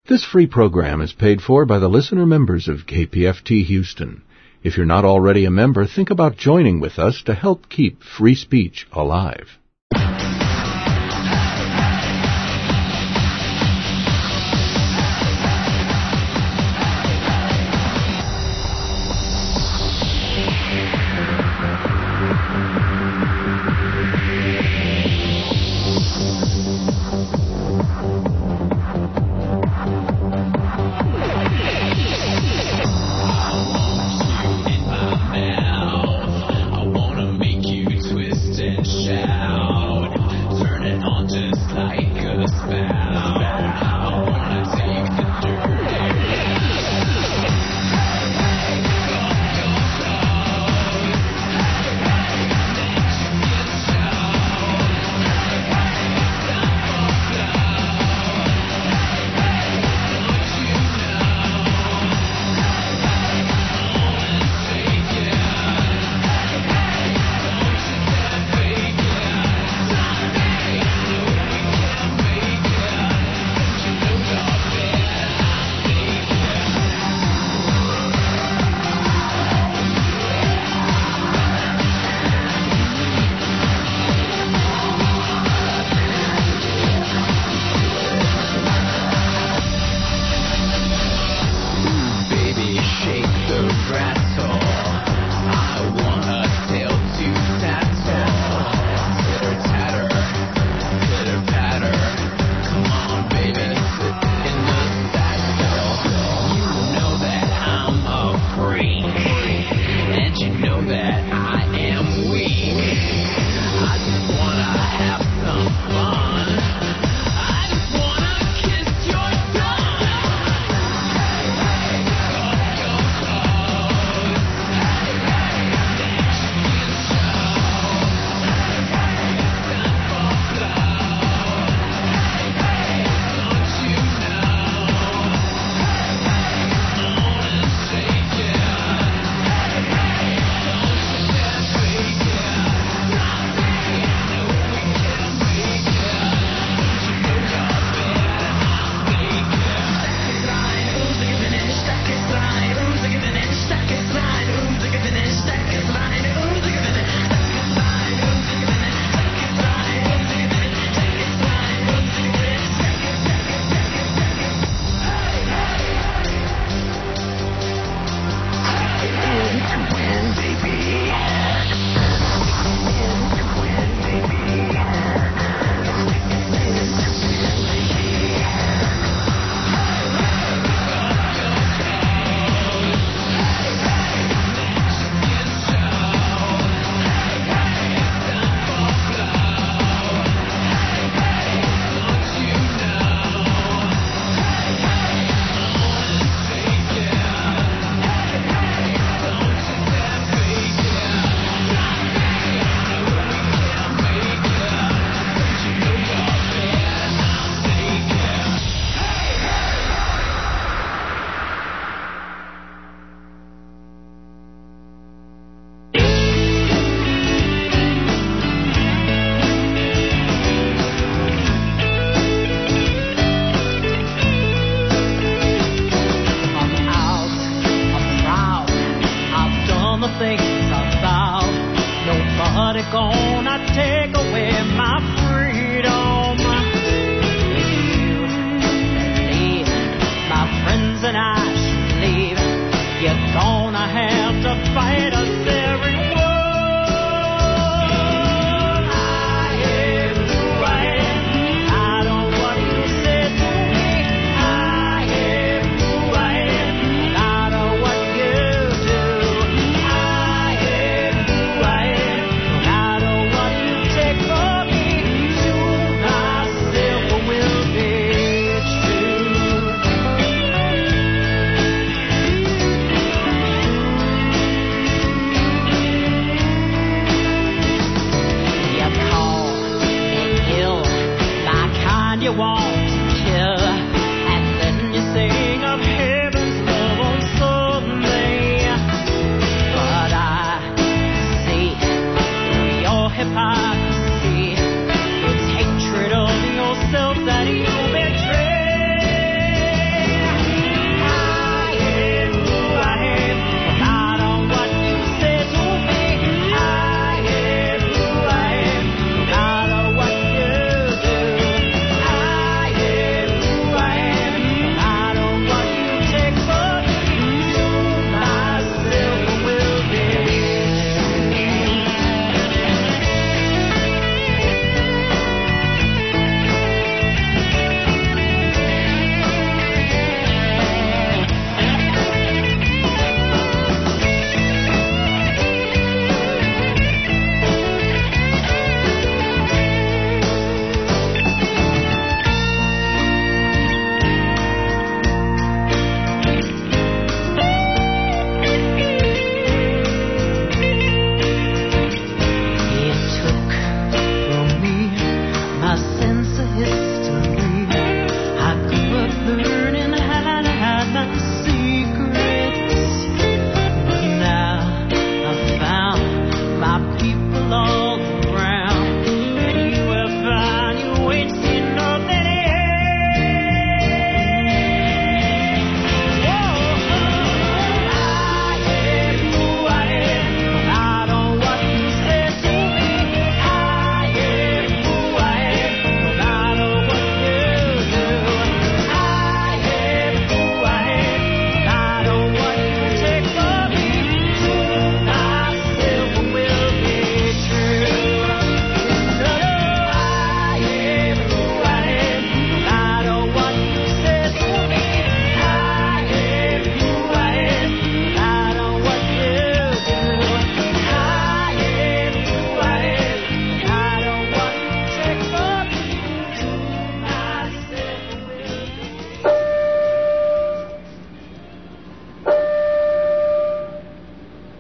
This free program is paid for by the listener members of KPFT Houston. If you're not already a member, think about joining with us to help keep free speech alive.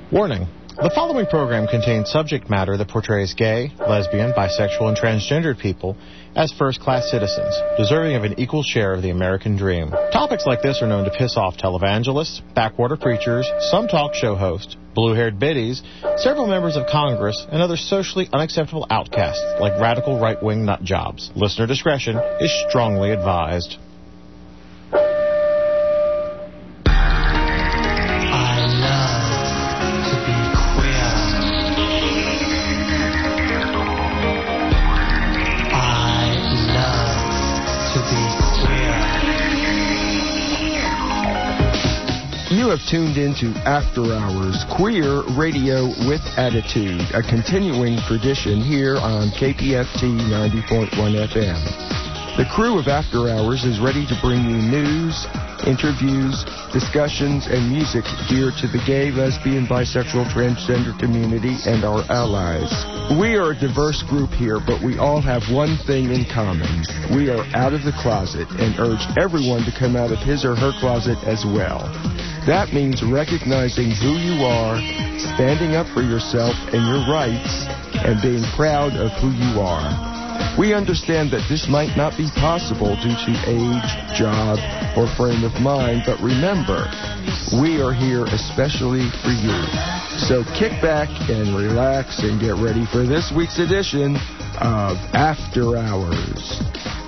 Warning. The following program contains subject matter that portrays gay, lesbian, bisexual, and transgendered people as first-class citizens, deserving of an equal share of the American dream. Topics like this are known to piss off televangelists, backwater preachers, some talk show hosts, blue-haired biddies, several members of Congress, and other socially unacceptable outcasts like radical right-wing nut jobs. Listener discretion is strongly advised. You have tuned into After Hours Queer Radio with Attitude, a continuing tradition here on KPFT 90.1 FM. The crew of After Hours is ready to bring you news, interviews, discussions, and music geared to the gay, lesbian, bisexual, transgender community and our allies. We are a diverse group here, but we all have one thing in common. We are out of the closet and urge everyone to come out of his or her closet as well. That means recognizing who you are, standing up for yourself and your rights, and being proud of who you are. We understand that this might not be possible due to age, job, or frame of mind, but remember, we are here especially for you. So kick back and relax and get ready for this week's edition of After Hours.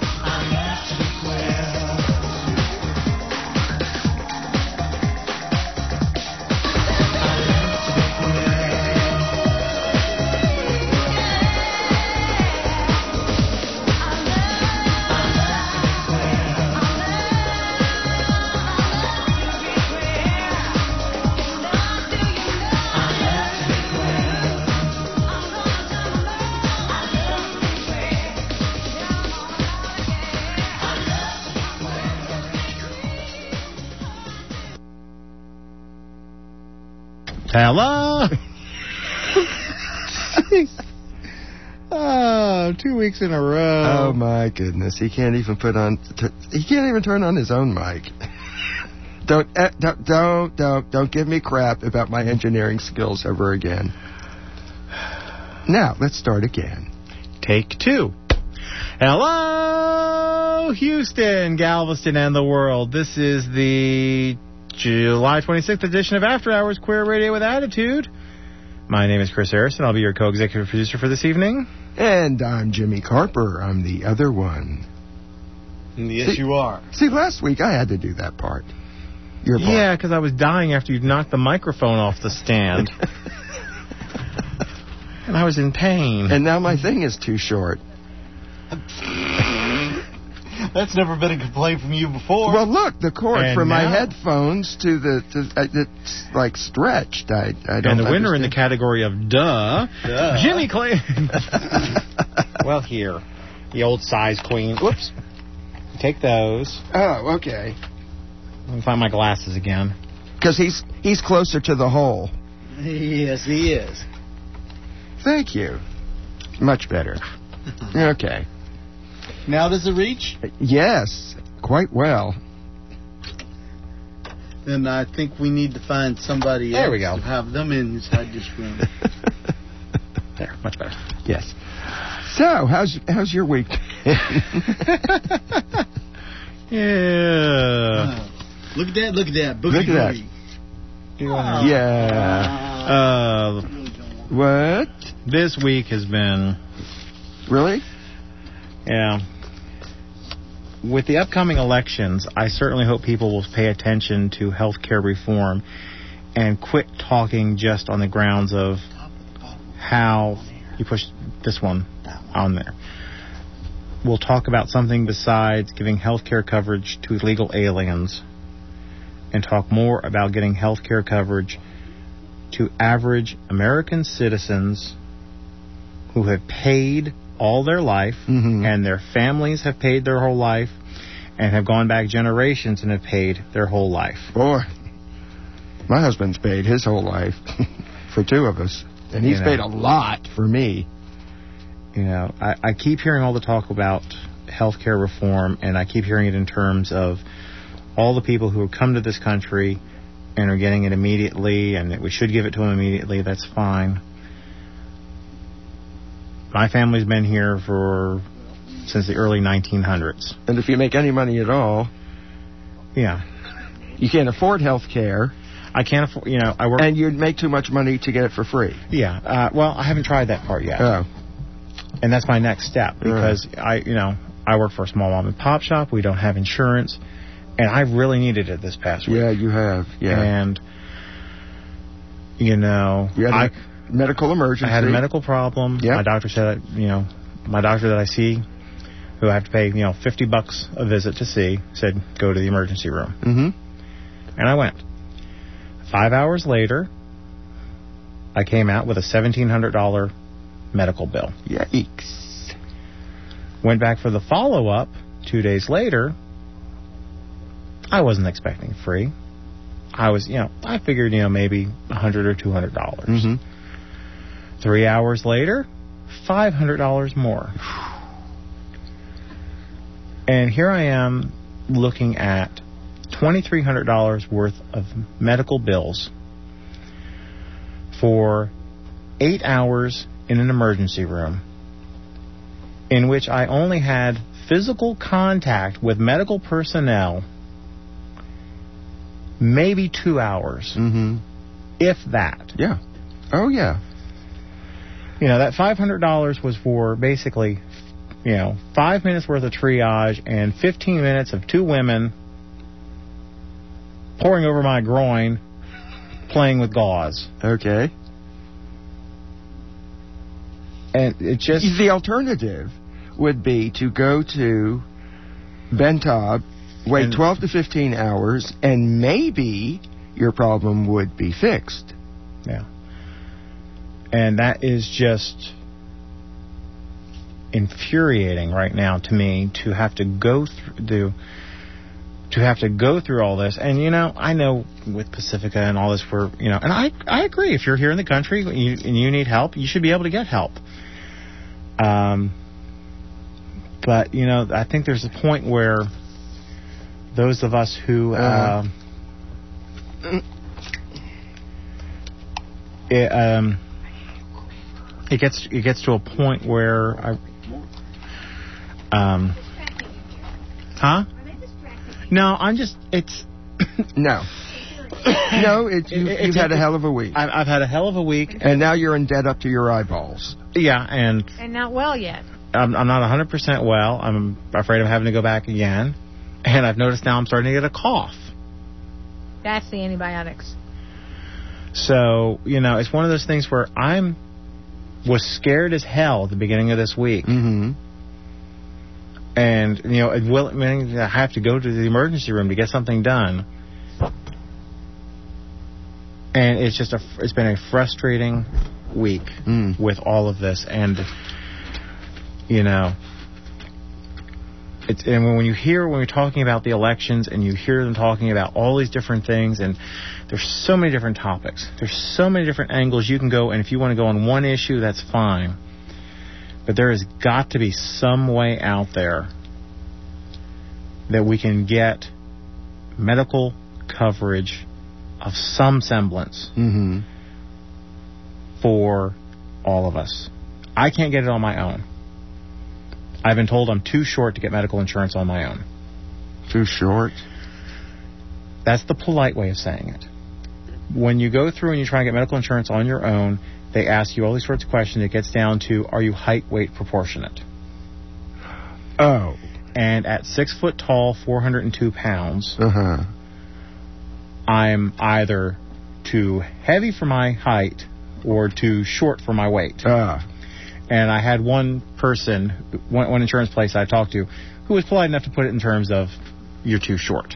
Hello. 2 weeks in a row. Oh my goodness! He can't even he can't even turn on his own mic. Don't give me crap about my engineering skills ever again. Now let's start again. Take 2. Hello, Houston, Galveston, and the world. This is the July 26th edition of After Hours Queer Radio with Attitude. My name is Chris Harrison. I'll be your co-executive producer for this evening. And I'm Jimmy Carper. I'm the other one. Yes, you are. See, last week I had to do that part. Your part. Yeah, because I was dying after you knocked the microphone off the stand. And I was in pain. And now my thing is too short. That's never been a complaint from you before. Well, look, the cord And from my now- headphones to it's like stretched. I don't. And the winner in understand. the category of duh. Jimmy Clay. Well, here, the old size queen. Whoops. Take those. Oh, okay. Let me find my glasses again. Because he's closer to the hole. Yes, he is. Thank you. Much better. Okay. Now does it reach? Yes, quite well. Then I think we need to find somebody There else we go. to have them inside this room. There, much better. Yes. So, how's your week? Yeah. Look at that, look at that. Boogie Look at that. boogie. Yeah. What? This week has been, Really? yeah. With the upcoming elections, I certainly hope people will pay attention to health care reform and quit talking just on the grounds of how you push this one on there. We'll talk about something besides giving health care coverage to illegal aliens and talk more about getting health care coverage to average American citizens who have paid all their life, and their families have paid their whole life, and have gone back generations and have paid their whole life. Boy, my husband's paid his whole life for 2 of us, and he's paid a lot for me. You know, I keep hearing all the talk about health care reform, and I keep hearing it in terms of all the people who have come to this country and are getting it immediately, and that we should give it to them immediately, that's fine. My family's been here since the early 1900s. And if you make any money at all, Yeah. you can't afford health care, I can't afford, I work... and you'd make too much money to get it for free. Yeah. Well, I haven't tried that part yet. Oh. And that's my next step, because I work for a small mom and pop shop. We don't have insurance, and I really needed it this past week. Yeah, you have. Yeah. And you had a medical emergency. I had a medical problem. Yep. My doctor said, my doctor that I see, who I have to pay, $50 a visit to see, said go to the emergency room. Mm-hmm. And I went. 5 hours later, I came out with a $1,700 medical bill. Yikes. Went back for the follow-up 2 days later. I wasn't expecting free. I was, I figured, maybe $100 or $200. Mm-hmm. 3 hours later, $500 more. And here I am looking at $2,300 worth of medical bills for 8 hours in an emergency room, in which I only had physical contact with medical personnel maybe 2 hours, if that. Yeah. Oh, yeah. That $500 was for basically, 5 minutes worth of triage and 15 minutes of two women pouring over my groin, playing with gauze. Okay. And it just... The alternative would be to go to Bentab, wait 12 to 15 hours, and maybe your problem would be fixed. Yeah. And that is just infuriating right now to me, to have to go through all this. And I know with Pacifica and all this, and I agree, if you're here in the country and you need help, you should be able to get help. But I think there's a point where those of us who it gets to a point where No, I'm just, it's... No. No, you've had a hell of a week. I've had a hell of a week. And now you're in debt up to your eyeballs. Yeah, and not well yet. I'm not 100% well. I'm afraid of having to go back again. And I've noticed now I'm starting to get a cough. That's the antibiotics. So, it's one of those things where was scared as hell at the beginning of this week. Mm-hmm. And, I have to go to the emergency room to get something done. And it's been a frustrating week with all of this. And, and when we're talking about the elections and you hear them talking about all these different things, and there's so many different topics. There's so many different angles you can go, and if you want to go on one issue, that's fine. But there has got to be some way out there that we can get medical coverage of some semblance for all of us. I can't get it on my own. I've been told I'm too short to get medical insurance on my own. Too short? That's the polite way of saying it. When you go through and you try and get medical insurance on your own, they ask you all these sorts of questions. It gets down to, are you height, weight, proportionate? Oh. And at 6 foot tall, 402 pounds, I'm either too heavy for my height or too short for my weight. And I had one person, one insurance place I talked to, who was polite enough to put it in terms of, you're too short.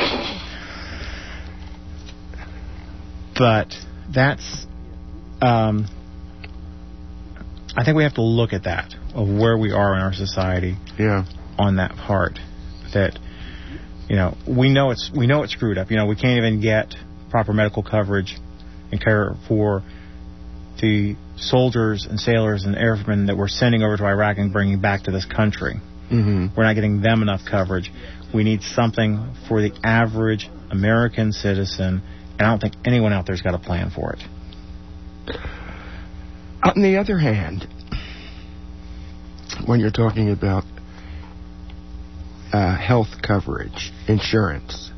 But that's, I think we have to look at that, of where we are in our society. Yeah. On that part, that, we know it's screwed up. We can't even get proper medical coverage and care for the soldiers and sailors and airmen that we're sending over to Iraq and bringing back to this country. We're not getting them enough coverage. We need something for the average American citizen And I don't think anyone out there's got a plan for it. On the other hand, when you're talking about health coverage, insurance,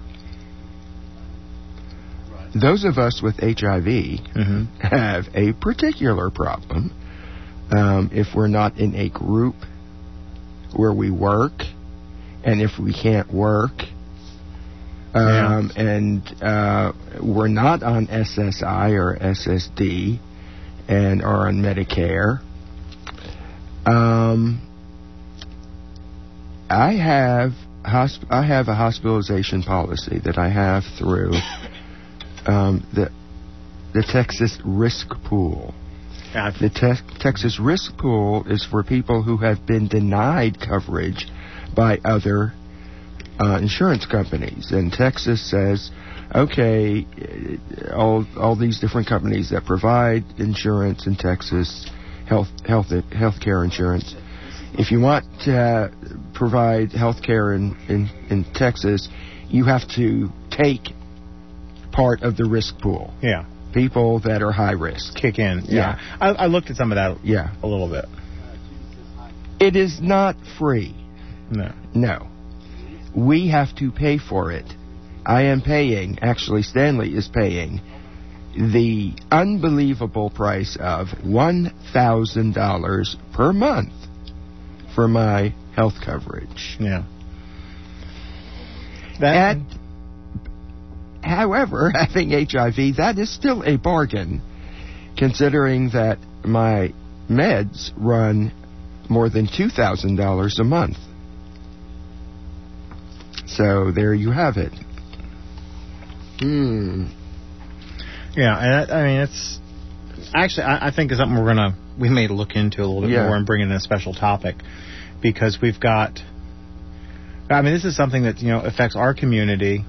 those of us with HIV have a particular problem. If we're not in a group where we work, and if we can't work, and we're not on SSI or SSD and are on Medicare, I have a hospitalization policy that I have through the Texas Risk Pool. The Texas Risk Pool is for people who have been denied coverage by other insurance companies. And Texas says, okay, all these different companies that provide insurance in Texas, health care insurance, if you want to provide health care in Texas, you have to take part of the risk pool. Yeah. People that are high risk. Kick in. Yeah. I looked at some of that a little bit. It is not free. No. We have to pay for it. I am paying, actually Stanley is paying, the unbelievable price of $1,000 per month for my health coverage. Yeah. However, having HIV, that is still a bargain, considering that my meds run more than $2,000 a month. So there you have it. Yeah, and I mean, it's actually, I think it's something we may look into a little bit more and bring in a special topic, because we've got, I mean, this is something that, affects our community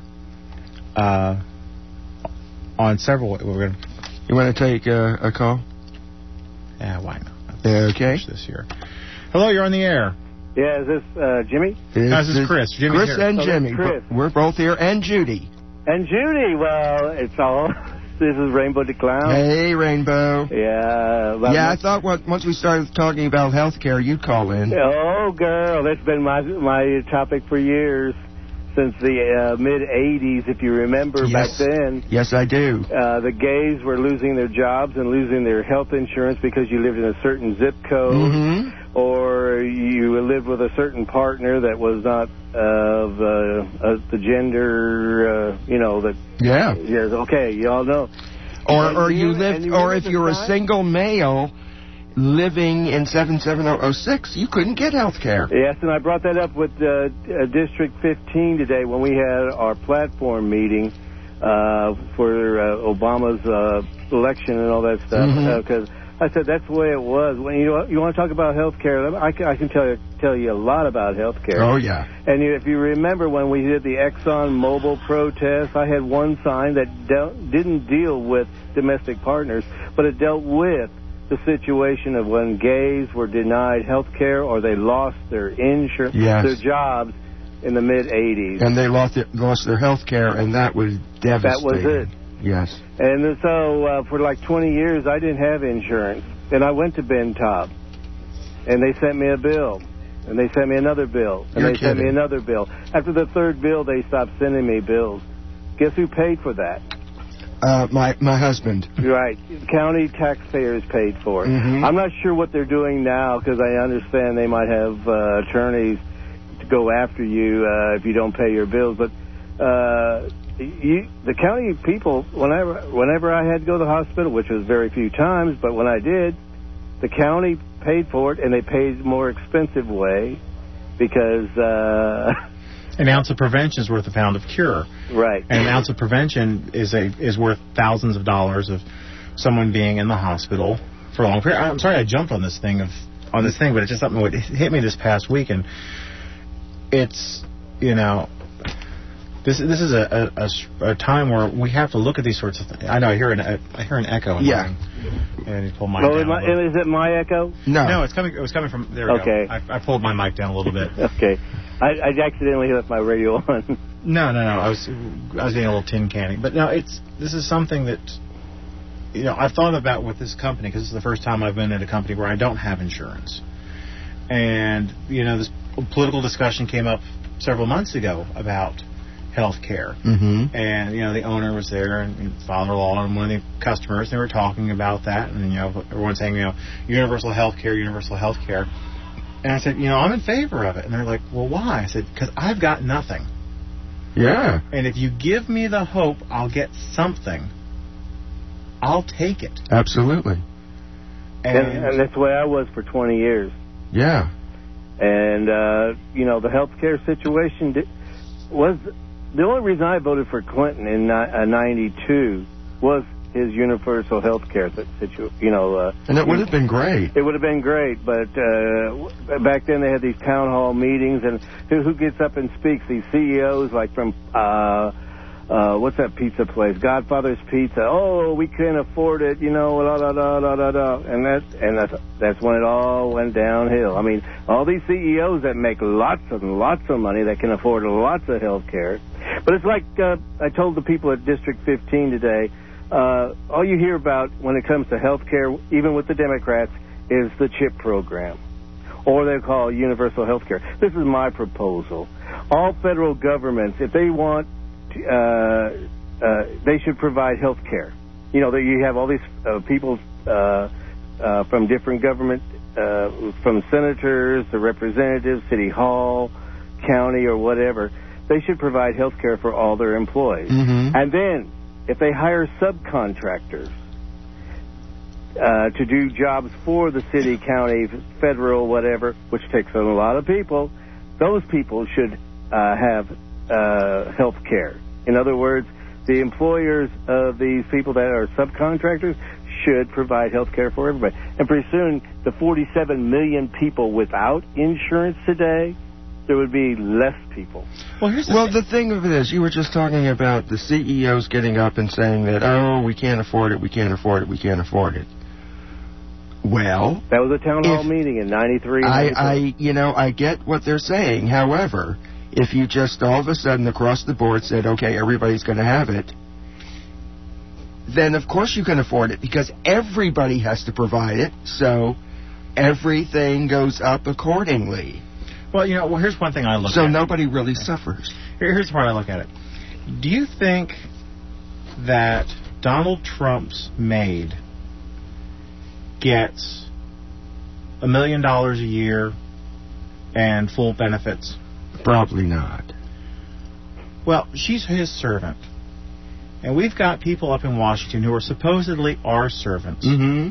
on several. You want to take a call? Yeah, why not? Okay. This year. Hello, you're on the air. Yeah, is this Jimmy? This is Chris. Jimmy's Chris here. and Jimmy. Chris. We're both here, and Judy. And Judy, well, it's all. This is Rainbow the Clown. Hey, Rainbow. Yeah. I thought once we started talking about health care, you'd call in. Oh, girl, that's been my topic for years, since the mid-'80s, if you remember back then. Yes, I do. The gays were losing their jobs and losing their health insurance because you lived in a certain zip code, or you lived with a certain partner that was not of the gender, that... Yeah. Yes, okay, you all know. Or you lived, or if you were a single male living in 77006, you couldn't get health care. Yes, and I brought that up with District 15 today when we had our platform meeting for Obama's election and all that stuff. Because I said that's the way it was. When you want to talk about health care, I can tell you a lot about health care. Oh, yeah. And if you remember when we did the Exxon Mobil protest, I had one sign that didn't deal with domestic partners, but it dealt with the situation of when gays were denied health care or they lost their insurance, their jobs in the mid-'80s. And they lost their health care, and that was devastating. That was it. Yes. And so for like 20 years, I didn't have insurance. And I went to Ben Taub, and they sent me a bill. And they sent me another bill. And they sent me another bill. After the third bill, they stopped sending me bills. Guess who paid for that? My husband. Right. County taxpayers paid for it. I'm not sure what they're doing now, because I understand they might have attorneys to go after you if you don't pay your bills. But the county people, whenever I had to go to the hospital, which was very few times, but when I did, the county paid for it, and they paid a more expensive way because... An ounce of prevention is worth a pound of cure. Right. And an ounce of prevention is worth thousands of dollars of someone being in the hospital for a long period. I'm sorry I jumped on this thing, but it's just something that hit me this past week, and it's, this is a time where we have to look at these sorts of things. I know I hear an echo. And you pull mine down. Is it my echo? No, it was coming from there. We go. I pulled my mic down a little bit. Okay. I accidentally left my radio on. No. I was being a little tin canning, but no, this is something that I've thought about with this company because this is the first time I've been at a company where I don't have insurance, and this political discussion came up several months ago about health care, and the owner was there and father-in-law and one of the customers. They were talking about that, and everyone's saying universal health care. And I said, I'm in favor of it. And they're like, well, why? I said, because I've got nothing. Yeah. And if you give me the hope I'll get something, I'll take it. Absolutely. And that's the way I was for 20 years. Yeah. And, the health care situation was... The only reason I voted for Clinton in 92 was his universal health care situation. And it would have been great. It would have been great, but back then they had these town hall meetings, and who gets up and speaks? These CEOs, like from what's that pizza place? Godfather's Pizza. Oh, we can't afford it, and that's when it all went downhill. I mean, all these CEOs that make lots and lots of money that can afford lots of health care. But it's like I told the people at District 15 today, all you hear about when it comes to health care, even with the Democrats, is the CHIP program, or they call it universal health care. This is my proposal. All federal governments, if they want, they should provide health care. You have all these people from different government, from senators to representatives, city hall, county, or whatever. They should provide health care for all their employees. And then, if they hire subcontractors to do jobs for the city, county, federal, whatever, which takes a lot of people, those people should have health care. In other words, the employers of these people that are subcontractors should provide health care for everybody. And pretty soon, the 47 million people without insurance today, there would be less people. Well, the thing of it is, you were just talking about the CEOs getting up and saying that, we can't afford it, we can't afford it, we can't afford it. Well, that was a town hall meeting in 93. I get what they're saying. However, if you just all of a sudden across the board said, okay, everybody's going to have it, then of course you can afford it because everybody has to provide it, so everything goes up accordingly. Well, here's one thing I look at. So nobody really suffers. Here's where I look at it. Do you think that Donald Trump's maid gets $1 million a year and full benefits? Probably not. Well, she's his servant. And we've got people up in Washington who are supposedly our servants.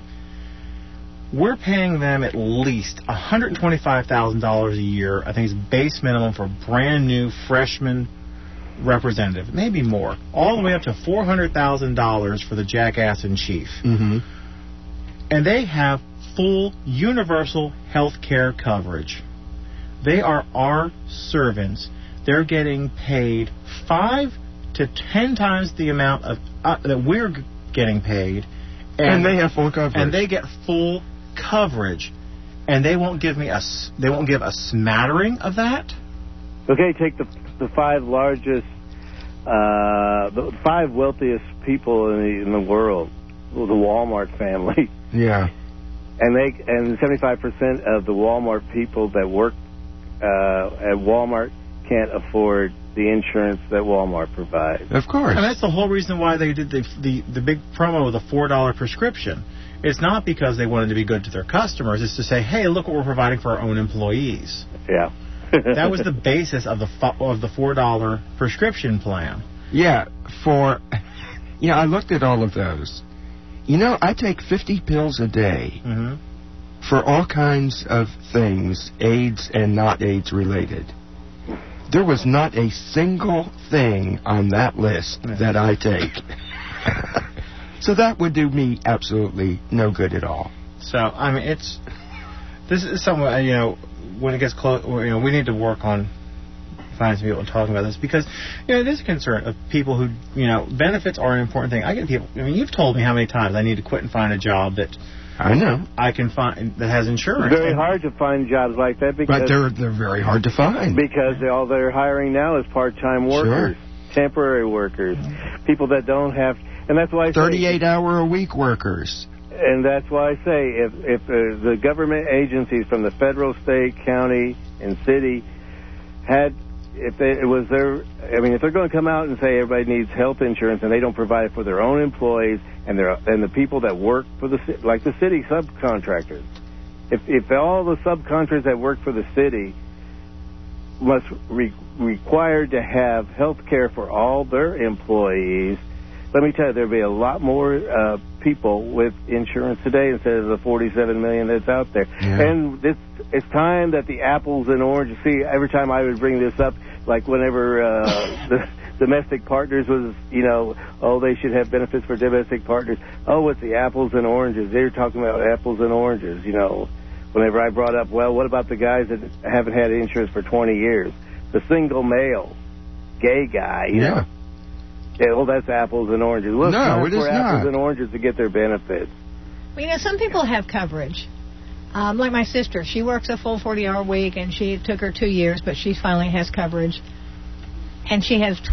We're paying them at least $125,000 a year. I think it's base minimum for a brand new freshman representative, maybe more, all the way up to $400,000 for the jackass in chief. And they have full universal health care coverage. They are our servants. They're getting paid 5 to 10 times the amount of that we're getting paid, and they have full coverage. And they get full coverage, and they won't give a smattering of that. Okay, take the 5 largest, the 5 wealthiest people in the world, the Walmart family. Yeah, and 75% of the Walmart people that work at Walmart can't afford the insurance that Walmart provides. Of course. And that's the whole reason why they did the big promo with a $4 prescription. It's not because they wanted to be good to their customers. It's to say, hey, look what we're providing for our own employees. Yeah. That was the basis of the $4 prescription plan. Yeah, I looked at all of those. I take 50 pills a day for all kinds of things, AIDS and not AIDS related. There was not a single thing on that list that I take. So that would do me absolutely no good at all. So, I mean, this is something, when it gets close, we need to work on finding some people talking about this because, it is a concern of people who, benefits are an important thing. I get people, you've told me how many times I need to quit and find a job that I know. I can find that has insurance. It's very hard to find jobs like that But they're very hard to find. because all they're hiring now is part-time workers, temporary workers, people that don't have, and that's why I say 38-hour-a-week workers. And that's why I say if the government agencies from the federal, state, county, and city if they're going to come out and say everybody needs health insurance and they don't provide it for their own employees and the people that work for the city subcontractors, if all the subcontractors that work for the city must required to have health care for all their employees, let me tell you, there'll be a lot more people with insurance today instead of the 47 million that's out there. Yeah. And it's time that the apples and oranges. See, every time I would bring this up, like whenever the domestic partners was, they should have benefits for domestic partners. Oh, it's the apples and oranges. They're talking about apples and oranges, Whenever I brought up, well, what about the guys that haven't had insurance for 20 years? The single male, gay guy, Yeah. Yeah, well, that's apples and oranges. Well, No, it is for apples not. and oranges to get their benefits. Well, some people have coverage. Like my sister, she works a full 40-hour week, and it took her 2 years, but she finally has coverage. And she has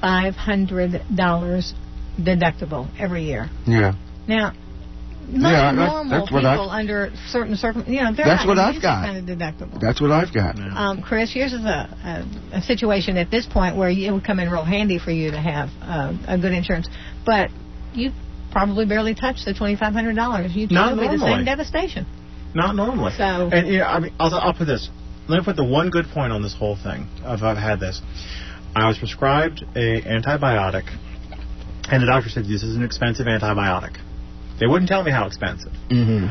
$2,500 deductible every year. Yeah. Now, not normal that's what people under certain circumstances, they're That's not what I've used got. to kind of deductible. That's what I've got. Chris, yours is a situation at this point where it would come in real handy for you to have a good insurance, but you probably barely touch the $2,500. You'd Not still be the normally. same devastation. Not normally. So, and I'll put this. Let me put the one good point on this whole thing. I've had this. I was prescribed an antibiotic, and the doctor said this is an expensive antibiotic. They wouldn't tell me how expensive. Mm-hmm.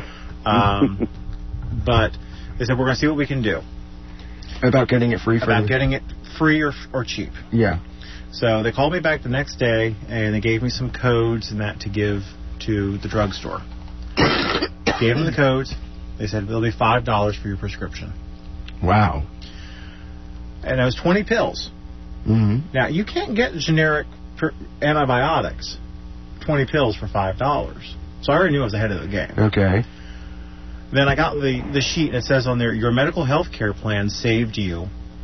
But they said, we're going to see what we can do. About getting it free for About getting it free or cheap. Yeah. So they called me back the next day, and they gave me some codes and that to give to the drugstore. Gave them the codes. They said, it'll be $5 for your prescription. Wow. And it was 20 pills. Mm-hmm. Now, you can't get generic antibiotics, 20 pills for $5. So I already knew I was ahead of the game. Okay. Then I got the sheet, and it says on there, your medical health care plan saved you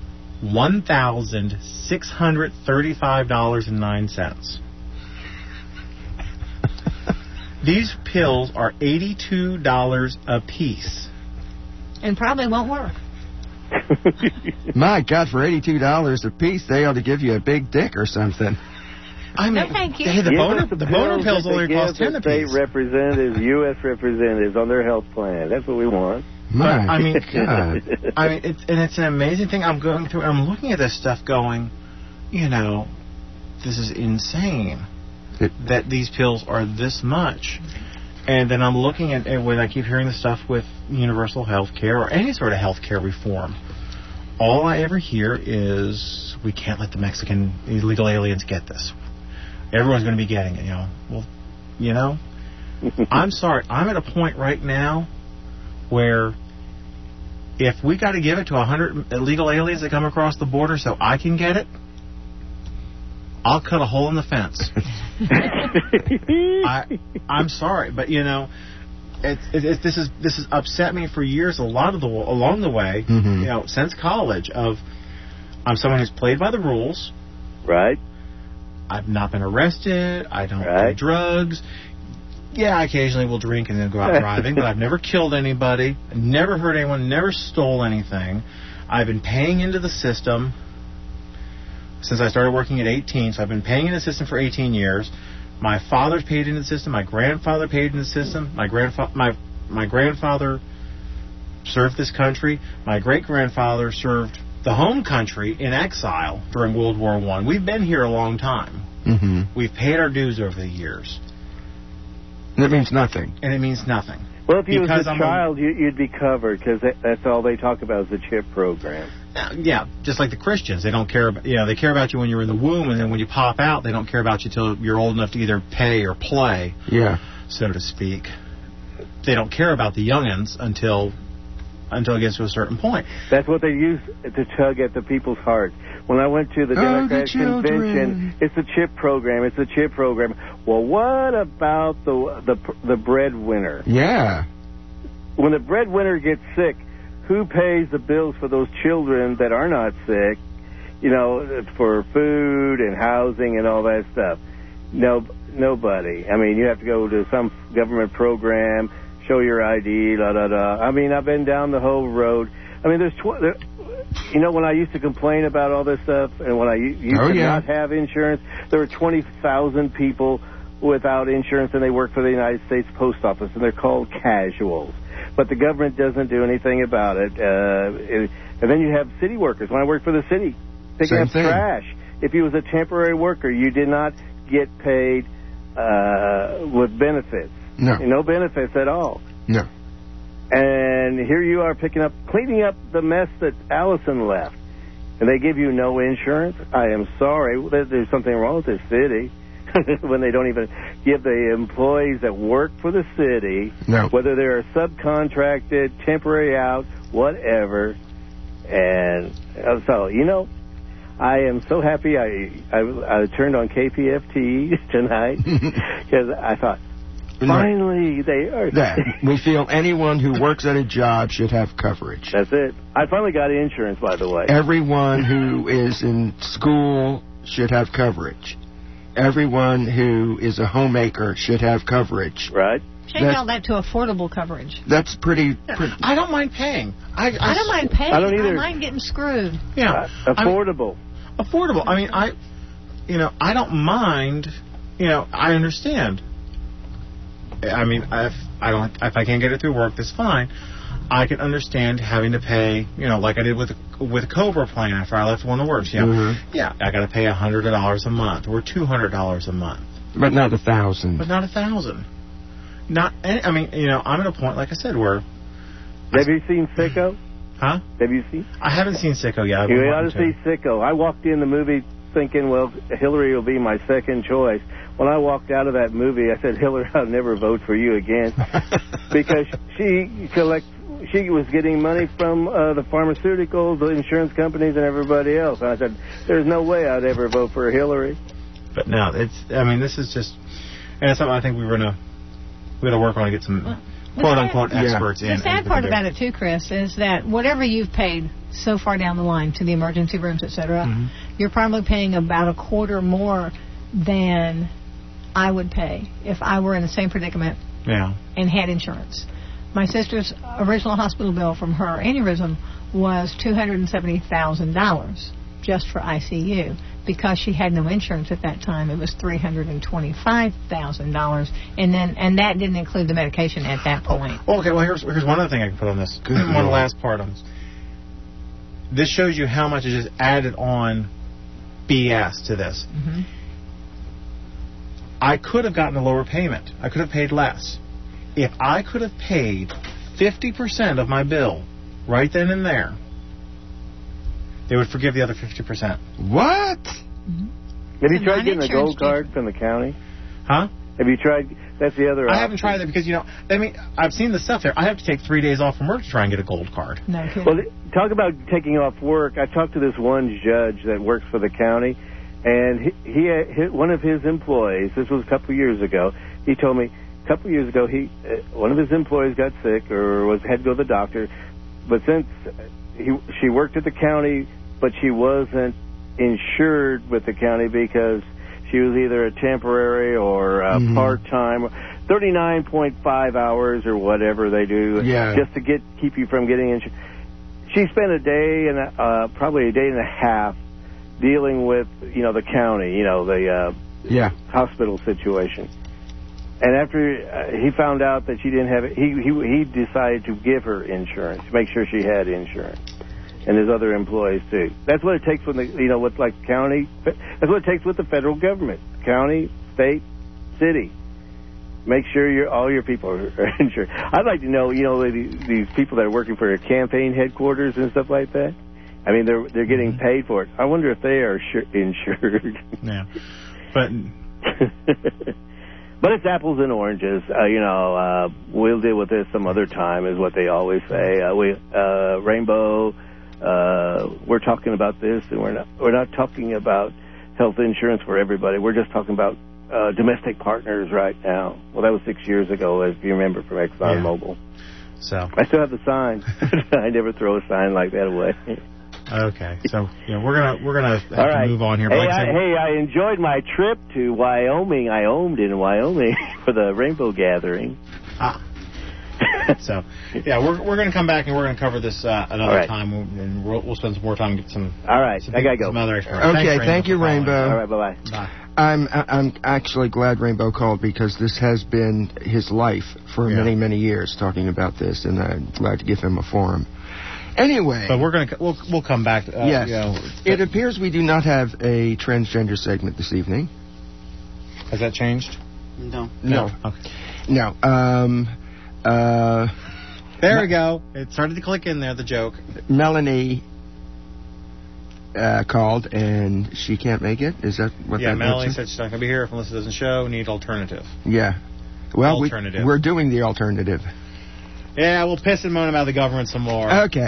$1,635.09. These pills are $82 a piece. and probably won't work. My God, for $82 a piece, they ought to give you a big dick or something. I mean, No, thank you. hey, the boner pills only cost 10 a state piece. representatives, U.S. representatives on their health plan. That's what we want. My I mean, God. I mean, it's an amazing thing. I'm going through, I'm looking at this stuff going, this is insane that these pills are this much. And then I'm looking at when I keep hearing the stuff with universal health care or any sort of health care reform. All I ever hear is, we can't let the Mexican illegal aliens get this. Everyone's going to be getting it, Well, I'm sorry. I'm at a point right now where if we got to give it to 100 illegal aliens that come across the border so I can get it, I'll cut a hole in the fence. I'm sorry, but this has upset me for years. Along the way, Mm-hmm. Since college. I'm someone who's played by the rules. Right. I've not been arrested. I don't Right. do drugs. Yeah, I occasionally will drink and then go out driving, but I've never killed anybody. Never hurt anyone. Never stole anything. I've been paying into the system since I started working at 18, so I've been paying into the system for 18 years. My father's paid into the system. My grandfather paid into the system. My grandfather served this country. My great-grandfather served the home country in exile during World War I. We've been here a long time. Mm-hmm. We've paid our dues over the years. That means nothing. And it means nothing. Well, if you was Because a I'm child, you'd be covered because that's all they talk about is the CHIP program. Yeah, just like the Christians. They don't care about, they care about you when you're in the womb, and then when you pop out, they don't care about you till you're old enough to either pay or play, Yeah. so to speak. They don't care about the youngins until it gets to a certain point. That's what they use to tug at the people's heart. When I went to the Democratic convention, it's the CHIP program. It's the CHIP program. Well, what about the breadwinner? Yeah. when the breadwinner gets sick, who pays the bills for those children that are not sick? You know, for food and housing and all that stuff. Nobody. I mean, you have to go to some government program, show your ID, I mean, I've been down the whole road. I mean, you know, when I used to complain about all this stuff, and when I used to not have insurance, there were 20,000 people without insurance, and they work for the United States Post Office, and they're called casuals. But the government doesn't do anything about it. And then you have city workers. When I worked for the city, picking up trash. If you was a temporary worker, you did not get paid with benefits. No benefits at all. No. And here you are cleaning up the mess that Allison left. And they give you no insurance? I am sorry. There's something wrong with this city when they don't even give the employees that work for the city, whether they're subcontracted, temporary out, whatever. And so, you know, I am so happy I turned on KPFT tonight because I thought, finally, they are. We feel anyone who works at a job should have coverage. That's it. I finally got insurance, by the way. Everyone who is in school should have coverage. Everyone who is a homemaker should have coverage. Right. Change all that to affordable coverage. That's pretty. I don't mind paying. I don't mind paying. I don't either. I mind getting screwed. Yeah. Affordable. Affordable. I mean, I don't mind. You know, I understand. I mean, if I can't get it through work, that's fine. I can understand having to pay, you know, like I did with Cobra plan after I left one of the works. You know, yeah, I got to pay $100 a month or $200 a month, but not $1,000. But not $1,000. I mean, you know, I'm at a point, like I said, where. Have you seen Sicko? Huh? Have you seen? I haven't seen Sicko yet. You ought to see Sicko. I walked in the movie thinking, well, Hillary will be my second choice. When I walked out of that movie, I said, Hillary, I'll never vote for you again. Because she was getting money from the pharmaceuticals, the insurance companies, and everybody else. And I said, there's no way I'd ever vote for Hillary. But no, this is just, and it's something I think we're going to work on to get some quote-unquote experts in. The sad part about it, too, Chris, is that whatever you've paid so far down the line to the emergency rooms, et cetera, you're probably paying about a quarter more than I would pay if I were in the same predicament and had insurance. My sister's original hospital bill from her aneurysm was $270,000 just for ICU. Because she had no insurance at that time, it was $325,000, and that didn't include the medication at that point. Okay, well here's one other thing I can put on this. One last part on this. This shows you how much is just added on BS to this. I could have gotten a lower payment. I could have paid less. If I could have paid 50% of my bill right then and there, they would forgive the other 50%. What? Have you tried getting a gold card from the county? Huh? Have you tried? That's the other option. I haven't tried that because, you know, I mean, I've seen the stuff there. I have to take 3 days off from work to try and get a gold card. No kidding. Well, talk about taking off work. I talked to this one judge that works for the county, and he one of his employees, this was a couple of years ago, he told me a couple of years ago one of his employees got sick or had to go to the doctor, but since she worked at the county, but she wasn't insured with the county because she was either a temporary or a part-time, 39.5 hours or whatever they do, just to keep you from getting insured. She spent a day and probably a day and a half dealing with, you know, the county, you know, the hospital situation. And after he found out that she didn't have it, he decided to give her insurance, make sure she had insurance. And his other employees, too. That's what it takes with with like county. That's what it takes with the federal government. County, state, city. Make sure all your people are insured. I'd like to know, these people that are working for your campaign headquarters and stuff like that. I mean, they're getting paid for it. I wonder if they are insured. Yeah. But But it's apples and oranges. We'll deal with this some other time, is what they always say. Rainbow, we're talking about this, and we're not talking about health insurance for everybody. We're just talking about domestic partners right now. Well, that was 6 years ago, if you remember, from ExxonMobil. So I still have the sign. I never throw a sign like that away. okay, so we're gonna have All right. to move on here. Hey, But like I said, I enjoyed my trip to Wyoming. I owned in Wyoming for the Rainbow Gathering. So, yeah, we're going to come back and we're going to cover this another time, and we'll spend some more time and get some. All right, I gotta go. Some other experts. Okay, Thanks, thank you, for calling. Rainbow. All right, bye-bye. Bye. I'm actually glad Rainbow called because this has been his life for many years talking about this, and I'm glad to give him a forum. Anyway, But we'll come back. yes, it appears we do not have a transgender segment this evening. Has that changed? No. No. Okay. No. There we go. It started to click in there. The joke. Melanie called and she can't make it. Is that what that Melanie means? said she's not going to be here if Melissa doesn't show. Need alternative. Yeah. Well, Alternative. we're doing the alternative. Yeah, we'll piss and moan about the government some more. Okay.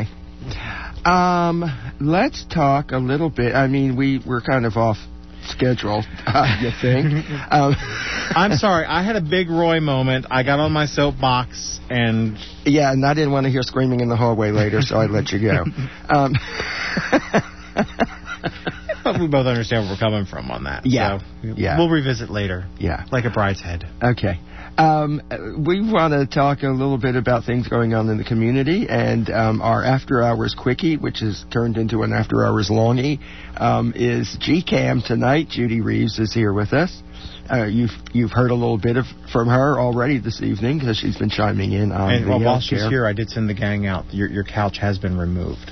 Let's talk a little bit. I mean, we're kind of off schedule, you think? I'm sorry. I had a big Roy moment. I got on my soapbox and... Yeah, and I didn't want to hear screaming in the hallway later, so I let you go. But we both understand where we're coming from on that. Yeah. So Yeah. We'll revisit later. Yeah. Like a bride's head. Okay. We want to talk a little bit about things going on in the community, and our After Hours Quickie, which has turned into an After Hours Longie, is GCAM tonight. Judy Reeves is here with us. You've heard a little bit from her already this evening because she's been chiming in on And the while she's care. here, I did send the gang out. Your couch has been removed.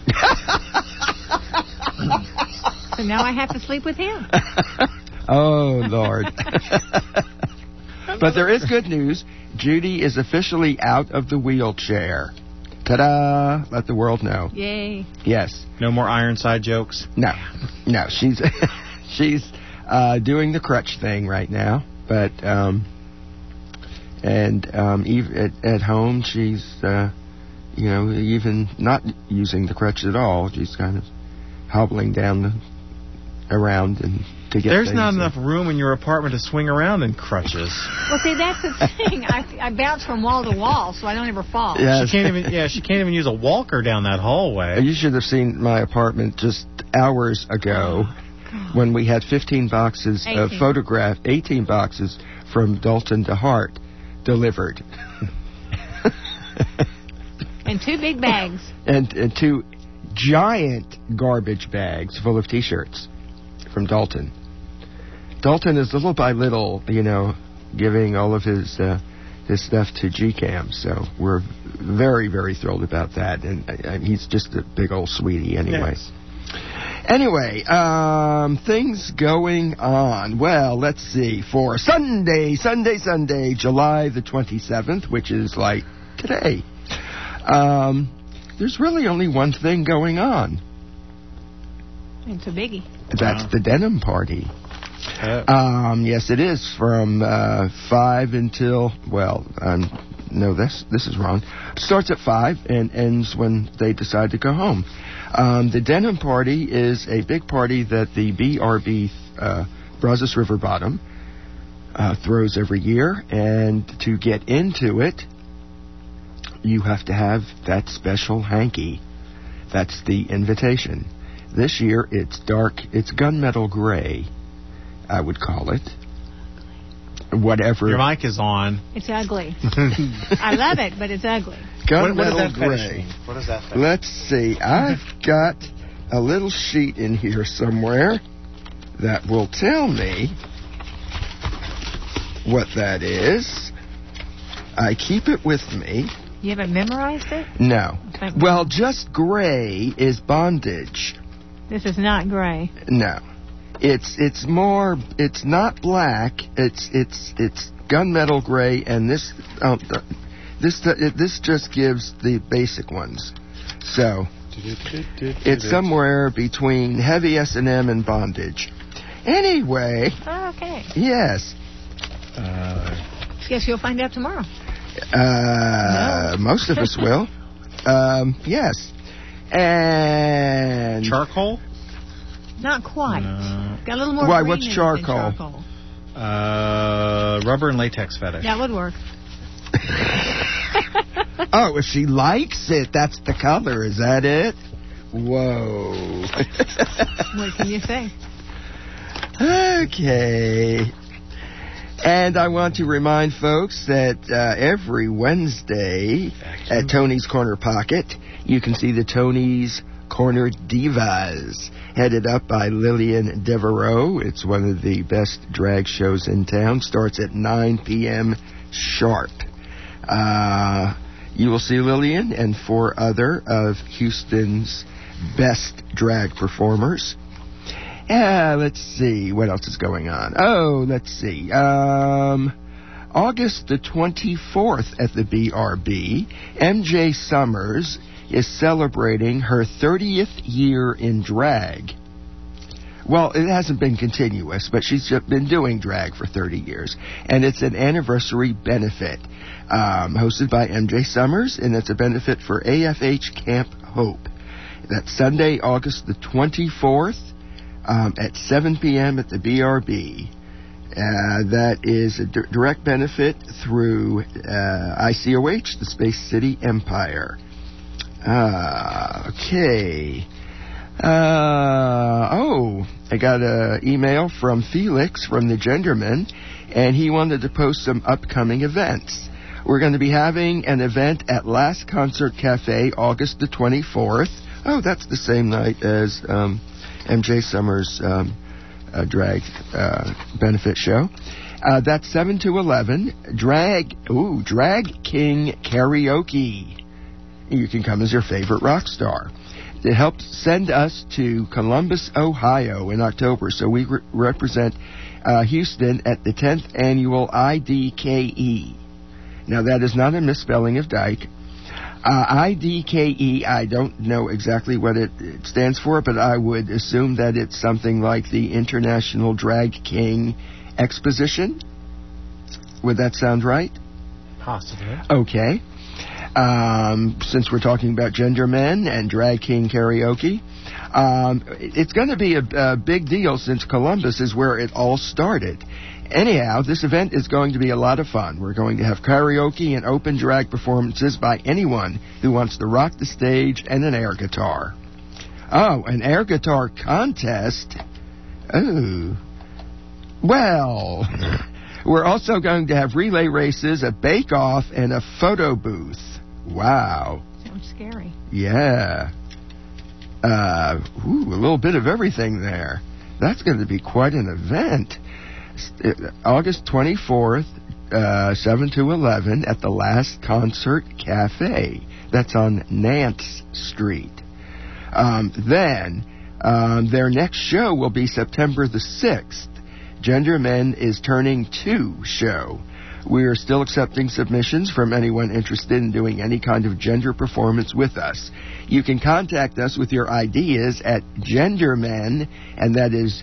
So now I have to sleep with him. Oh, Lord. But there is good news. Judy is officially out of the wheelchair. Ta-da! Let the world know. Yay. Yes. No more Ironside jokes? No. She's doing the crutch thing right now. But, even at home, she's, even not using the crutch at all. She's kind of hobbling down around and to get There's things not in. enough room in your apartment to swing around in crutches. Well, see, that's the thing. I bounce from wall to wall, so I don't ever fall. Yes. She can't even use a walker down that hallway. You should have seen my apartment just hours ago when we had 15 boxes of 18 boxes from Dalton to Hart delivered. And 2 big bags. and 2 giant garbage bags full of T-shirts from Dalton. Dalton is little by little, giving all of his stuff to GCAM, so we're very, very thrilled about that, and he's just a big old sweetie anyway. Yes. Anyway, things going on. Well, let's see. For Sunday, July the 27th, which is like today, there's really only one thing going on. It's a biggie. That's the denim party. Yes, it is from 5 until, no, this is wrong. Starts at 5 and ends when they decide to go home. The denim party is a big party that the BRB, Brazos River Bottom, throws every year, and to get into it, you have to have that special hanky. That's the invitation. This year, it's gunmetal gray, I would call it. Whatever. Your mic is on. It's ugly. I love it, but it's ugly. What does Gunmetal that fetish gray. mean? What does that fetish Let's see. I've got a little sheet in here somewhere that will tell me what that is. I keep it with me. You haven't memorized it? No. Thank Well, just gray is bondage. This is not gray. No. It's more. It's not black. It's gunmetal gray, and this just gives the basic ones. So it's somewhere between heavy S&M and bondage. Anyway. Okay. Yes. Guess you'll find out tomorrow. No. Most of us will. Yes. And Charcoal? Not quite. No. Got a little more. Why, green what's in it than charcoal? Rubber and latex fetish. That would work. Oh, if she likes it, that's the color. Is that it? Whoa. What can you say? Okay. And I want to remind folks that every Wednesday at Tony's Corner Pocket, you can see the Tony's Corner Divas, headed up by Lillian Devereaux. It's one of the best drag shows in town. Starts at 9 p.m. sharp. You will see Lillian and 4 other of Houston's best drag performers. Let's see. What else is going on? Oh, let's see. August the 24th at the BRB, MJ Summers is celebrating her 30th year in drag. Well, it hasn't been continuous, but she's been doing drag for 30 years. And it's an anniversary benefit hosted by MJ Summers, and it's a benefit for AFH Camp Hope. That's Sunday, August the 24th at 7 p.m. at the BRB. That is a direct benefit through ICOH, the Space City Empire. Okay. I got an email from Felix from the Genderman, and he wanted to post some upcoming events. We're going to be having an event at Last Concert Cafe, August the 24th. Oh, that's the same night as MJ Summers' drag benefit show. That's 7 to 11. Drag King Karaoke. You can come as your favorite rock star. It helped send us to Columbus, Ohio in October, so we represent Houston at the 10th annual IDKE. Now, that is not a misspelling of Dyke. IDKE, I don't know exactly what it stands for, but I would assume that it's something like the International Drag King Exposition. Would that sound right? Possibly. Okay. Since we're talking about Gender Men and Drag King Karaoke, it's going to be a big deal since Columbus is where it all started. Anyhow, this event is going to be a lot of fun. We're going to have karaoke and open drag performances by anyone who wants to rock the stage and an air guitar. Oh, an air guitar contest? Oh. Well, we're also going to have relay races, a bake-off, and a photo booth. Wow. Sounds scary. Yeah. A little bit of everything there. That's going to be quite an event. August 24th, 7 to 11 at the Last Concert Cafe. That's on Nance Street. Then, their next show will be September the 6th. Gender Men is Turning 2 show. We are still accepting submissions from anyone interested in doing any kind of gender performance with us. You can contact us with your ideas at Gendermen, and that is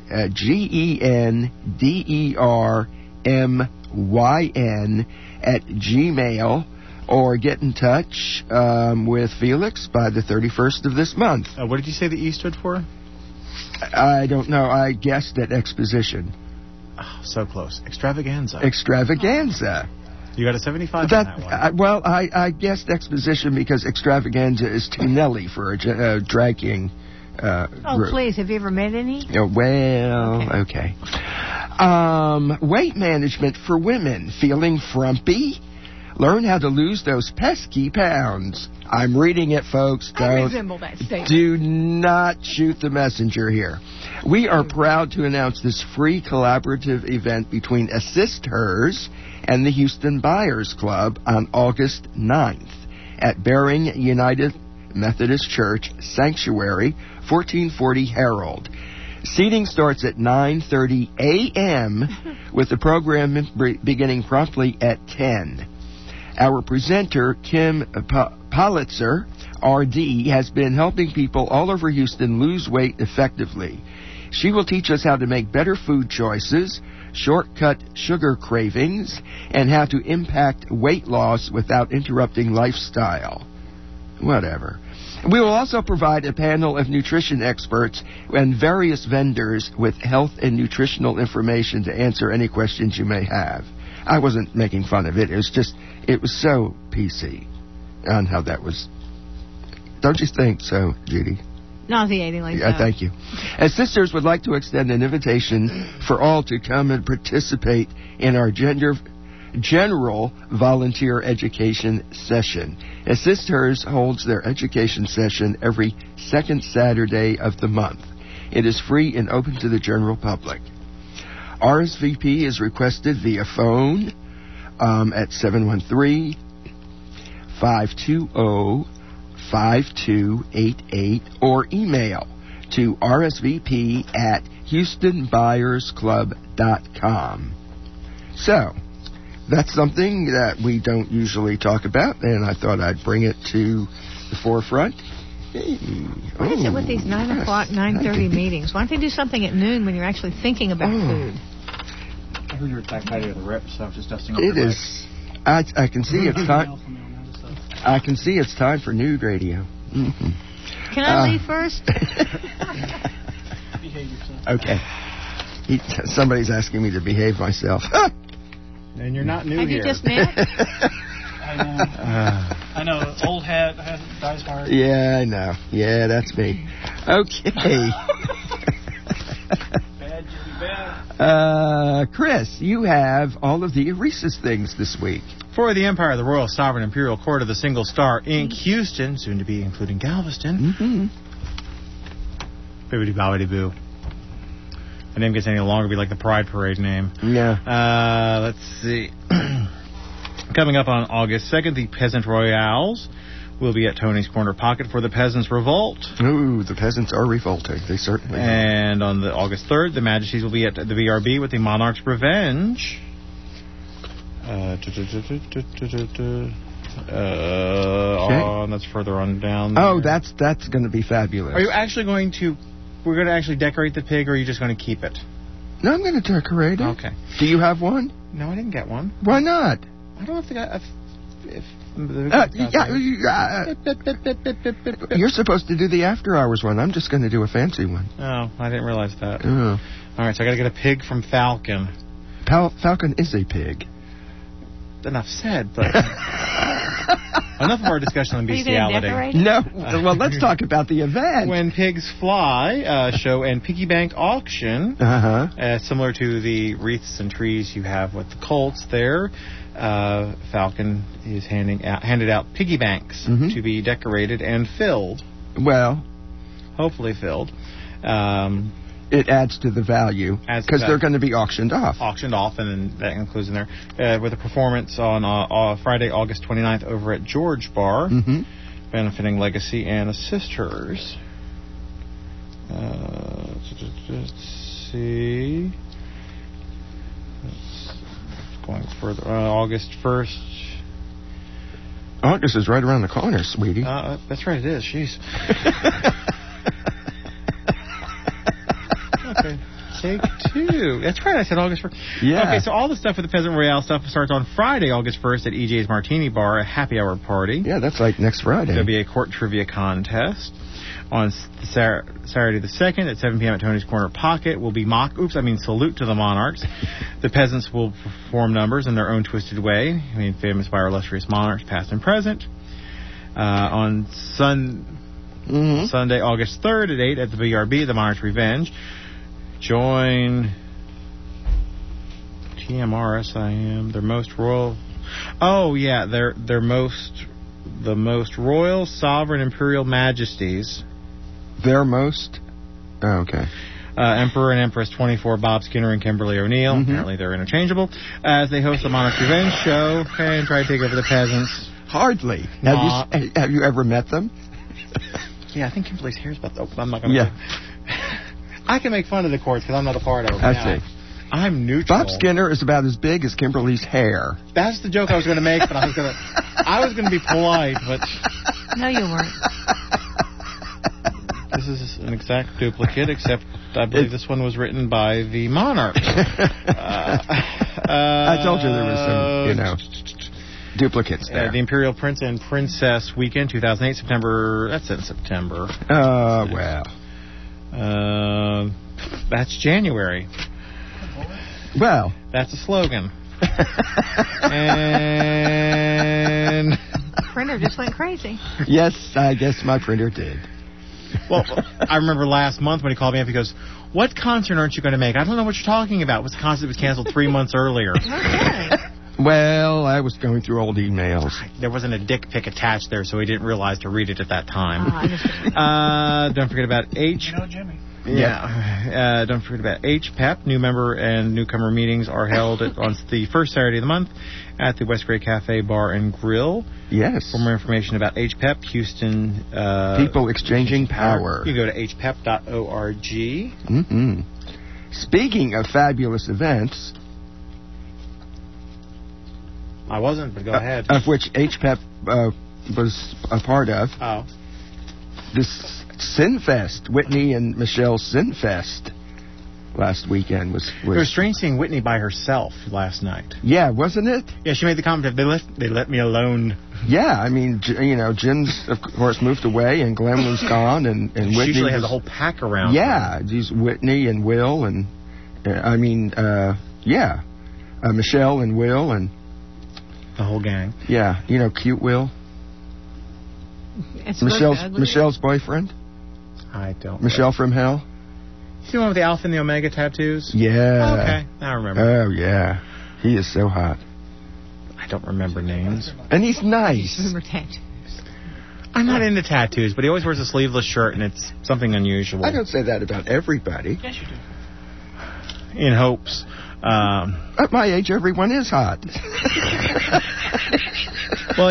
GenderMyn @gmail, or get in touch with Felix by the 31st of this month. What did you say the E stood for? I don't know. I guessed at Exposition. Oh, so close. Extravaganza. Extravaganza. You got a 75 on that one. I guessed Exposition because Extravaganza is too Nelly for a drag king group. Please, have you ever met any? Oh, well, okay. Weight management for women. Feeling frumpy? Learn how to lose those pesky pounds. I'm reading it, folks. I resemble that statement. Do not shoot the messenger here. We are proud to announce this free collaborative event between Assist Hers and the Houston Buyers Club on August 9th at Bering United Methodist Church Sanctuary, 1440 Herald. Seating starts at 9:30 a.m. with the program beginning promptly at 10. Our presenter, Kim Politzer, RD, has been helping people all over Houston lose weight effectively. She will teach us how to make better food choices, shortcut sugar cravings, and how to impact weight loss without interrupting lifestyle. Whatever. We will also provide a panel of nutrition experts and various vendors with health and nutritional information to answer any questions you may have. I wasn't making fun of it. It was so PC. on how that was. Don't you think so, Judy? Nauseating like Yeah, that. thank you. As sisters would like to extend an invitation for all to come and participate in our general volunteer education session. Assist Hers holds their education session every second Saturday of the month. It is free and open to the general public. RSVP is requested via phone at 713-520-5288 or email to rsvp@houstonbuyersclub.com. So, that's something that we don't usually talk about, and I thought I'd bring it to the forefront. Hey. What is it with these 9 o'clock, 9:30 meetings? Why don't they do something at noon when you're actually thinking about food? I heard you were back out of the rip, so I was just dusting off It your is. I can see it's time. I can see it's time for nude radio. Mm-hmm. Can I leave first? Behave yourself. Okay. Somebody's asking me to behave myself. And you're not new Have here. you just met? I know. Old hat dies hard. Yeah, I know. Yeah, that's me. Okay. Bad, Jimmy, bad. Chris, you have all of the Reese's things this week. For the Empire, the Royal Sovereign Imperial Court of the Single Star, Inc., Houston, soon to be including Galveston. Mm-hmm. Bibbidi bobbidi boo. The name gets any longer, be like the Pride Parade name. Yeah. Let's see. Coming up on August 2nd, the Peasant Royales will be at Tony's Corner Pocket for the Peasants' Revolt. Ooh, the peasants are revolting. They certainly are. And on the August 3rd, the Majesties will be at the VRB with the Monarch's Revenge. That's further on down there. Oh, that's going to be fabulous. Are you actually going to... We're going to actually decorate the pig, or are you just going to keep it? No, I'm going to decorate it. Okay. Do you have one? No, I didn't get one. Why not? I don't know if the guy... You're supposed to do the after-hours one. I'm just going to do a fancy one. Oh, I didn't realize that. Oh. All right, so I got to get a pig from Falcon. Falcon is a pig. Enough said, but... Enough of our discussion on Are you going to bestiality. decorate? No. Well, let's talk about the event. When Pigs Fly show and piggy bank auction, similar to the wreaths and trees you have with the Colts there, Falcon is handed out piggy banks to be decorated and filled. Well, hopefully filled. It adds to the value because they're going to be auctioned off. Auctioned off, and then that includes in there with a performance on Friday, August 29th over at George Bar, benefiting Legacy and Assist Hers. Let's see. Going further, August 1st. August is right around the corner, sweetie. That's right, it is. Jeez. Okay. Take two. That's right, I said August 1st. Yeah. Okay, so all the stuff with the Peasant Royale stuff starts on Friday, August 1st at EJ's Martini Bar, a happy hour party. Yeah, that's like next Friday. There'll be a court trivia contest. On Saturday the 2nd at 7 p.m. at Tony's Corner Pocket will be salute to the Monarchs. The peasants will perform numbers in their own twisted way, famous by our illustrious monarchs, past and present. On Sunday, August 3rd at 8 at the BRB, the Monarch's Revenge. Join TMRSIM, their most royal... Oh, yeah, the most royal, sovereign, imperial majesties... Their most? Oh, okay. Emperor and Empress 24, Bob Skinner and Kimberly O'Neill. Apparently they're interchangeable. As they host the Monarch's Revenge show and try to take over the peasants. Hardly. Have you ever met them? Yeah, I think Kimberly's here, but I'm not going to... Yeah. I can make fun of the courts because I'm not a part of it. I see. I'm neutral. Bob Skinner is about as big as Kimberly's hair. That's the joke I was going to make, but I was going to be polite, but... No, you weren't. This is an exact duplicate, except I believe this one was written by the monarch. I told you there was some, duplicates there. The Imperial Prince and Princess Weekend, 2008, September. That's in September. Oh, well. That's January. Well. That's a slogan. And... printer just went crazy. Yes, I guess my printer did. Well, I remember last month when he called me up, he goes, "What concert aren't you going to make? I don't know what you're talking about. It was a concert that was canceled 3 months earlier." Okay. Well, I was going through old emails. There wasn't a dick pic attached there, so he didn't realize to read it at that time. Don't forget about Jimmy. Yeah. Don't forget about HPEP. New member and newcomer meetings are held on the first Saturday of the month at the West Gray Cafe Bar and Grill. Yes. For more information about HPEP, Houston... People Exchanging Power. You go to hpep.org. Mm-hmm. Speaking of fabulous events... I wasn't, but go ahead. Of which HPEP was a part of. Oh. This Sinfest, Whitney and Michelle's Sinfest last weekend was... It was strange seeing Whitney by herself last night. Yeah, wasn't it? Yeah, she made the comment, they let me alone. Yeah, I mean, Jim's, of course, moved away, and Glenn was gone, and Whitney... She usually has a whole pack around. Yeah, these Whitney and Will, and... Michelle and Will, and... The whole gang. Yeah, cute Will. It's Michelle's boyfriend? I don't Michelle know. from Hell? See the one with the Alpha and the Omega tattoos? Yeah. Oh, okay, I remember. Oh, yeah. He is so hot. I don't remember names. And he's nice. Remember tattoos. I'm not into tattoos, but he always wears a sleeveless shirt, and it's something unusual. I don't say that about everybody. Yes, you do. In hopes. At my age, everyone is hot. Well,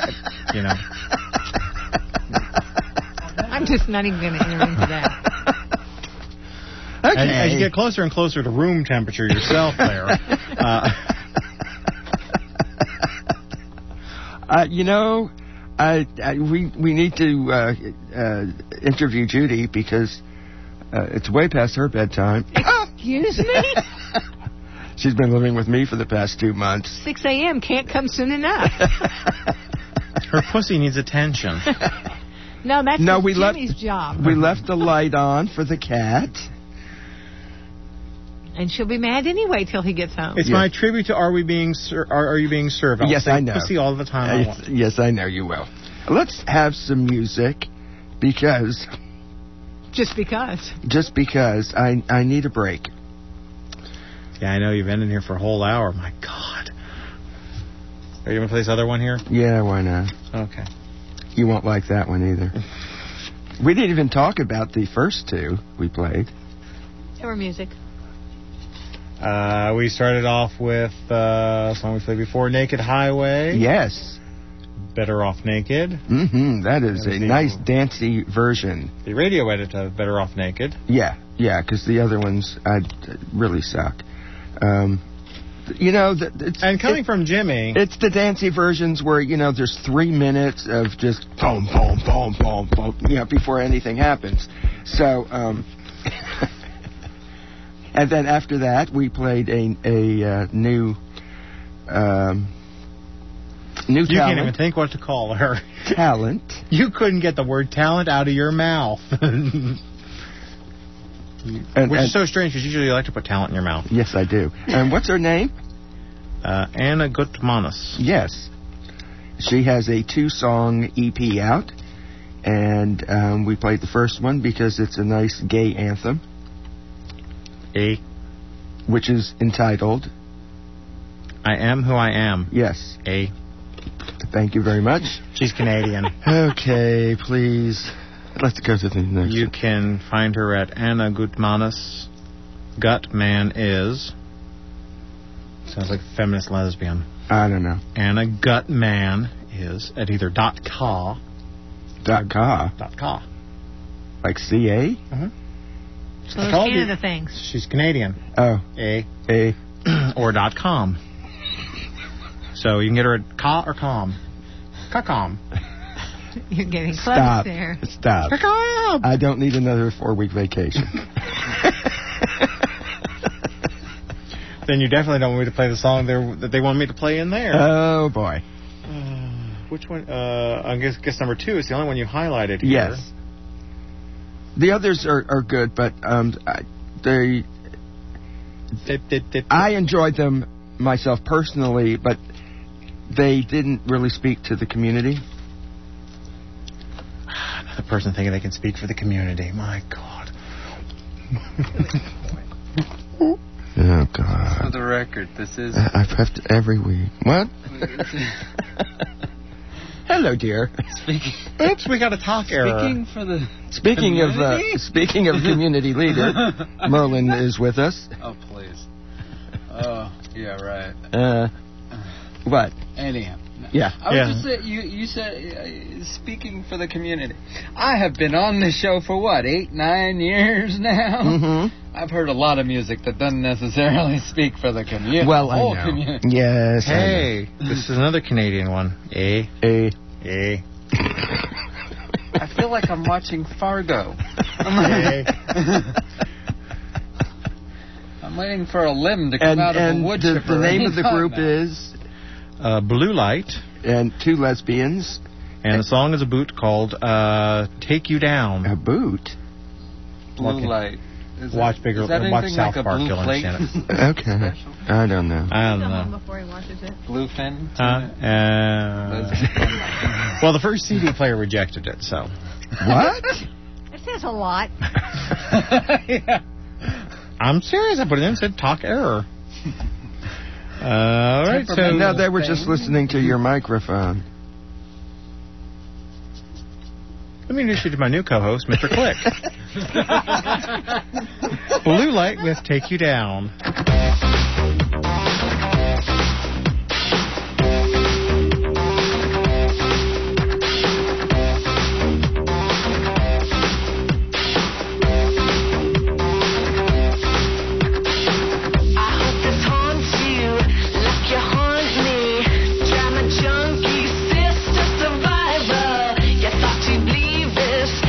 I'm just not even going to enter into that. Okay. As you get closer and closer to room temperature yourself there. We need to interview Judy because it's way past her bedtime. Excuse me? She's been living with me for the past 2 months. 6 a.m. can't come soon enough. Her pussy needs attention. No, that's Jimmy's job. We left the light on for the cat. And she'll be mad anyway till he gets home. It's my tribute to Are You Being Served? Yes, I know. Pussy all the time. Yes, I know you will. Let's have some music because... Just because. Just because I need a break. Yeah, I know. You've been in here for a whole hour. My God. Are you going to play this other one here? Yeah, why not? Okay. You won't like that one either. We didn't even talk about the first two we played. They were music. We started off with a song we played before, Naked Highway. Yes. Better Off Naked. Mm-hmm. That is a nice dancey version. The radio edit of Better Off Naked. Yeah, because the other ones really suck. And coming from Jimmy... It's the dancey versions where, there's 3 minutes of just boom, boom, boom, boom, boom, before anything happens. So, and then after that, we played a new talent. You can't even think what to call her. Talent. You couldn't get the word talent out of your mouth. Which is so strange, because usually you like to put talent in your mouth. Yes, I do. And what's her name? Anna Gutmanis. Yes. She has a 2-song EP out, and we played the first one because it's a nice gay anthem. Which is entitled... I Am Who I Am. Yes. Thank you very much. She's Canadian. Okay, please. Let's go to the next. You can find her at Anna Gutmanis. Gutman is. Sounds like feminist lesbian. I don't know. Anna Gutman is at either .ca. .ca? Like C-A? Mm-hmm. So those Canada things. She's Canadian. Oh. Or .com. So you can get her at ca or com. Ca-com. You're getting close there. Stop. Ca-com. I don't need another 4-week vacation. Then you definitely don't want me to play the song that they want me to play in there. Oh, boy. Which one? I guess number 2 is the only one you highlighted here. Yes. The others are good, but I enjoyed them myself personally, but they didn't really speak to the community. The person thinking they can speak for the community. My God. Oh, God. For the record, this is... I've have to every week. What? Hello, dear. Oops, we got a talk error. Speaking of community leader, Merlin is with us. Oh, please. Oh, yeah, right. What? Anyhow. Yeah. I was just saying, you said, speaking for the community. I have been on this show for, 8, 9 years now? Mm-hmm. I've heard a lot of music that doesn't necessarily speak for the community. Well, I know. Community. Yes. Hey, this is another Canadian one. A. I feel like I'm watching Fargo. I'm waiting for a limb to come out of a wood chipper. The name of the group is? Blue Light. And 2 lesbians. And the song is a boot called Take You Down. A boot? Blue Light. Watch South like Park, you'll plate? understand it. Okay. I don't know. I don't know. Before he watches it. Bluefin? Well, the first CD player rejected it, so. What? It says a lot. Yeah. I'm serious. I put it in and said talk error. All right, so. No, they were just listening to your microphone. Let me introduce you to my new co-host, Mr. Click. Blue Light with Take You Down.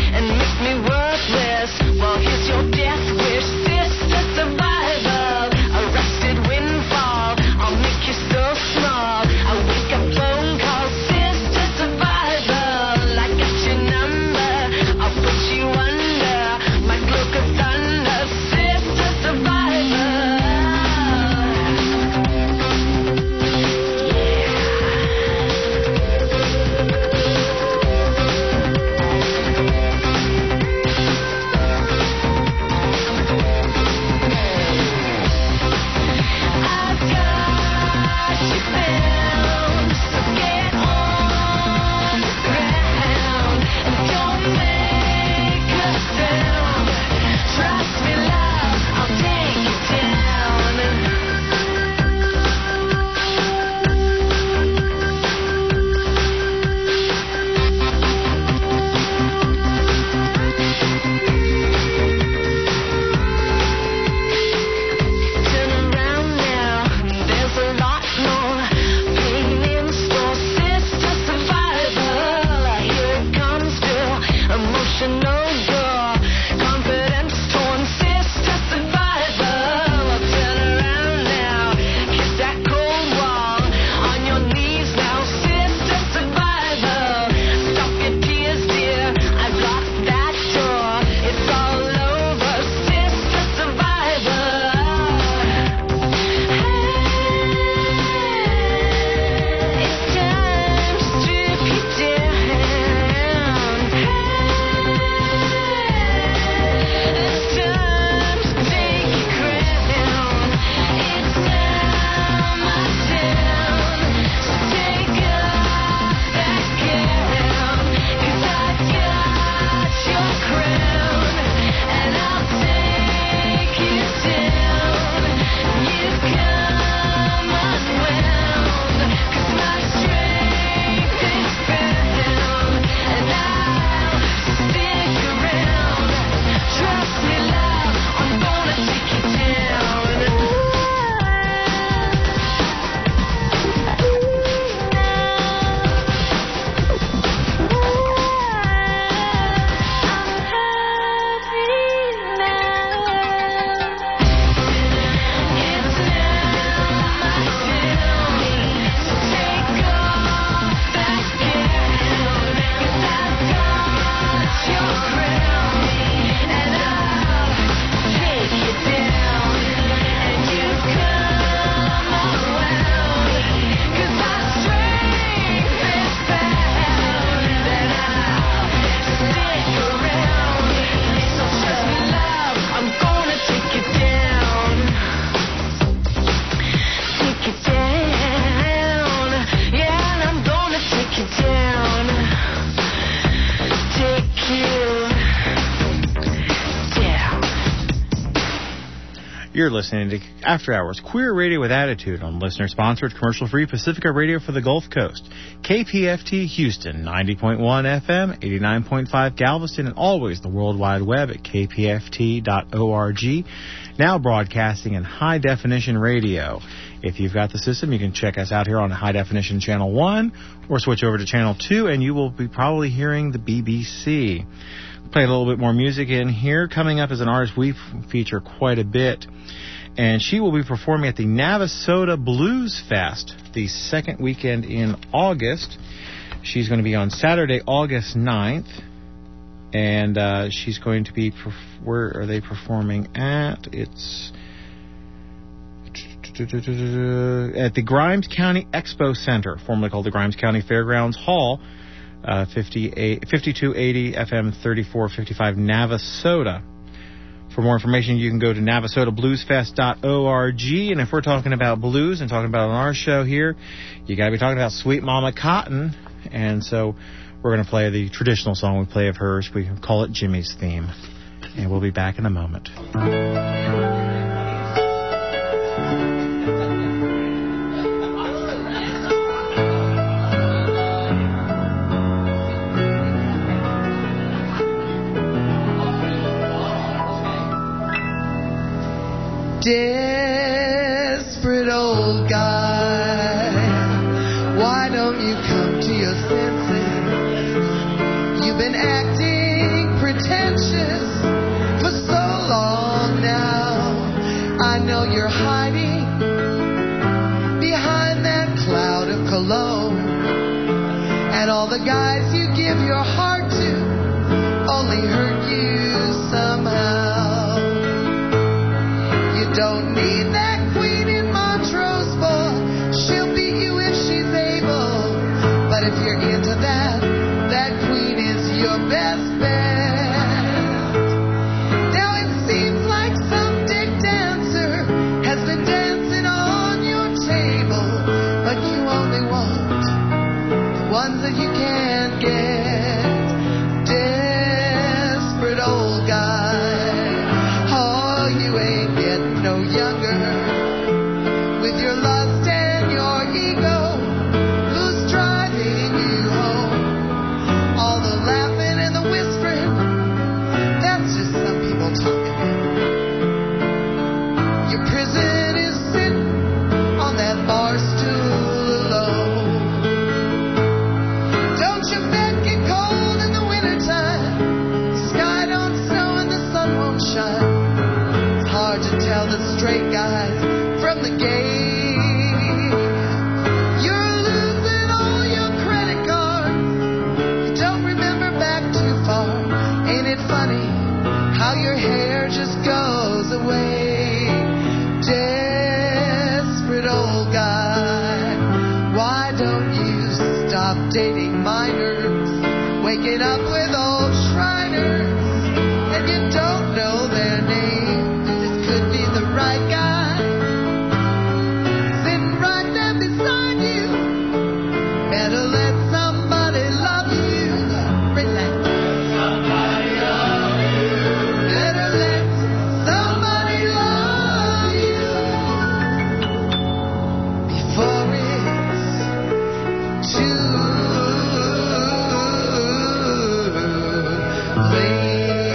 Well, here's your death wish, sister survivor. You're listening to After Hours, Queer Radio with Attitude on listener-sponsored, commercial-free Pacifica Radio for the Gulf Coast. KPFT Houston, 90.1 FM, 89.5 Galveston, and always the World Wide Web at kpft.org. Now broadcasting in high-definition radio. If you've got the system, you can check us out here on high-definition Channel 1 or switch over to Channel 2, and you will be probably hearing the BBC. Play a little bit more music in here. Coming up is an artist we feature quite a bit, and she will be performing at the Navasota Blues Fest the second weekend in August. She's going to be on Saturday, August 9th, and she's going to be... where are they performing at? It's at the Grimes County Expo Center, formerly called the Grimes County Fairgrounds Hall, 5280 FM 3455 Navasota. For more information, you can go to navasotabluesfest.org. And if we're talking about blues and talking about on our show here, you got to be talking about Sweet Mama Cotton. And so we're going to play the traditional song we play of hers. We call it Jimmy's Theme. And we'll be back in a moment. Desperate old guy, why don't you come to your senses? You've been acting pretentious for so long now. I know you're hiding behind that cloud of cologne, and all the guys you give your heart to only hurt you somehow. Don't need that queen in Montrose, boy. She'll beat you if she's able. But if you're into that, that queen is your best bet. Now it seems like some dick dancer has been dancing on your table, but you only want the ones that you can't get. Desperate old guy. You ain't getting no younger with your lust and your ego. Who's driving you home? All the laughing and the whispering, that's just some people talking. Your prison is sitting on that bar stool alone. Don't your bed get cold in the wintertime? The sky don't snow and the sun won't shine. Hard to tell the straight guys from the gay. You're losing all your credit cards. You don't remember back too far. Ain't it funny how your hair just goes away? Desperate old guy, why don't you stop dating minors? Waking up with old Shriners, and you don't know their names. Could be the right guy sitting right there beside you. Better let somebody love you. Relax. Somebody love you. Better let somebody love you before it's too late.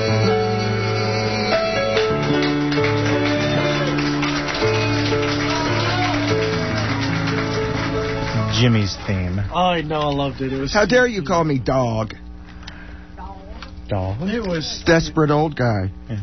Jimmy's Theme. Oh, I know, I loved it. It was. How dare you call me dog? Dog. It was Desperate old guy. Yeah.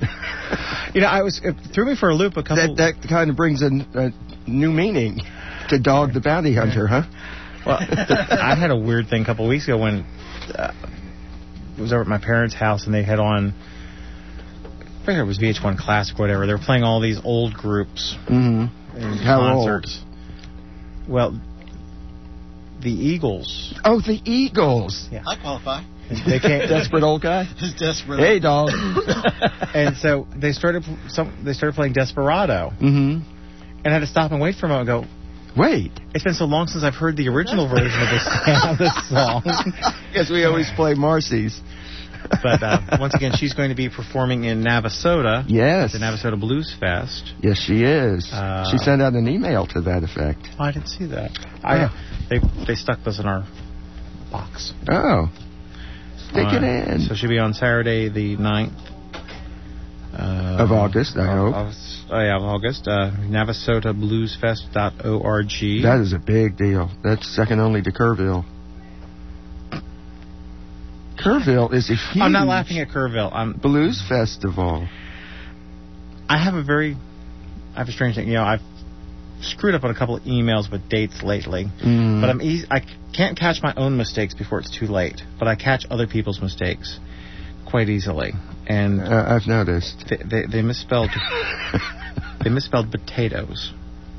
It threw me for a loop a couple... That kind of brings a new meaning to Dog the Bounty Hunter, huh? Well, I had a weird thing a couple of weeks ago when it was over at my parents' house and they had on... I forget it was VH1 Classic or whatever. They were playing all these old groups. Mm-hmm. In How concerts. old? Well, the Eagles. Oh, the Eagles. Yeah. I qualify. They can't. Desperate old guy. Desperate. Hey, dog. And so they started playing Desperado. Mm-hmm. And I had to stop and wait for a moment and go, wait. It's been so long since I've heard the original version of this song. Because we always play Marcy's. But once again, she's going to be performing in Navasota. Yes. The Navasota Blues Fest. Yes, she is. She sent out an email to that effect. Oh, I didn't see that. They stuck this in our box. Oh. Stick it in. So she'll be on Saturday the 9th. Of August, I hope. Of August. NavasotaBluesFest.org. That is a big deal. That's second only to Kerrville. Kerrville is a huge... I'm not laughing at Kerrville. Blues festival. I have a strange thing. I've screwed up on a couple of emails with dates lately. But I can't catch my own mistakes before it's too late. But I catch other people's mistakes quite easily. And I've noticed. They misspelled... they misspelled potatoes.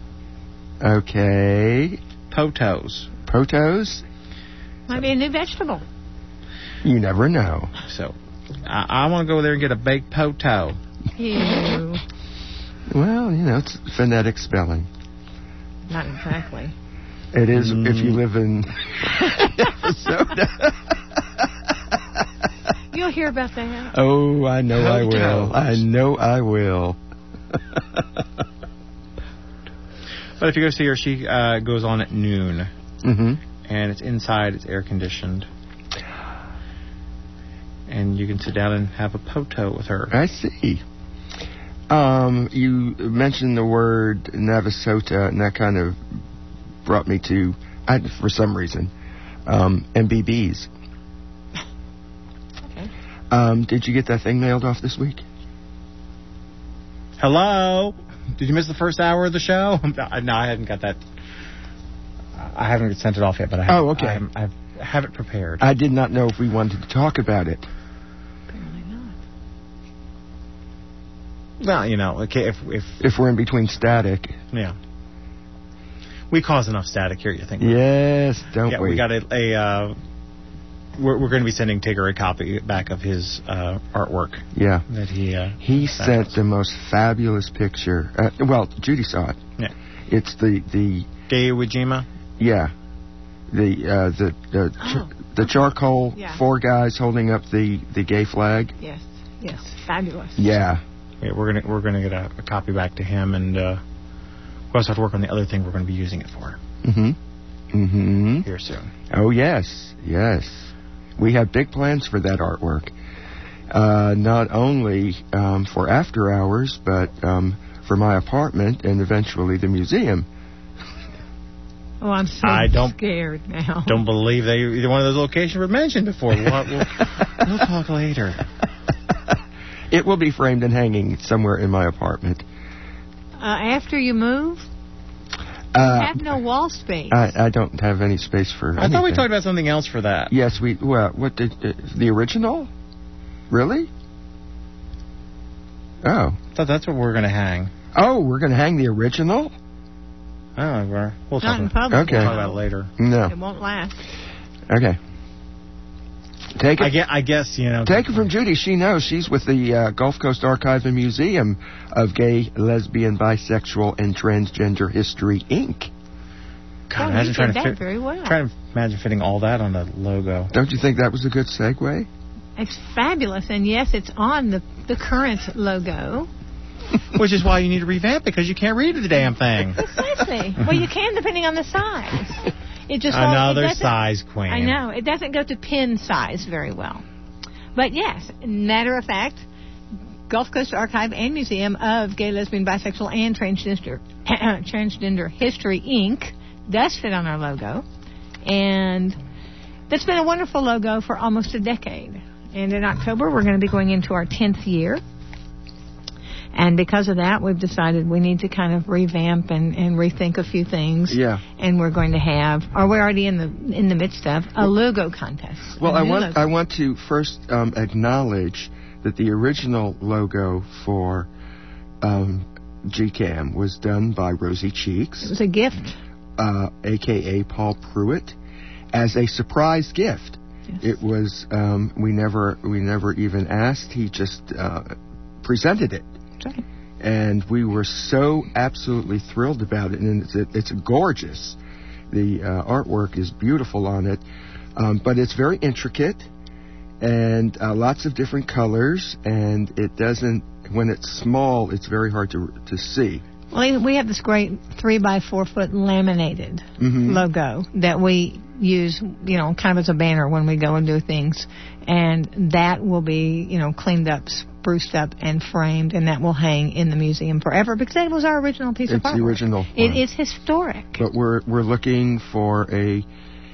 Okay. Potos. Potos? Might be a new vegetable. You never know. So, I want to go there and get a baked poto. Ew. Well, it's phonetic spelling. Not exactly. It is if you live in Minnesota. You'll hear about that. Oh, I know I will. I know I will. But if you go see her, she goes on at noon. Mm-hmm. And it's inside. It's air conditioned. And you can sit down and have a poto with her. I see. You mentioned the word Navasota, and that kind of brought me to, for some reason, MBBs. Okay. Did you get that thing mailed off this week? Hello? Did you miss the first hour of the show? No, I haven't got that. I haven't sent it off yet, but I have, okay. I have it prepared. I did not know if we wanted to talk about it. Apparently not. Well, okay, if we're in between static. Yeah. We cause enough static here, you think? Yes, don't we? We got we're going to be sending Tigger a copy back of his artwork. Yeah. That he sent the most fabulous picture. Judy saw it. Yeah. It's the Gay Ujima? Yeah. The charcoal, 4 guys holding up the gay flag. Yes, fabulous. Yeah. We're gonna get a copy back to him, and we also have to work on the other thing we're going to be using it for. Here soon. Oh yes. We have big plans for that artwork. Not only for after hours, but for my apartment and eventually the museum. Oh, I'm so scared now. Don't believe either one of those locations were mentioned before. We'll talk later. It will be framed and hanging somewhere in my apartment. After you move? You have no wall space. I don't have any space for anything. I thought we talked about something else for that. Yes, what did... the original? Really? Oh. I thought that's what we're going to hang. Oh, we're going to hang the original? Oh, we'll talk Not in public. Okay. We'll talk about it later. No. It won't last. Okay. Take it. I guess, Take it from Judy. She knows. She's with the Gulf Coast Archive and Museum of Gay, Lesbian, Bisexual, and Transgender History, Inc. God, imagine trying to very well. Try to imagine fitting all that on the logo. Don't you think that was a good segue? It's fabulous, and yes, it's on the current logo. Which is why you need to revamp, because you can't read the damn thing. Precisely. Well, you can, depending on the size. It just another size queen. I know. It doesn't go to pin size very well. But yes, matter of fact, Gulf Coast Archive and Museum of Gay, Lesbian, Bisexual, and Transgender History, Inc. does fit on our logo. And that's been a wonderful logo for almost a decade. And in October, we're going to be going into our 10th year. And because of that, we've decided we need to kind of revamp and rethink a few things. Yeah. And we're going to have, or we're already in the midst of, a logo contest. Well, I want to first acknowledge that the original logo for GCAM was done by Rosie Cheeks. It was a gift. A.K.A. Paul Pruitt, as a surprise gift. Yes. It was, we never even asked. He just presented it. Right. And we were so absolutely thrilled about it, and it's gorgeous. The artwork is beautiful on it, but it's very intricate, and lots of different colors, and it doesn't, when it's small, it's very hard to see. Well, we have this great 3x4 foot laminated logo that we use, kind of as a banner when we go and do things. And that will be, cleaned up, spruced up, and framed, and that will hang in the museum forever because that was our original piece of artwork. It's the original. It is historic. But we're looking for a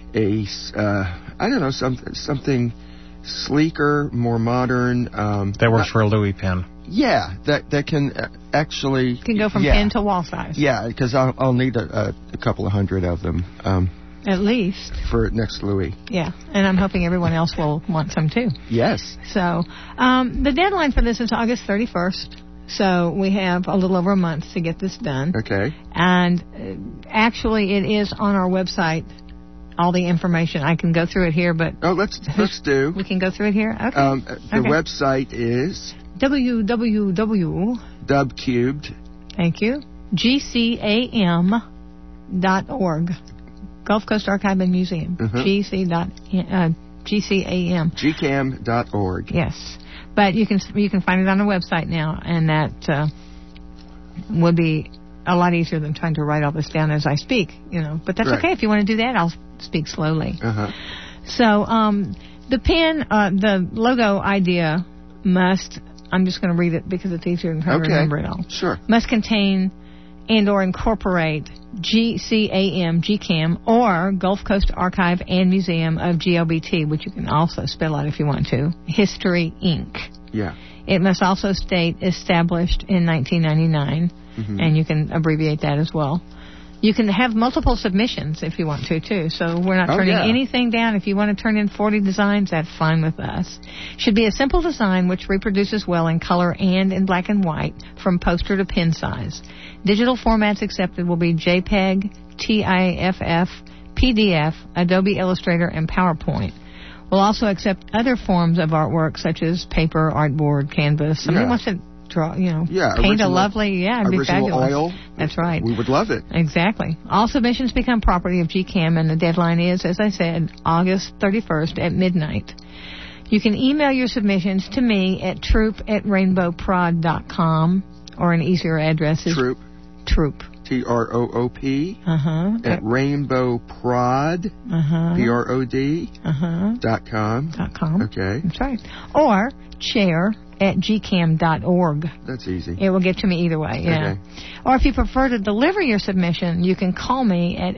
I don't know, something sleeker, more modern. That works for a Louis pen. Yeah, that can actually... Can go from pen to wall size. Yeah, because I'll need a couple of hundred of them. At least. For next Louis. Yeah, and I'm hoping everyone else will want some too. Yes. So, the deadline for this is August 31st. So we have a little over a month to get this done. Okay. And actually, it is on our website. All the information. I can go through it here, but... Oh, let's do. We can go through it here? Okay. The website is... www. Thank you. GCAM.org. Gulf Coast Archive and Museum. GCAM. GCAM.org. Yes. But you can find it on the website now, and that would be a lot easier than trying to write all this down as I speak, But that's okay. If you want to do that, I'll speak slowly. So the pen, the logo idea must, I'm just going to read it because it's easier than trying to remember it all. Sure. Must contain and or incorporate GCAM, or Gulf Coast Archive and Museum of GLBT, which you can also spell out if you want to, History, Inc. Yeah. It must also state established in 1999, and you can abbreviate that as well. You can have multiple submissions if you want to, too. So we're not turning anything down. If you want to turn in 40 designs, that's fine with us. Should be a simple design which reproduces well in color and in black and white from poster to pen size. Digital formats accepted will be JPEG, TIFF, PDF, Adobe Illustrator, and PowerPoint. We'll also accept other forms of artwork such as paper, artboard, canvas. Somebody wants to draw, paint a lovely, it'd be fabulous. Oil. That's right. We would love it. Exactly. All submissions become property of GCAM, and the deadline is, as I said, August 31st at midnight. You can email your submissions to me at troop@rainbowprod.com, or an easier address is Troop. TROOP. TROOP. At rainbowprod. PROD. .com. Okay. That's right. Or chair@gcam.org. That's easy. It will get to me either way, yeah. Okay. Or if you prefer to deliver your submission, you can call me at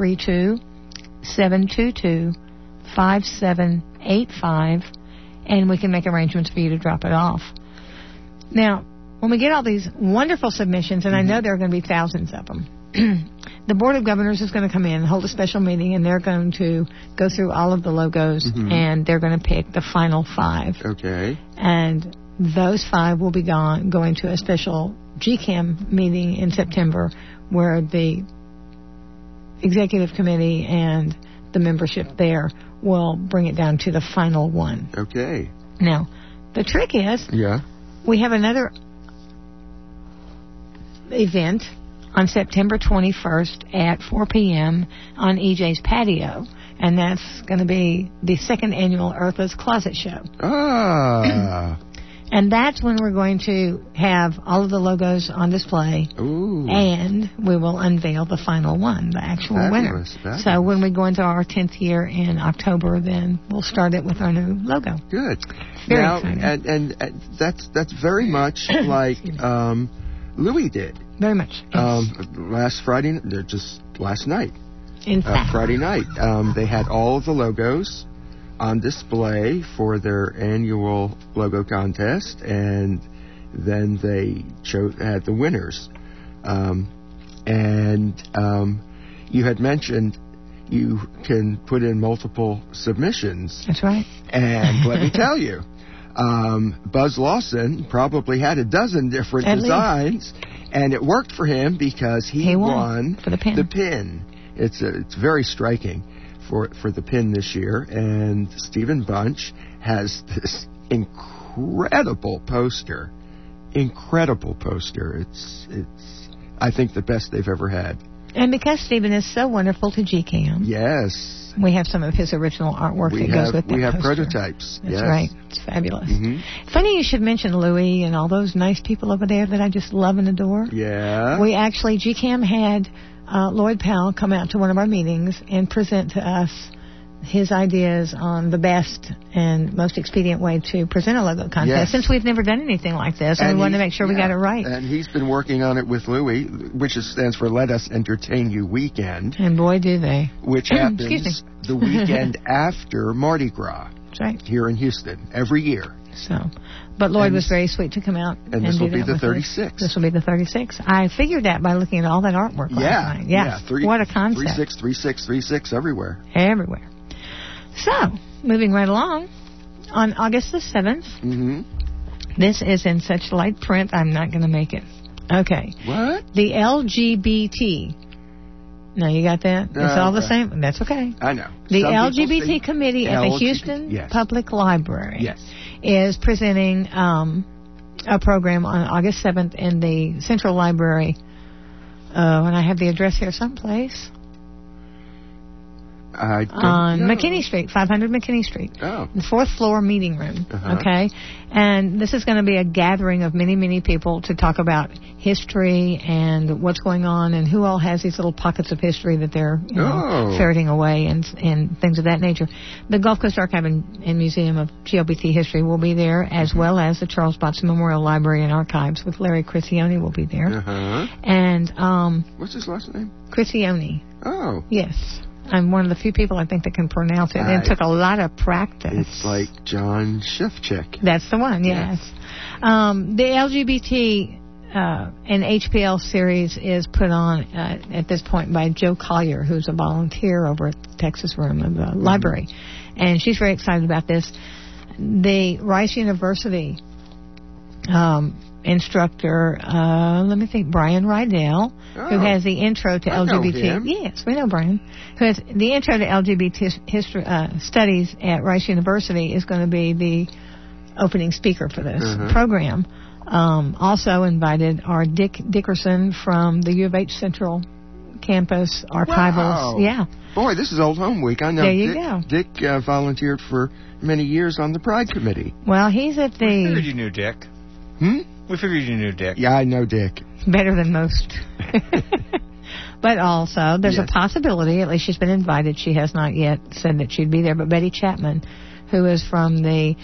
832-722-5785, and we can make arrangements for you to drop it off. Now, when we get all these wonderful submissions, and I know there are going to be thousands of them, the Board of Governors is going to come in and hold a special meeting, and they're going to go through all of the logos, and they're going to pick the final 5. Okay. And those 5 will be going to a special GCAM meeting in September where the executive committee and the membership there will bring it down to the final one. Okay. Now, the trick is we have another event on September 21st at 4 p.m. on EJ's patio, and that's going to be the 2nd annual Earthless Closet Show. And that's when we're going to have all of the logos on display, and we will unveil the final one, the actual winner. So when we go into our 10th year in October, then we'll start it with our new logo. Good. Very exciting. And that's very much like Louis did. Very much. Last night. In fact. Friday night. They had all of the logos on display for their annual logo contest, and then they had the winners. You had mentioned you can put in multiple submissions. That's right. And let me tell you, Buzz Lawson probably had a dozen different designs, and it worked for him because he won for the pin. It's very striking for the pin this year, and Stephen Bunch has this incredible poster. It's I think the best they've ever had. And because Stephen is so wonderful to GCAM, Yes. we have some of his original artwork that goes with that We have poster. prototypes. That's yes. right. It's fabulous. Mm-hmm. Funny you should mention Louie and all those nice people over there that I just love and adore. Yeah. We actually, GCAM had Lloyd Powell come out to one of our meetings and present to us his ideas on the best and most expedient way to present a logo contest, Yes. since we've never done anything like this, and we wanted to make sure we got it right. And he's been working on it with Louie, which stands for Let Us Entertain You Weekend, And boy, do they. which Excuse happens me. the weekend after Mardi Gras That's right. here in Houston every year. So, but Lloyd And- was very sweet to come out and this do will be that the with us. 36th. This will be the 36th. I figured that by looking at all that artwork last night. Yes. What a concept. 36, 36, 36 everywhere. Everywhere. So, moving right along, on August the 7th, Mm-hmm. this is in such light print, I'm not going to make it. Okay. What? The LGBT. No, you got that? It's all the same? That's okay. I know. The Some people LGBT say committee at the LGBT Houston yes. Public Library Yes. is presenting a program on August 7th in the Central Library. And I have the address here someplace. I don't On know. McKinney Street, 500 McKinney Street. Oh. The fourth floor meeting room. Uh-huh. Okay? And this is going to be a gathering of many, many people to talk about history and what's going on and who all has these little pockets of history that they're ferreting away and things of that nature. The Gulf Coast Archive and Museum of GLBT History will be there, as well as the Charles Botson Memorial Library and Archives with Larry Cricione will be there. Uh-huh. And what's his last name? Cricione. Oh. Yes. I'm one of the few people I think that can pronounce it. It took a lot of practice. It's like John Shefchik. That's the one, yes. The LGBT and HPL series is put on at this point by Joe Collier, who's a volunteer over at the Texas Room of the library. And she's very excited about this. The Rice University instructor, let me think, Brian Rydell, who has the intro to LGBT. Yes, we know Brian. Who has the intro to LGBT history, studies at Rice University, is going to be the opening speaker for this program. Also invited are Dick Dickerson from the U of H Central Campus Archivals. Wow. Yeah. Boy, this is Old Home Week. I know. There you go. Dick volunteered for many years on the Pride Committee. Well, he's at the... We figured you knew Dick. We figured you knew Dick. Yeah, I know Dick. Better than most. But also, there's a possibility, at least she's been invited, she has not yet said that she'd be there, but Betty Chapman, who is from the,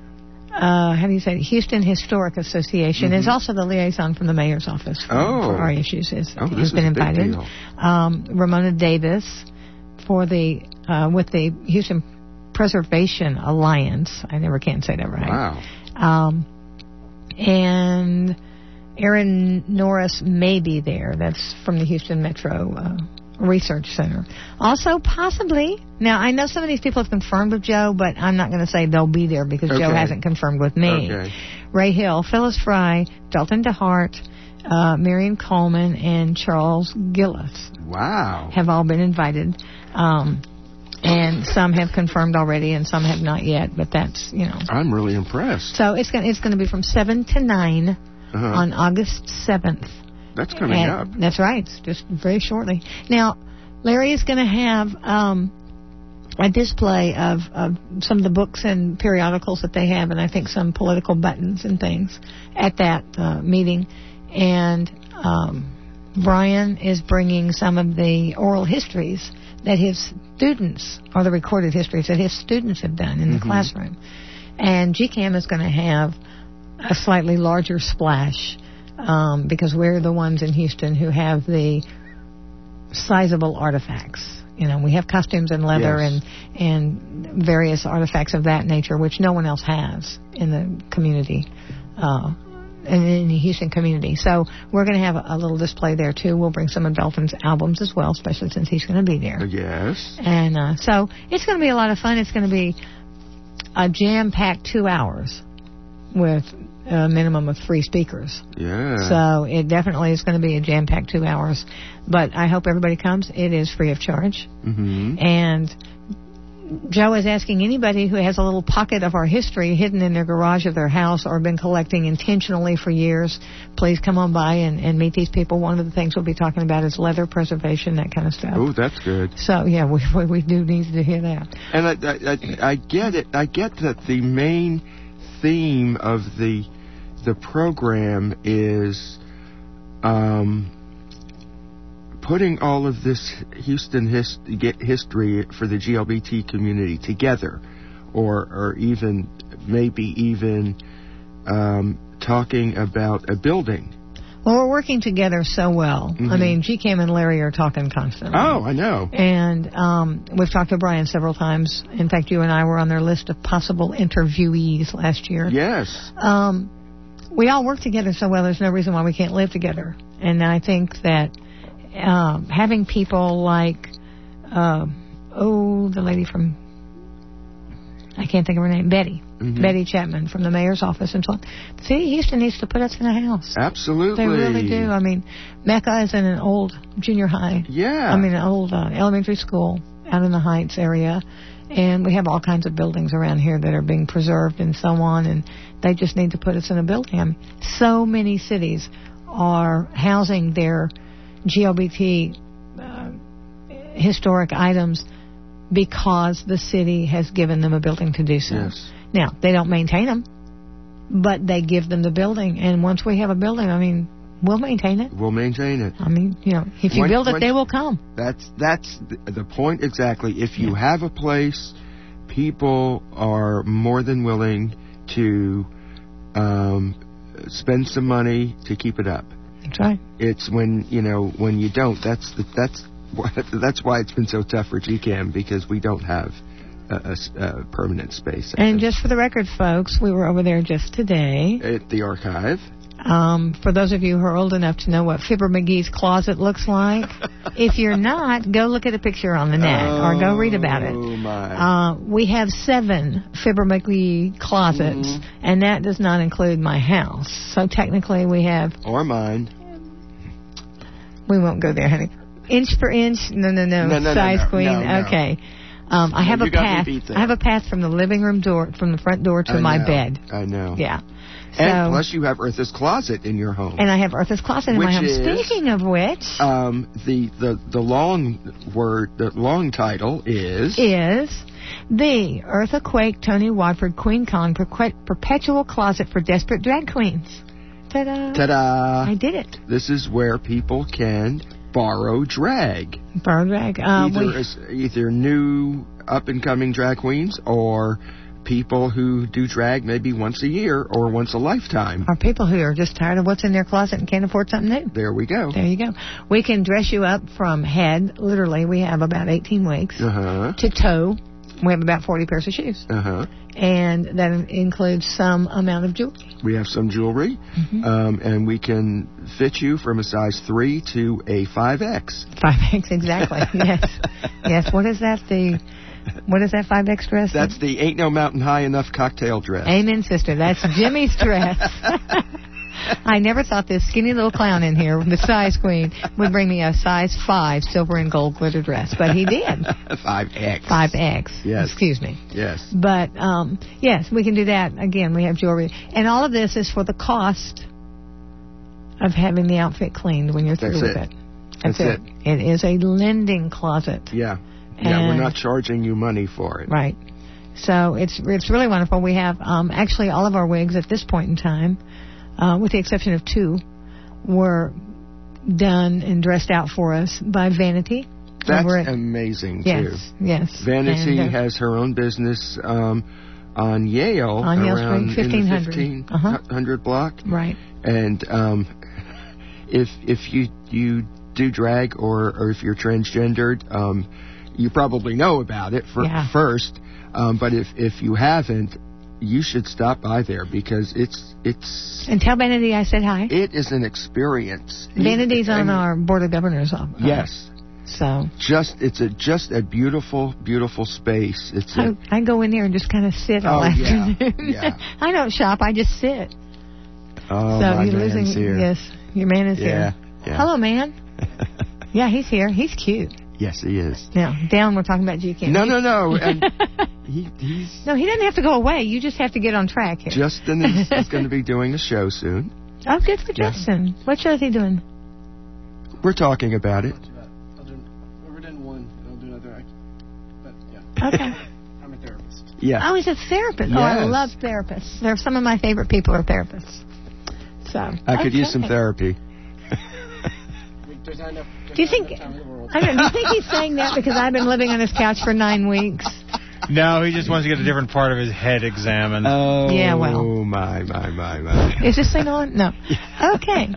Houston Historic Association, is also the liaison from the mayor's office for our issues, has been invited. Ramona Davis for the, with the Houston Preservation Alliance. I never can say that right. Wow. And Aaron Norris may be there. That's from the Houston Metro Research Center. Also, possibly, now I know some of these people have confirmed with Joe, but I'm not going to say they'll be there because Joe hasn't confirmed with me. Ray Hill, Phyllis Fry, Dalton DeHart, Marion Coleman, and Charles Gillis. Wow. Have all been invited. And some have confirmed already, and some have not yet. But that's, I'm really impressed. So it's going to be from 7 to 9 on August 7th. That's coming up. That's right. It's just very shortly. Now, Larry is going to have a display of some of the books and periodicals that they have, and I think some political buttons and things at that meeting. And Brian is bringing some of the oral histories that his students, or the recorded histories that his students have done in the classroom. And GCAM is going to have a slightly larger splash because we're the ones in Houston who have the sizable artifacts. We have costumes and leather and various artifacts of that nature, which no one else has in the community. And in the Houston community. So we're going to have a little display there, too. We'll bring some of Dalton's albums as well, especially since he's going to be there. Yes. And so it's going to be a lot of fun. It's going to be a jam-packed 2 hours with a minimum of 3 speakers. Yeah. So it definitely is going to be a jam-packed 2 hours. But I hope everybody comes. It is free of charge. And Joe is asking anybody who has a little pocket of our history hidden in their garage of their house or been collecting intentionally for years, please come on by and meet these people. One of the things we'll be talking about is leather preservation, that kind of stuff. Oh, that's good. So, yeah, we do need to hear that. And I get it. I get that the main theme of the program is putting all of this Houston history for the GLBT community together, or even talking about a building. Well, we're working together so well. I mean, GCAM and Larry are talking constantly. Oh, I know. And we've talked to Brian several times. In fact, you and I were on their list of possible interviewees last year. Yes. We all work together so well, there's no reason why we can't live together. And I think that having people like, the lady from, I can't think of her name, Betty Chapman from the mayor's office and so on. The city of Houston needs to put us in a house. Absolutely. They really do. I mean, Mecca is in an old junior high. Yeah. I mean, an old elementary school out in the Heights area. And we have all kinds of buildings around here that are being preserved and so on. And they just need to put us in a building. I mean, so many cities are housing their GLBT historic items because the city has given them a building to do so. Yes. Now, they don't maintain them, but they give them the building. And once we have a building, I mean, we'll maintain it. We'll maintain it. I mean, you know, if you build it, they will come. That's the point exactly. If you have a place, people are more than willing to spend some money to keep it up. That's right. It's when you don't. That's why it's been so tough for GCAM, because we don't have a permanent space. And just for the record, folks, we were over there just today at the archive. For those of you who are old enough to know what Fibber McGee's closet looks like, if you're not, go look at a picture on the net or go read about it. Oh my! We have 7 Fibber McGee closets, and that does not include my house. So technically, we have mine. We won't go there, honey. Inch per inch? No. Size queen. No. Okay. I have a path. I have a path from the living room door, from the front door to my bed. I know. Yeah. And plus, you have Eartha's Closet in your home. And I have Eartha's Closet in my home. Speaking of which, the long title is the Eartha Quake Tony Watford Queen Con Perpetual Closet for Desperate Drag Queens. Ta-da! Ta-da! I did it. This is where people can borrow drag. Either new up-and-coming drag queens or people who do drag maybe once a year or once a lifetime. Or people who are just tired of what's in their closet and can't afford something new. There we go. There you go. We can dress you up from head, literally, we have about 18 wigs, to toe. We have about 40 pairs of shoes. And that includes some amount of jewelry. We have some jewelry. And we can fit you from a size 3 to a 5X. 5X, exactly. Yes. What is that? What is that 5X dress? That's the Ain't No Mountain High Enough cocktail dress. Amen, sister. That's Jimmy's dress. I never thought this skinny little clown in here, the size queen, would bring me a size 5 silver and gold glitter dress. But he did. 5X. 5X. Yes. Excuse me. Yes. But, yes, we can do that. Again, we have jewelry. And all of this is for the cost of having the outfit cleaned when you're through with it. That's it. It is a lending closet. Yeah. Yeah, we're not charging you money for it. Right. So it's really wonderful. We have actually all of our wigs at this point in time, with the exception of 2, were done and dressed out for us by Vanity. That's amazing, too. Yes. Vanity has her own business on Yale. On Yale around Street, 1500. In the 1500 block. Right. And if you do drag or if you're transgendered, you probably know about it first. But if you haven't, you should stop by there because it's and tell Vanity I said hi. It is an experience. Vanity's on our Board of Governors office. Yes. So it's just a beautiful space. I go in there and just kind of sit all afternoon. Yeah. I don't shop. I just sit. Oh, so my you're man's here. Yes, your man is here. Yeah. Hello, man. Yeah, he's here. He's cute. Yes, he is. Now, down, we're talking about GCAM. No. And he's... No, he doesn't have to go away. You just have to get on track here. Justin is going to be doing a show soon. Oh, good for Justin. What show is he doing? We're talking about it. We're doing one, and I'll do another. But, yeah. Okay. I'm a therapist. Yeah. Oh, he's a therapist. Yes. Oh, I love therapists. They're some of my favorite people are therapists. So I could use some therapy. There's not enough. Do you think? I don't know. Do you think he's saying that because I've been living on his couch for 9 weeks? No, he just wants to get a different part of his head examined. Oh, yeah, well. my. Is this thing on? No. Okay.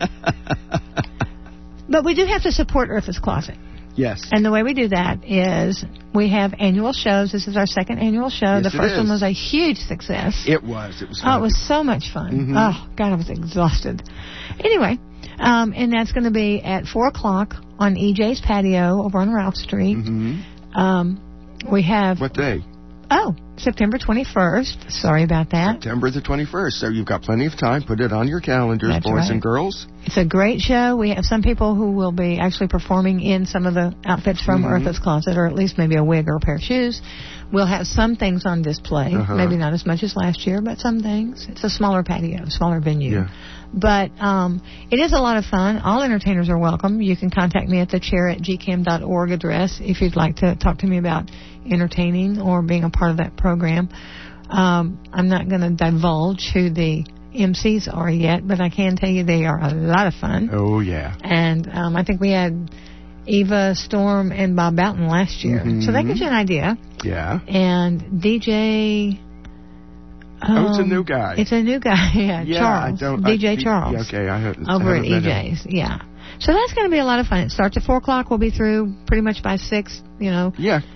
But we do have to support Eartha's Closet. Yes. And the way we do that is we have annual shows. This is our second annual show. Yes, the first it one is. was a huge success. It was. It was. Oh, it was so much fun. Mm-hmm. Oh, God, I was exhausted. Anyway, and that's going to be at 4 o'clock on EJ's patio over on Ralph Street. Mm-hmm. We have... What day? Oh, September 21st. Sorry about that. September the 21st. So you've got plenty of time. Put it on your calendars, That's boys right. and girls. It's a great show. We have some people who will be actually performing in some of the outfits from Eartha's Closet, or at least maybe a wig or a pair of shoes. We'll have some things on display. Maybe not as much as last year, but some things. It's a smaller patio, smaller venue. Yeah. But it is a lot of fun. All entertainers are welcome. You can contact me at the chair@gcam.org address if you'd like to talk to me about entertaining or being a part of that program. I'm not going to divulge who the MCs are yet, but I can tell you they are a lot of fun. Oh, yeah. And I think we had Eva Storm and Bob Boughton last year. So that gives you an idea. Yeah. And DJ... it's a new guy. It's a new guy, yeah, Charles. DJ Charles. Okay, I haven't. Over at met him. EJ's, yeah. So that's going to be a lot of fun. It starts at 4 o'clock. We'll be through pretty much by 6, Yeah.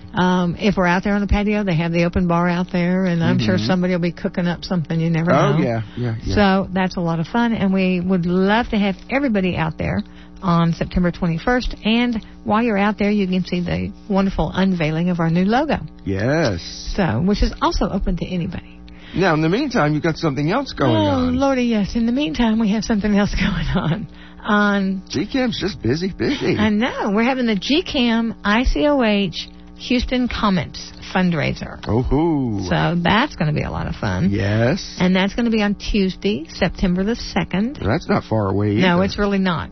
If we're out there on the patio, they have the open bar out there, and I'm sure somebody will be cooking up something. You never know. Oh, yeah. So that's a lot of fun, and we would love to have everybody out there on September 21st. And while you're out there, you can see the wonderful unveiling of our new logo. Yes. So, which is also open to anybody. Now, in the meantime, you've got something else going on. Oh, Lordy, yes. In the meantime, we have something else going on. GCAM's just busy. I know. We're having the GCAM ICOH Houston Comets fundraiser. Oh-hoo. So that's going to be a lot of fun. Yes. And that's going to be on Tuesday, September the 2nd. That's not far away either. No, it's really not.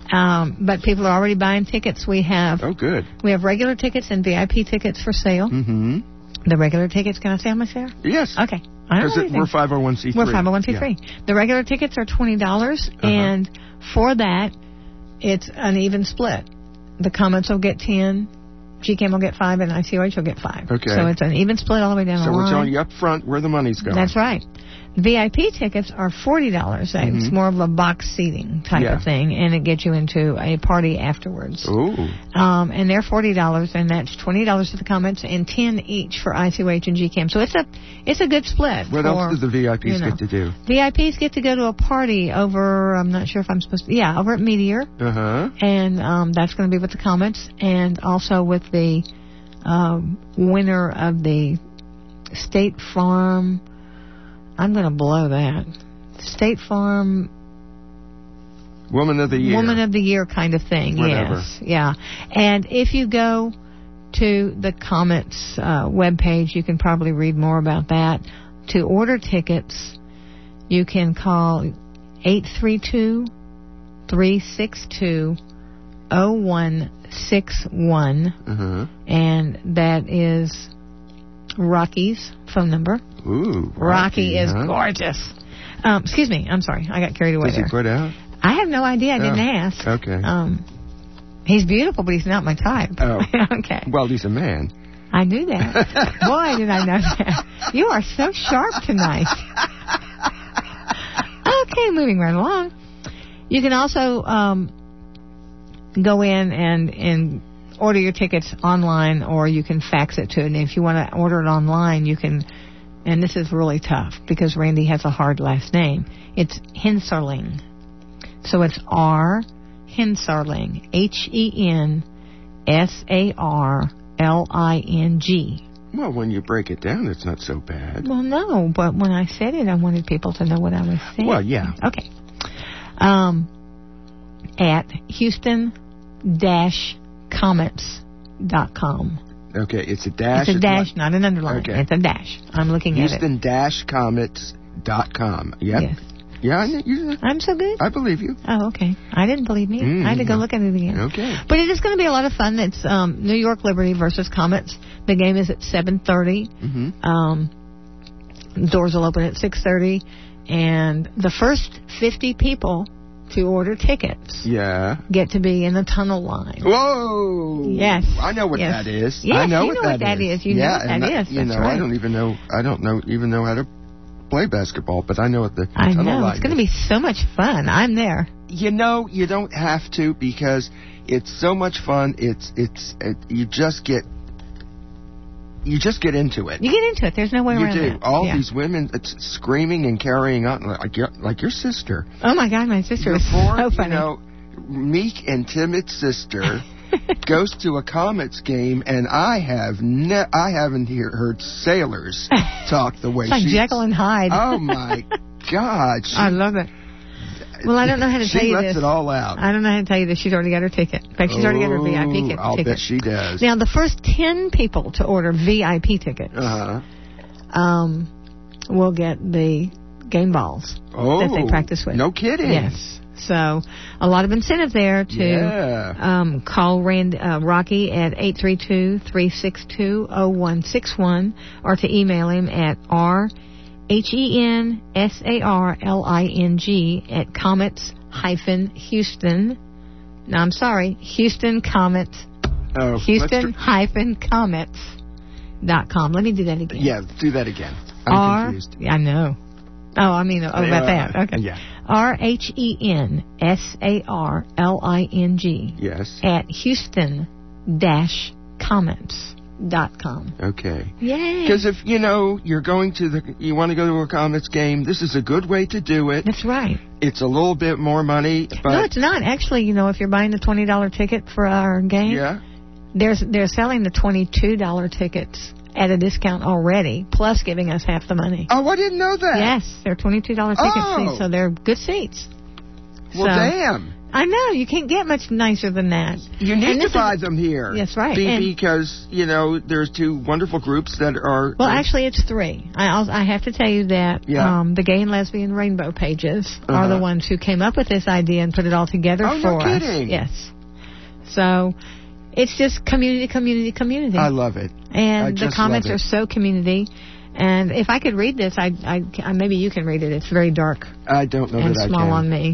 But people are already buying tickets. We have good. We have regular tickets and VIP tickets for sale. Mm-hmm. The regular tickets, can I say how much they are? Yes. Okay. I don't know We're 501c3. We're 501c3. Yeah. The regular tickets are $20, and for that, it's an even split. The Comets will get 10, GCAM will get 5, and ICOH will get 5. Okay. So it's an even split all the way down the line. So we're telling you up front where the money's going. That's right. VIP tickets are $40. It's more of a box seating type of thing, and it gets you into a party afterwards. Ooh. And they're $40, and that's $20 for the Comets and $10 each for ICOH and GCAM. So it's a good split. What else do the VIPs get to do? VIPs get to go to a party over, I'm not sure if I'm supposed to, over at Meteor. And that's going to be with the Comets, and also with the winner of the State Farm. I'm going to blow that. State Farm Woman of the Year. Woman of the Year kind of thing. Whatever. Yes. Yeah. And if you go to the Comets webpage, you can probably read more about that. To order tickets, you can call 832-362-0161. And that is Rocky's phone number. Ooh, Rocky is gorgeous. Excuse me. I'm sorry. I got carried away there. Does he put out? I have no idea. I didn't ask. Okay. He's beautiful, but he's not my type. Oh. Okay. Well, he's a man. I knew that. Boy, did I know that. You are so sharp tonight. Okay, moving right along. You can also go in and order your tickets online, or you can fax it to it. And if you want to order it online, you can, and this is really tough because Randy has a hard last name. It's Hensarling. So it's R. Hensarling. HENSARLING. Well, when you break it down, it's not so bad. Well, no, but when I said it, I wanted people to know what I was saying. Well, yeah. Okay. At Houston-Comets HoustonComets.com. Okay, it's a dash. It's a dash, not an underline. Okay. It's a dash. I'm looking at it. Houston-Comets.com. Yep. Yes. Yeah, I'm so good? I believe you. Oh, okay. I didn't believe me. I had to go look at it again. Okay. But it is going to be a lot of fun. It's New York Liberty versus Comets. The game is at 7:30. Doors will open at 6:30. And the first 50 people to order tickets get to be in the tunnel line. Whoa! Yes. I know what that is. Yes, I know you know what that is. You know what that is. That's right. I don't even know. I don't even know how to play basketball, but I know what the tunnel line it's going to be so much fun. I'm there. You know, you don't have to because it's so much fun. You just get into it. You get into it. There's no way around it. You do. All these women screaming and carrying on like your sister. Oh my God, my sister is so funny. Meek and timid sister goes to a Comets game, and I haven't heard sailors talk the way it's like Jekyll and Hyde. Oh my God! I love it. Well, I don't know how to tell you this. She lets it all out. I don't know how to tell you this. She's already got her ticket. In fact, she's already got her VIP ticket. I'll bet she does. Now, the first 10 people to order VIP tickets will get the game balls that they practice with. No kidding. Yes. So, a lot of incentive there to call Rocky at 832-362-0161 or to email him at HENSARLING at Comets-Houston. No, I'm sorry, Houston Comets. Houston-Comets.com. Let me do that again. Yeah, do that again. I'm confused. I know. Oh, I mean, about that. Okay. Yeah. RHENSARLING. Yes. At Houston-Comets.com. Okay. Yay. Because if, you want to go to a Comets game, this is a good way to do it. That's right. It's a little bit more money. But no, it's not. Actually, if you're buying the $20 ticket for our game, they're selling the $22 tickets at a discount already, plus giving us half the money. Oh, I didn't know that. Yes, they're $22 ticket seats, so they're good seats. Well, damn. I know, you can't get much nicer than that. You need to buy them here. That's right. Because, there's two wonderful groups that are... Well, actually, it's three. I have to tell you that the Gay and Lesbian Rainbow pages are the ones who came up with this idea and put it all together for us. Oh, no kidding. Yes. So, it's just community. I love it. And the comments are so community. And if I could read this, I maybe you can read it. It's very dark. I don't know that I can. And small on me.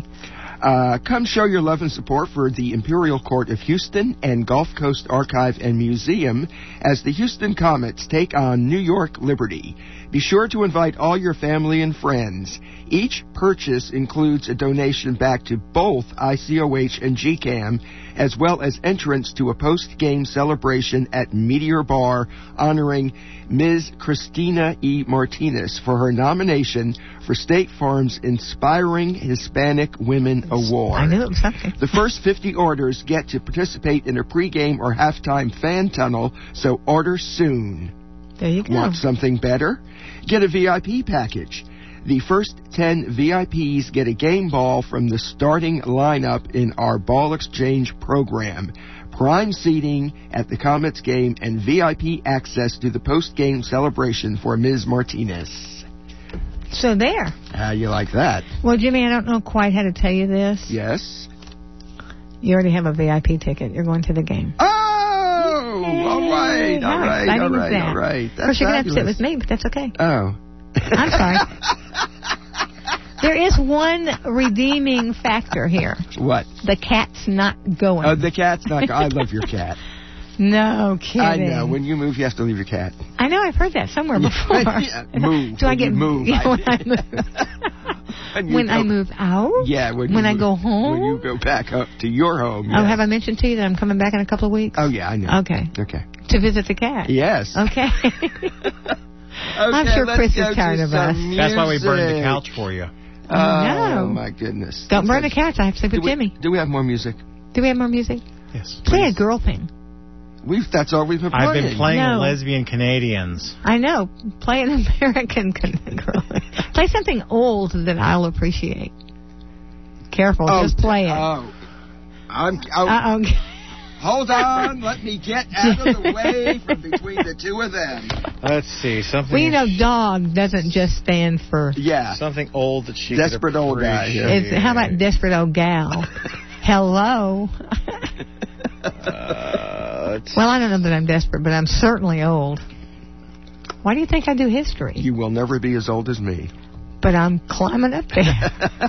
Come show your love and support for the Imperial Court of Houston and Gulf Coast Archive and Museum as the Houston Comets take on New York Liberty. Be sure to invite all your family and friends. Each purchase includes a donation back to both ICOH and GCAM, as well as entrance to a post-game celebration at Meteor Bar honoring Ms. Christina E. Martinez for her nomination for State Farm's Inspiring Hispanic Women Award. I knew it was something. The first 50 orders get to participate in a pregame or halftime fan tunnel, so order soon. There you go. Want something better? Get a VIP package. The first 10 VIPs get a game ball from the starting lineup in our ball exchange program. Prime seating at the Comets game and VIP access to the post-game celebration for Ms. Martinez. So there. How you like that? Well, Jimmy, I don't know quite how to tell you this. Yes? You already have a VIP ticket. You're going to the game. Oh! All right. That's That's of course, you're going to have to sit with me, but that's okay. Oh. I'm sorry. There is one redeeming factor here. What? The cat's not going. Oh, the cat's not going. I love your cat. No kidding. I know. When you move, you have to leave your cat. I know. I've heard that somewhere before. Move. Do I get move? Yeah, when I move. When I move out? Yeah. When I go home? When you go back up to your home. Yes. Oh, have I mentioned to you that I'm coming back in a couple of weeks? Oh, yeah, I know. Okay. To visit the cat? Yes. Okay. I'm sure Chris is tired of us. That's why we burned the couch for you. Oh, my goodness. Don't burn the couch. I have to sleep with Jimmy. Do we have more music? Do we have more music? Yes. Play a girl thing. That's all we've been playing. I've been playing Lesbian Canadians. I know. Play an American girl. Play something old that I'll appreciate. Careful. Just play it. Oh. Hold on. Let me get out of the way from between the two of them. Let's see. Something. Well, you know, dog doesn't just stand for... Yeah. Something old that she Desperate could old guy. Yeah. It's, how about desperate old gal? Hello. Well, I don't know that I'm desperate, but I'm certainly old. Why do you think I do history? You will never be as old as me. But I'm climbing up there.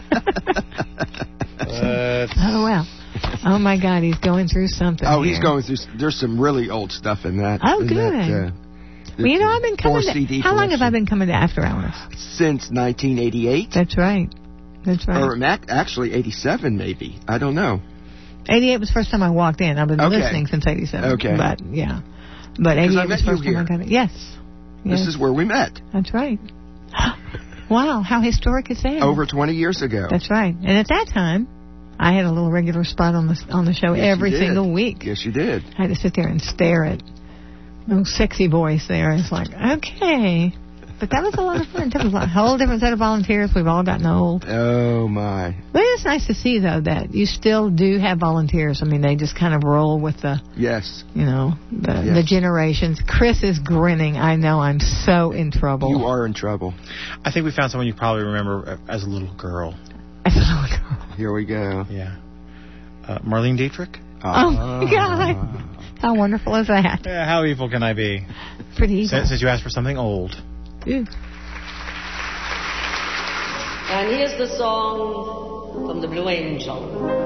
Oh, well. Oh, my God, he's going through something. Oh, here. he's going through... There's some really old stuff in that. Oh, in good. That, well, you know, I've been coming CD how long have I collection. been coming to After Hours? Since 1988. That's right. That's right. Or actually 87, maybe. I don't know. 88 was the first time I walked in. I've been listening since 87. Okay. But, yeah. But 88 was the first time I got in. Yes. This is where we met. That's right. Wow, how historic is that? Over 20 years ago. That's right. And at that time, I had a little regular spot on the show every single week. Yes, you did. I had to sit there and stare at no sexy voice there. It's like, okay. But that was a lot of fun. That was a whole different set of volunteers. We've all gotten old. Oh, my. But it's nice to see, though, that you still do have volunteers. I mean, they just kind of roll with the, yes, the generations. Chris is grinning. I know I'm so in trouble. You are in trouble. I think we found someone you probably remember as a little girl. As a little girl. Here we go. Yeah. Marlene Dietrich? Oh, my God. How wonderful is that? Yeah, how evil can I be? Pretty evil. Since you asked for something old. Ew. And here's the song from the Blue Angel.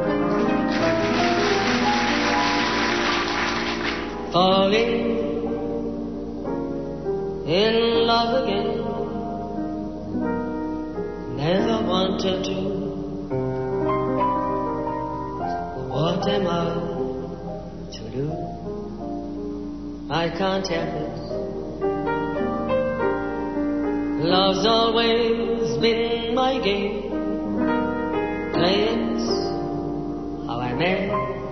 Falling in love again. Never wanted to. What am I to do? I can't help it. Love's always been my game. Play it how I may.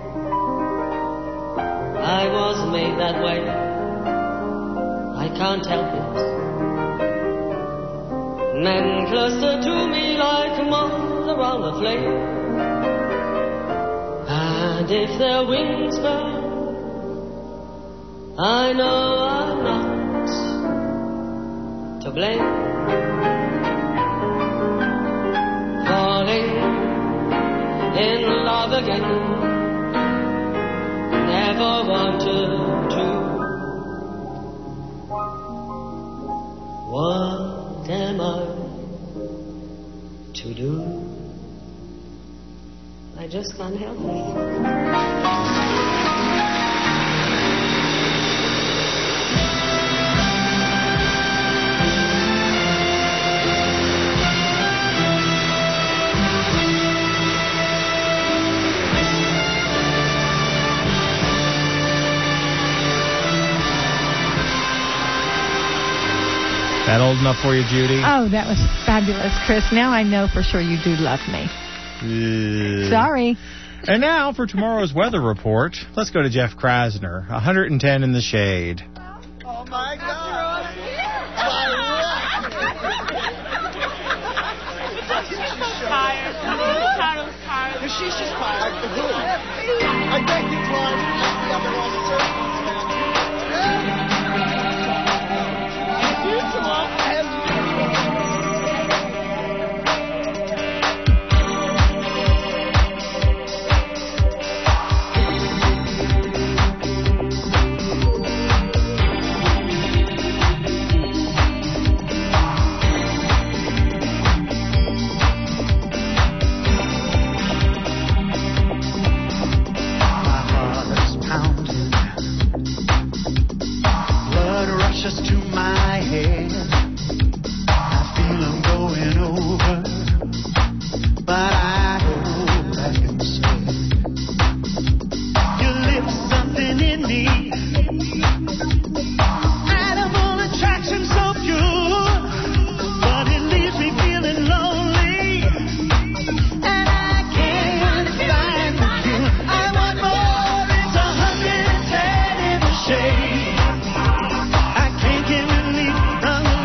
I was made that way. I can't help it. Men cluster to me like moths around a flame. And if their wings burn, I know I'm not to blame. Falling in love again. Never wanted to. What am I to do? I just can't help it. That old enough for you, Judy? Oh, that was fabulous, Chris. Now I know for sure you do love me. Sorry. And now for tomorrow's weather report, let's go to Jeff Krasner. 110 in the shade. Oh, my God. She's just tired. I beg you, Clark. I can't get relief from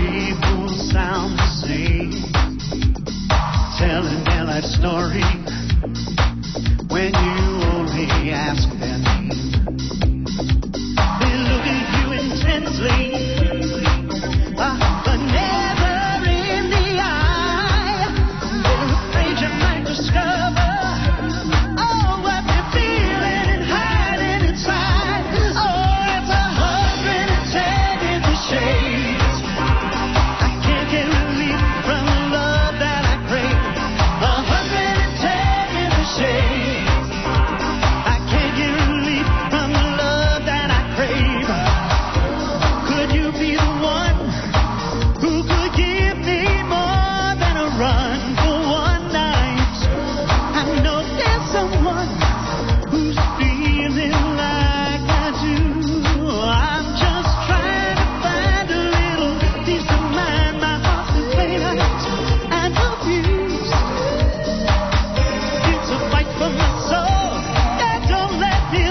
people sound the same, telling their life story when you only ask their name. They look at you intensely, but never in the eye. They're afraid you might discover what they're feeling and hiding inside. Oh, it's 110 in the shades. I can't get relief from the love that I crave. 110 in the shades. I can't get relief from the love that I crave. Could you be the one who could give me more than a run for one night? I know there's someone who's feeling like I do. I'm just trying to find a little peace of mind. My heart's been played out and abused. It's a fight for my soul that don't let me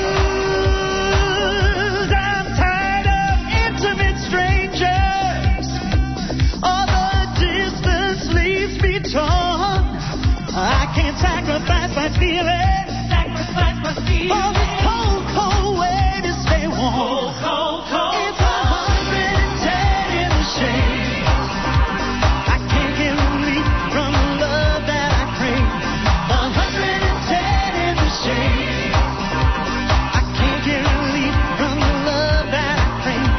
lose. I'm tired of intimate strangers. Although distance leaves me torn, I can't sacrifice my feelings. For this cold, cold way to stay warm. It's 110 in the shade. I can't get relief from the love that I crave. 110 in the shade. I can't get relief from the love that I crave.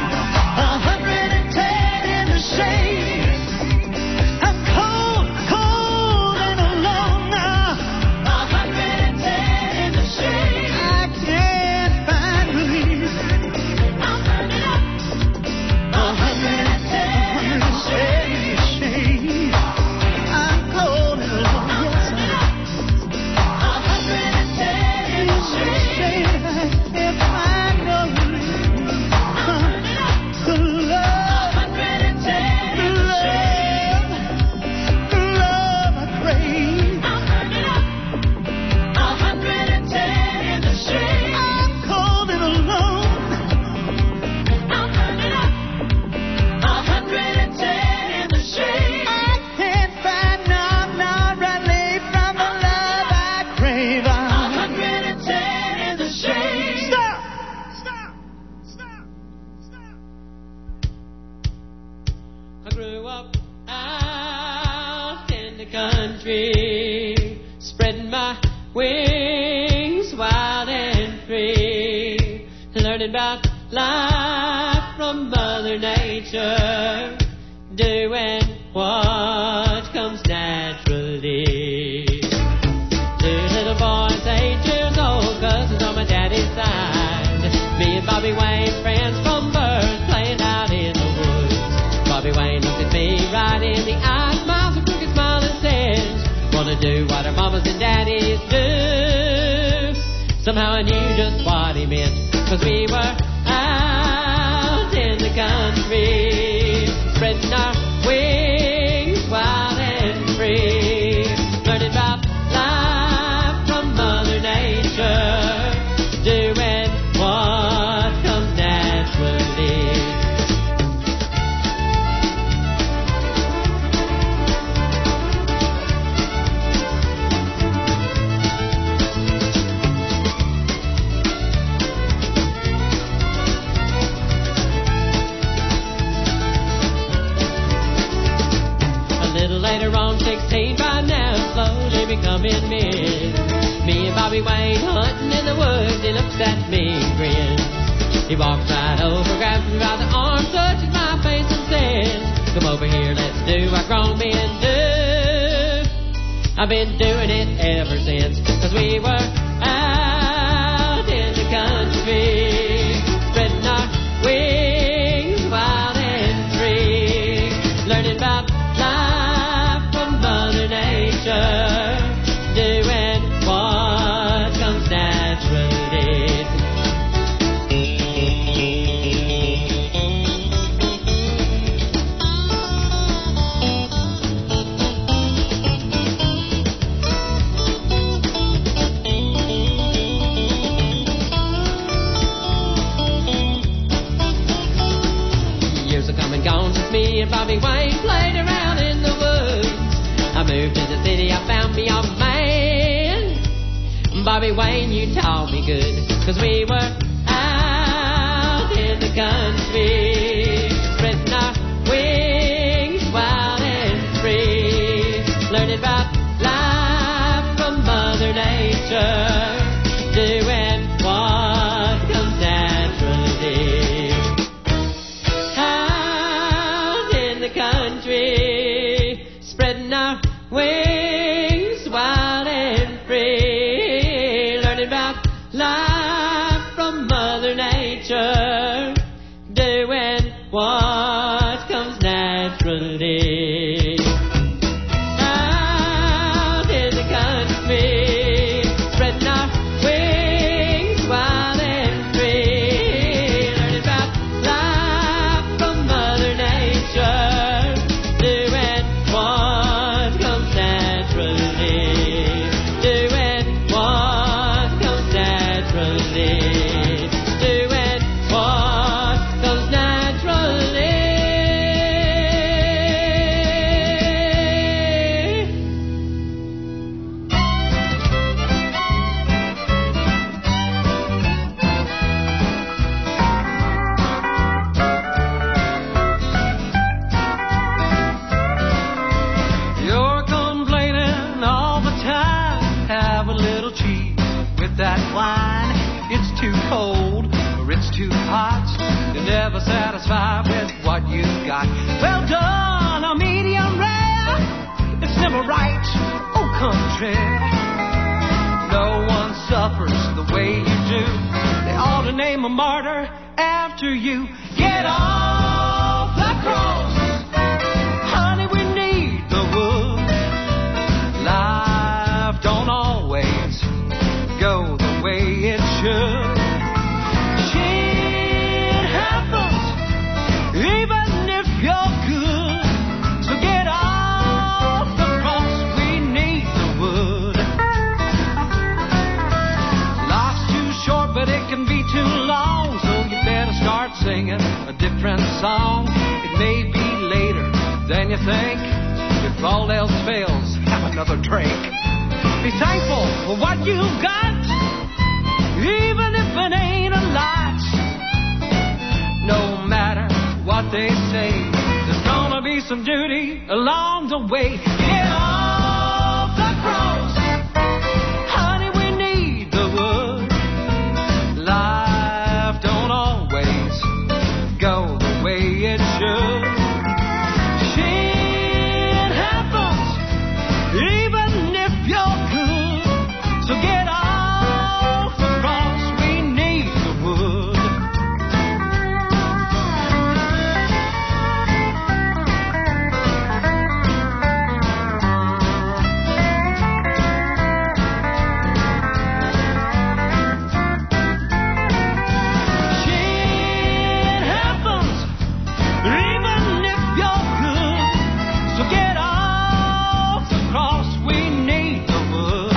110 in the shade. I'm cold, cold and alone now. 110 in the shade. I can't find relief. I'm burning up. 110 in the shade. I'm cold and alone. Yes, I am. 110 in the shade. I can't find no relief. The love, 110 in the shade. The love I crave. I'm burning up. 110 in the shade. I'm cold and alone. I'm burning up. 110 in the shade. I can't find no relief from the love I crave. 110 in the shade. Stop! I grew up out in the country, spreading my wings wild and free, learning about life from Mother Nature, doing what comes naturally. Two little boys, 8 years old, cousins on my daddy's side. Me and Bobby Wayne, friends from birth, playing out in the woods. Bobby Wayne looked at me right in the eye, smiles a crooked smile and says, wanna do what our mamas and daddies do. Somehow I knew just what he meant, 'cause we were out in the country, spreading our wings wild and free, learning about life from Mother Nature, doing what comes naturally. Later on, 16 by now, slowly becoming men. Me and Bobby Wayne hunting in the woods, he looks at me and grins. He walks right over, grabs me by the arm, touches my face and says, come over here, let's do what grown men do. I've been doing it ever since, 'cause we were out in the country, spreading our wings wild and free, learning about life from Mother Nature, doing what comes naturally. gone, just me and Bobby Wayne played around in the woods. I moved to the city, I found me a man. Bobby Wayne, you taught me good, 'cause we were out in the country, spreading our wings wild and free, learning about life from Mother Nature, doing what comes naturally. Out in the country, spreading our wings wild and free, learning about life from Mother Nature, doing what comes naturally. Out in the country, spreading our wings wild and free, learning about life from Mother Nature, doing what comes naturally, doing what comes naturally, doing what comes naturally. You're complaining all the time. Have a little cheese with that wine. It's too cold or it's too hot. You're never satisfied with what you got. Well done, a medium rare. It's never right, oh country. No one suffers the way you do. They ought to name a martyr after you. Get off the cross. Honey, we need the wood. Life don't always go the way it should. Shit happens, even if you're good. So get off the cross, we need the wood. Life's too short, but it can be too long. So you better start singing a different song. It may be later than you think. If all else fails, have another drink. Be thankful for what you've got, even if it ain't a lot. No matter what they say, there's gonna be some duty along the way. Get off the cross. Honey, we need the wood. Life don't always go the way it should. Shit happens, even if you're good. So get off the cross, we need the wood. Shit happens, even if you're good. So get off the cross, we need the wood.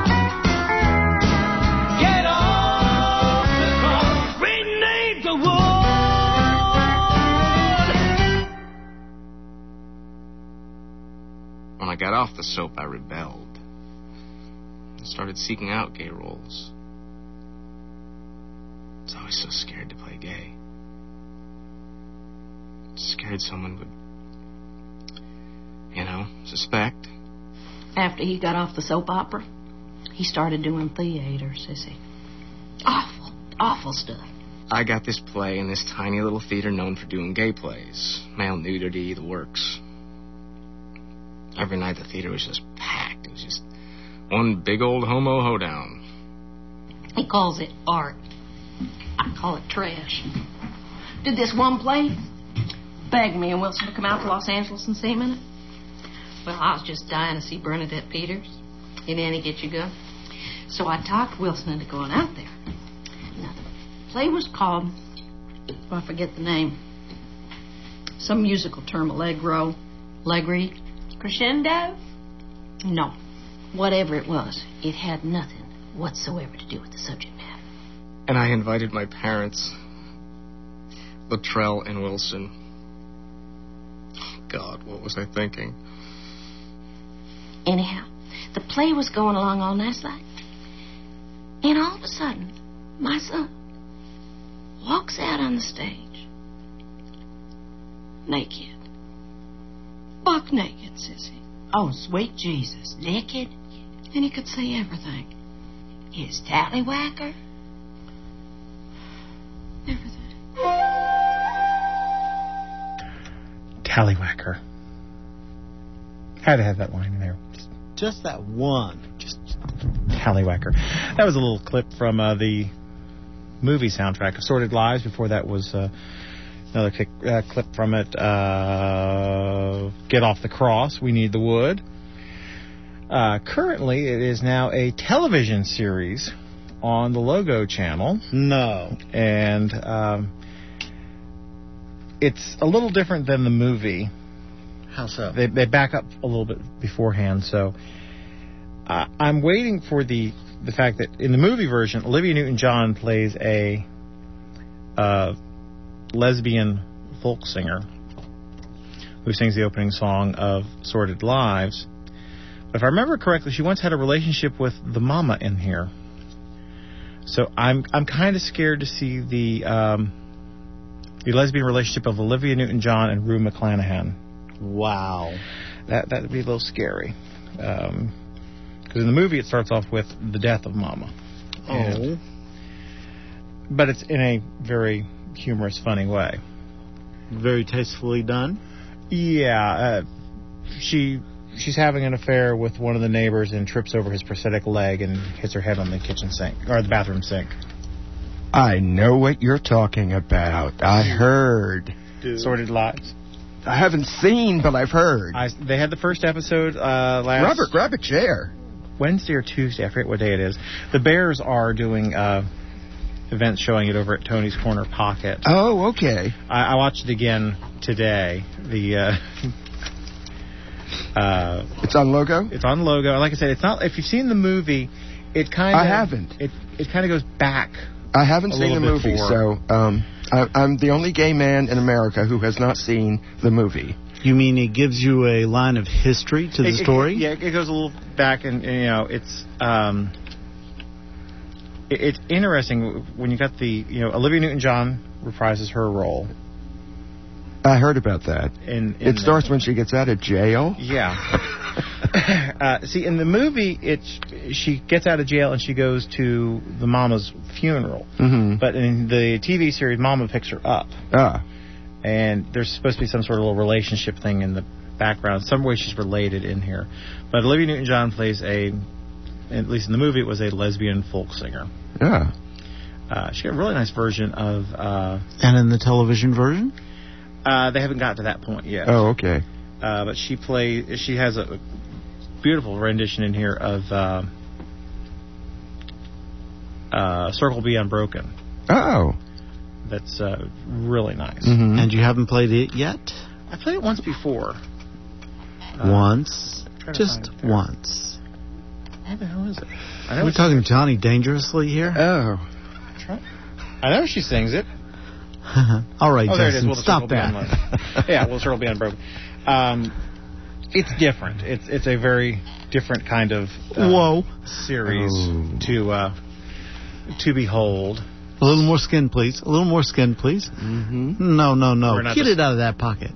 Get off the cross, we need the wood. When I got off the soap, I rebelled. I started seeking out gay roles. I was always so scared to play gay. Scared someone would, suspect. After he got off the soap opera, he started doing theater, sissy. Awful, awful stuff. I got this play in this tiny little theater known for doing gay plays. Male nudity, the works. Every night the theater was just packed. It was just one big old homo hoedown. He calls it art. I call it trash. Did this one play, begged me and Wilson to come out to Los Angeles and see him in it. Well, I was just dying to see Bernadette Peters in Annie Get You Good. So I talked Wilson into going out there. Now, the play was called, I forget the name, some musical term, allegro, allegri, crescendo? No. Whatever it was, it had nothing whatsoever to do with the subject matter. And I invited my parents, Luttrell and Wilson. God, what was I thinking? Anyhow, the play was going along all nice like. And all of a sudden, my son walks out on the stage. Naked. Buck naked, says he. Oh, sweet Jesus. Naked? And he could say everything. His tallywhacker? Everything. Tallywhacker. Had to have that line in there. Just that one. Just Tallywhacker. That was a little clip from the movie soundtrack, Assorted Lives. Before that was another clip from it, Get Off the Cross, We Need the Wood. Currently, it is now a television series on the Logo channel. No. And it's a little different than the movie. How so? They back up a little bit beforehand, so I'm waiting for the fact that in the movie version, Olivia Newton-John plays a lesbian folk singer who sings the opening song of Sordid Lives. But if I remember correctly, she once had a relationship with the mama in here. So I'm kind of scared to see the lesbian relationship of Olivia Newton-John and Rue McClanahan. Wow. That would be a little scary. Because in the movie it starts off with the death of Mama. Oh. But it's in a very humorous, funny way. Very tastefully done? Yeah. She's having an affair with one of the neighbors and trips over his prosthetic leg and hits her head on the kitchen sink, or the bathroom sink. I know what you're talking about. I heard. Sordid Lives. I haven't seen, but I've heard. They had the first episode last... Robert, grab a chair. Wednesday or Tuesday. I forget what day it is. The Bears are doing events showing it over at Tony's Corner Pocket. Oh, okay. I watched it again today. It's on Logo? It's on Logo. Like I said, it's not... If you've seen the movie, it kind of... I haven't. It kind of goes back. I haven't seen the movie, so I'm the only gay man in America who has not seen the movie. You mean it gives you a line of history to the story? It goes a little back, and it's interesting when you got Olivia Newton-John reprises her role. I heard about that. It starts when she gets out of jail? Yeah. See, in the movie, she gets out of jail and she goes to the mama's funeral. Mm-hmm. But in the TV series, Mama picks her up. Ah. And there's supposed to be some sort of little relationship thing in the background. Some way she's related in here. But Olivia Newton-John plays at least in the movie, it was a lesbian folk singer. Yeah. She got a really nice version of... and in the television version? They haven't got to that point yet. Oh, okay. But she has a beautiful rendition in here of Circle Be Unbroken. Oh. That's really nice. Mm-hmm. And you haven't played it yet? I played it once before. Once? Just once. What the hell is it? We're talking Johnny Dangerously here? Oh. I know she sings it. All right, Justin, there it is. Well, stop that. Yeah, well, Circle Be Unbroken. It's different. It's a very different kind of series to behold. A little more skin, please. A little more skin, please. Mm-hmm. No. Get it out of that pocket.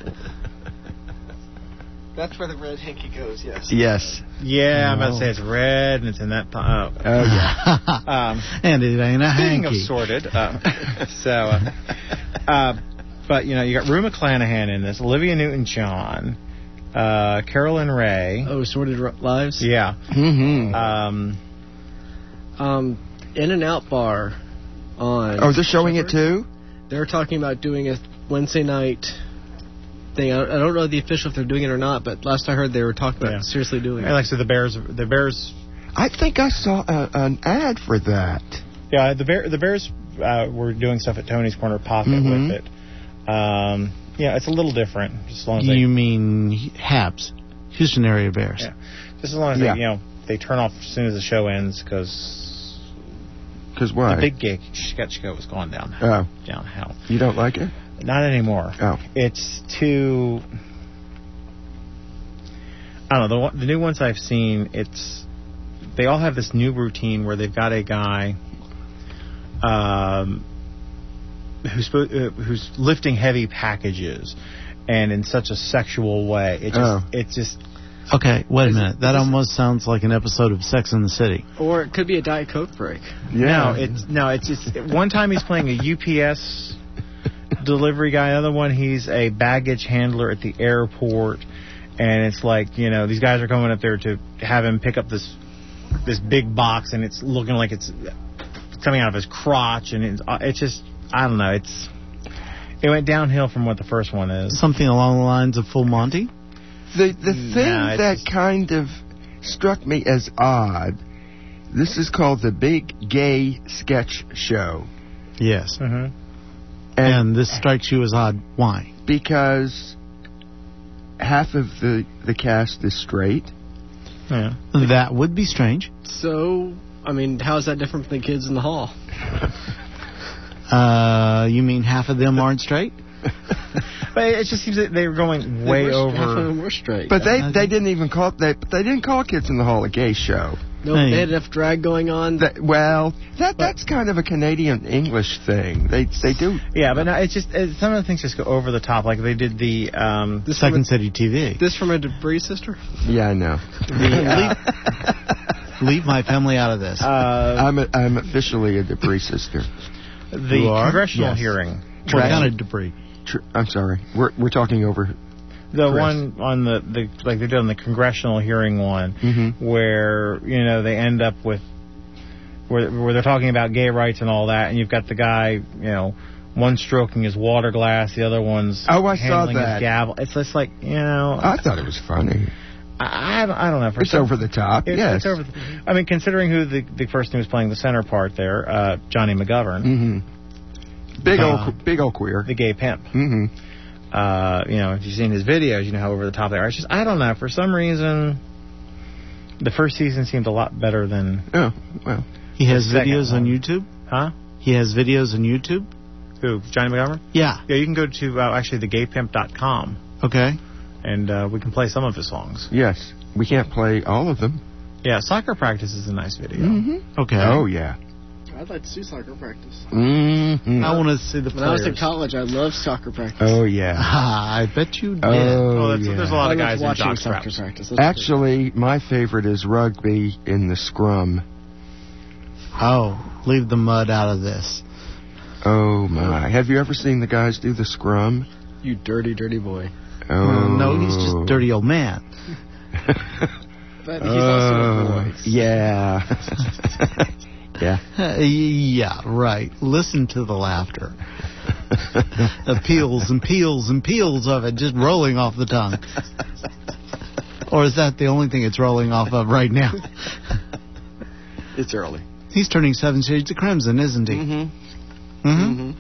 That's where the red hanky goes, yes. Yes. Yeah, I'm about to say it's red and it's in that... Oh, yeah. And it ain't a hanky. Speaking of sorted, but, you got Rue McClanahan in this, Olivia Newton-John, Carolyn Ray. Oh, Sordid Lives? Yeah. Mm-hmm. In-N-Out Bar on... Oh, they're showing it too? They're talking about doing a Wednesday night... thing. I don't know the official if they're doing it or not, but last I heard they were talking about seriously doing it. Like I said, the Bears. I think I saw an ad for that. Yeah, the Bears were doing stuff at Tony's Corner Pocket with it. Yeah, it's a little different. Just as long as you mean Habs, Houston area Bears? Yeah, just as long as they turn off as soon as the show ends because why? The big gig sketch show was going down. Oh. Down hell. You don't like it? Not anymore. Oh. It's too... I don't know, the new ones I've seen, they all have this new routine where they've got a guy who's lifting heavy packages, and in such a sexual way. It's just. Okay, wait a minute. That almost sounds like an episode of Sex and the City. Or it could be a Diet Coke break. Yeah. It's just one time he's playing a UPS delivery guy. Another one he's a baggage handler at the airport, and it's like, these guys are coming up there to have him pick up this big box, and it's looking like it's coming out of his crotch, and it's just, I don't know. It went downhill from what the first one is. Something along the lines of Full Monty. The thing that kind of struck me as odd, this is called the Big Gay Sketch Show. Yes. Mm-hmm. And this strikes you as odd. Why? Because half of the cast is straight. Yeah. That would be strange. So, how is that different from the kids in the hall? You mean half of them aren't straight? But it just seems that they were going way over. Half of them were straight. But they didn't even call they didn't call Kids in the Hall a gay show. No, they had enough drag going on. That's kind of a Canadian English thing. They do. Yeah, but no, it's just some of the things just go over the top. Like they did the Second City TV. This from a Debris sister? Yeah, I know. Leave my family out of this. I'm officially a Debris sister. The congressional hearing. What kind of debris? I'm sorry. We're talking over. The Chris. One on the like they did on the congressional hearing one, where they end up with where they're talking about gay rights and all that, and you've got the guy, one stroking his water glass, the other one's handling his gavel. It's just like I thought it was funny. I don't know. It's over the top. Yes. It's over. Considering who the person who was playing the center part there, Johnny McGovern. Mm-hmm. Big old queer. The gay pimp. Mm-hmm. If you've seen his videos, you know how over the top they are. It's just, I don't know. For some reason, the first season seemed a lot better than. Oh, well. He has videos on YouTube? Huh? He has videos on YouTube? Who? Johnny McGovern? Yeah. Yeah, you can go to thegaypimp.com. Okay. And we can play some of his songs. Yes. We can't play all of them. Yeah, Soccer Practice is a nice video. Mm-hmm. Okay. Oh, yeah. I'd like to see soccer practice. Mm-hmm. I want to see the players. When I was in college, I loved soccer practice. Oh, yeah. I bet you did. There's a lot of guys watching in soccer practice. Actually, my favorite is rugby in the scrum. Oh, leave the mud out of this. Oh, my. Have you ever seen the guys do the scrum? You dirty, dirty boy. Oh. No, he's just a dirty old man. But he's also a boy. Yeah. Yeah. Yeah, right. Listen to the laughter. The peels and peels and peels of it just rolling off the tongue. Or is that the only thing it's rolling off of right now? It's early. He's turning 7 shades of crimson, isn't he? Mm-hmm. Mm-hmm.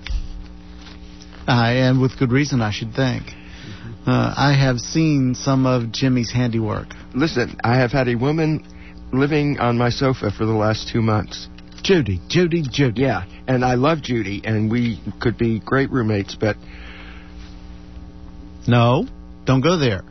And with good reason, I should think. I have seen some of Jimmy's handiwork. Listen, I have had a woman living on my sofa for the last 2 months. Judy. Yeah, and I love Judy, and we could be great roommates, but... No, don't go there.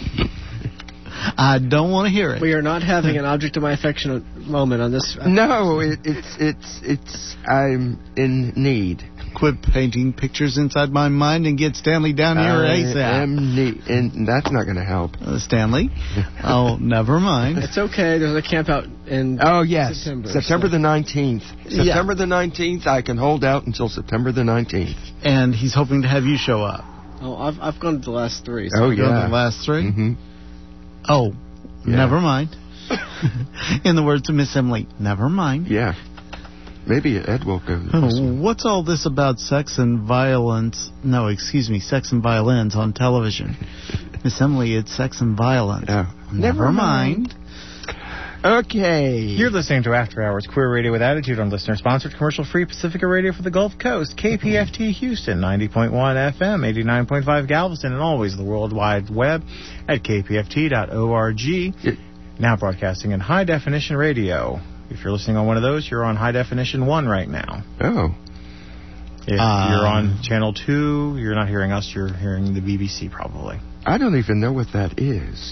I don't want to hear it. We are not having an object of my affection moment on this. No, it's I'm in need. Quit painting pictures inside my mind and get Stanley down here ASAP. I am and that's not going to help. Stanley? Oh, never mind. It's okay. There's a camp out in September the 19th. September the 19th. I can hold out until September the 19th. And he's hoping to have you show up. Oh, I've gone to the last 3. So oh, yeah. Gone to the last 3? Mm-hmm. Oh, yeah. Never mind. In the words of Miss Emily, never mind. Yeah. Maybe Ed will go. What's all this about sex and violence? No, excuse me, sex and violence on television. Miss Emily, it's sex and violence. Oh. Never mind. Okay. You're listening to After Hours Queer Radio with Attitude on listener-sponsored commercial-free Pacifica Radio for the Gulf Coast. KPFT Houston, 90.1 FM, 89.5 Galveston, and always the World Wide Web at kpft.org. Now broadcasting in high-definition radio. If you're listening on one of those, you're on high-definition 1 right now. Oh. If you're on Channel 2, you're not hearing us, you're hearing the BBC probably. I don't even know what that is.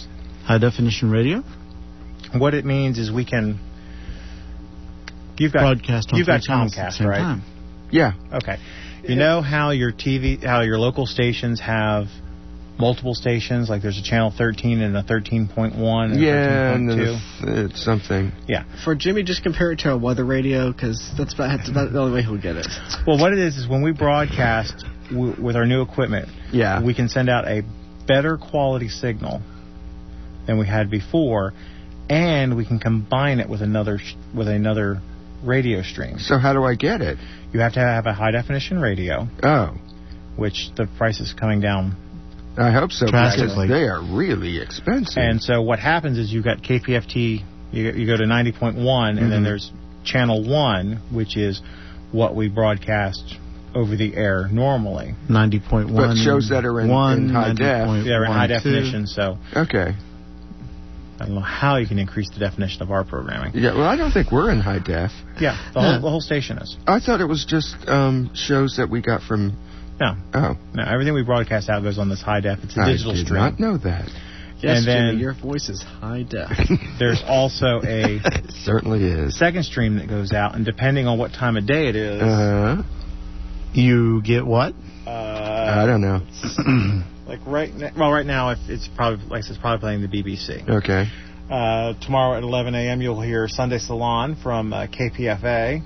High definition radio? What it means is we can... You've got broadcast on Comcast, at the same right? time. Yeah. Okay. You know how your local stations have multiple stations? Like there's a channel 13 and a 13.1 and yeah, 13.2? and it's something. Yeah. For Jimmy, just compare it to a weather radio, because that's about the only way he'll get it. Well, what it is when we broadcast with our new equipment, we can send out a better quality signal than we had before, and we can combine it with another radio stream. So how do I get it? You have to have a high definition radio. Oh. Which the price is coming down. I hope so, because drastically. they are really expensive. And so what happens is you've got KPFT, you go to 90.1, and then there's channel 1, which is what we broadcast over the air normally. 90.1. But shows that are in high def. Yeah, they're in high definition, so... Okay. I don't know how you can increase the definition of our programming. Yeah, well, I don't think we're in high def. Yeah, the whole station is. I thought it was just shows that we got from... No. Oh. No, everything we broadcast out goes on this high def. It's a digital stream. I did not know that. Yes, and then Jimmy, your voice is high def. There's also a... It certainly is. Second stream that goes out, and depending on what time of day it is... You get what? I don't know. Like right now, it's probably playing the BBC. Okay. Tomorrow at 11 a.m. you'll hear Sunday Salon from KPFA.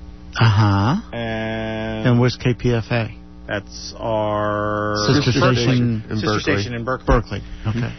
And where's KPFA? That's our sister station in Berkeley. Berkeley. Okay.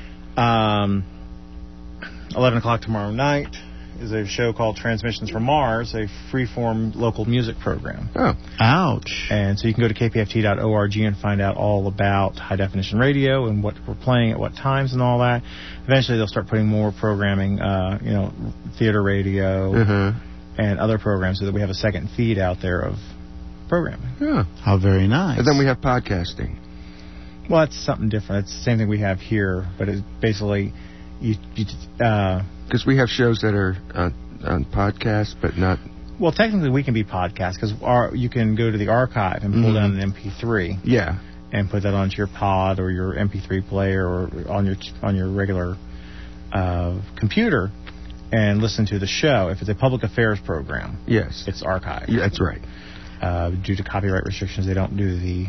11 o'clock tomorrow night is a show called Transmissions from Mars, a freeform local music program. Oh. Ouch. And so you can go to kpft.org and find out all about high-definition radio and what we're playing at what times and all that. Eventually they'll start putting more programming, theater radio and other programs so that we have a second feed out there of programming. Yeah. How very nice. And then we have podcasting. Well, it's something different. It's the same thing we have here, but it's basically... Because we have shows that are on podcast, but not... Well, technically we can be podcast because you can go to the archive and pull down an MP3. Yeah. And put that onto your pod or your MP3 player or on your regular computer and listen to the show. If it's a public affairs program, yes, it's archived. Yeah, that's right. Due to copyright restrictions, they can't do the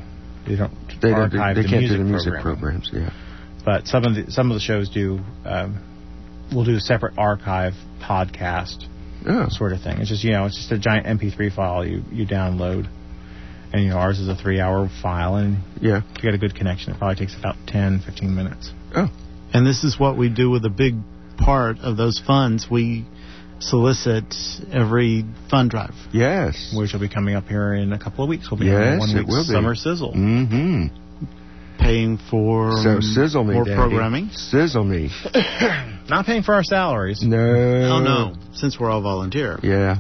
music programs. Yeah. But some of the shows do. We'll do a separate archive podcast sort of thing. It's just it's just a giant MP3 file you download, and ours is a 3-hour file, and if you get a good connection, it probably takes about 10-15 minutes. Oh, and this is what we do with a big part of those funds. We solicit every fund drive. Yes, which will be coming up here in a couple of weeks. We'll be having 1 week's summer sizzle. Mm-hmm. Paying for sizzle me, more Daddy. programming. Sizzle me. Not paying for our salaries. No. Oh no, since we're all volunteer. Yeah.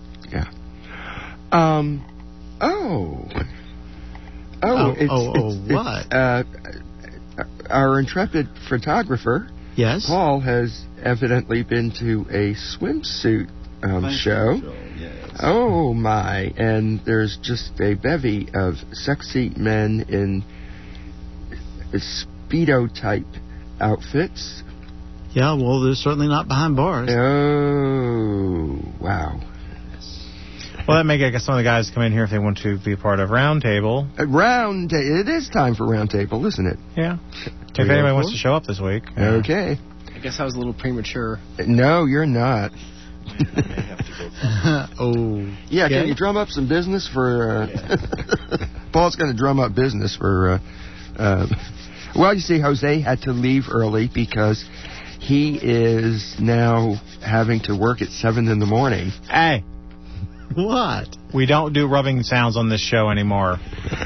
What? Our intrepid photographer, yes, Paul, has evidently been to a swimsuit show. Yes. Oh my! And there's just a bevy of sexy men in Speedo type outfits. Yeah, well, they're certainly not behind bars. Oh, wow. Well, that may get some of the guys come in here if they want to be a part of Roundtable. It is time for Roundtable, isn't it? Yeah. If anybody wants to show up this week. Okay. I guess I was a little premature. No, you're not. Yeah, can you drum up some business for... Paul's going to drum up business for... well, you see, Jose had to leave early because he is now having to work at 7 in the morning. Hey. What? We don't do rubbing sounds on this show anymore.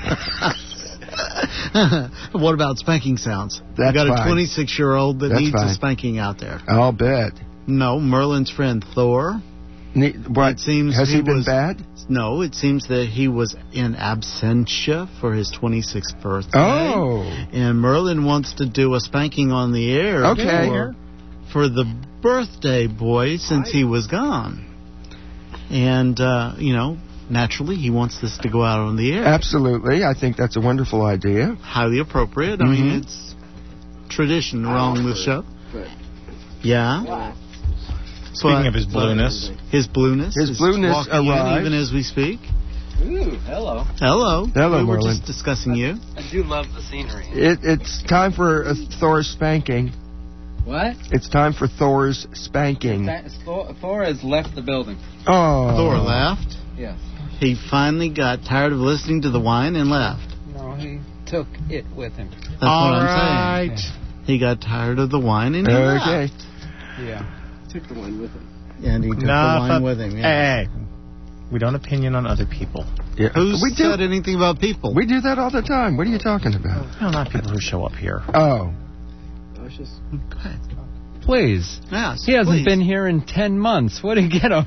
What about spanking sounds? That's we got fine. A 26-year-old that needs fine. a spanking out there. I'll bet. No, Merlin's friend Thor. What? It seems Has he been bad? No, it seems that he was in absentia for his 26th birthday. Oh. And Merlin wants to do a spanking on the air. Okay. For the birthday boy since he was gone. And, naturally he wants this to go out on the air. Absolutely. I think that's a wonderful idea. Highly appropriate. I mean, it's tradition along the show. Yeah. Speaking of his blueness. His blueness. His blueness walking in arrived. even as we speak. Ooh, hello. Hello. Hello, we were Merlin. just discussing you. I do love the scenery. It's time for Thor's spanking. What? It's time for Thor's spanking. Thor has left the building. Oh. Thor left. Yes. He finally got tired of listening to the whine and left. No, he took it with him. That's what I'm saying. He got tired of the wine and he left. Yeah. Took the wine with him. And he took the wine with him. Yeah. Hey, we don't opinion on other people. Yeah. Who said anything about people? We do that all the time. What are you talking about? No, not people who show up here. Oh. Go ahead. Please. Yes, he hasn't please. been here in 10 months. What did he get him?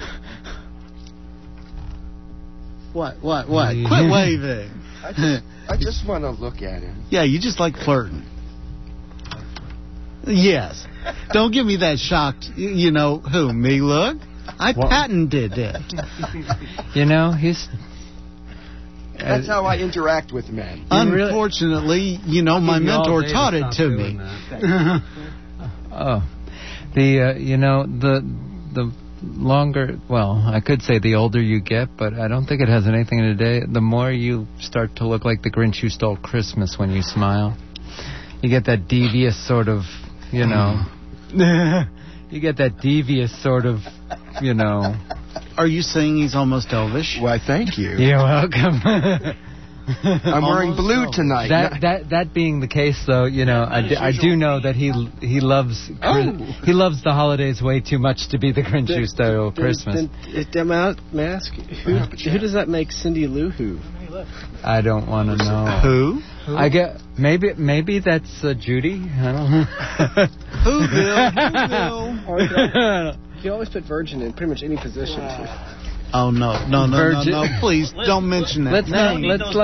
What? Quit waving. I just want to look at him. Yeah, you just like flirting. Yes. Don't give me that shocked, who, me look? I patented it. He's... That's how I interact with men. Unfortunately, my mentor taught it to me. The longer, I could say the older you get, but I don't think it has anything to do. The more you start to look like the Grinch who stole Christmas when you smile. You get that devious sort of, you get that devious sort of, Are you saying he's almost elvish? Why, thank you. You're welcome. I'm wearing blue tonight. That being the case, though, I do know that he loves he loves the holidays way too much to be the Grinch who stole Christmas. May I ask, who does that make Cindy Lou Who? I don't want to know. Who? I get maybe that's Judy. I don't know. Who, Bill? You always put virgin in pretty much any position. Oh no! Please don't mention that. Let's not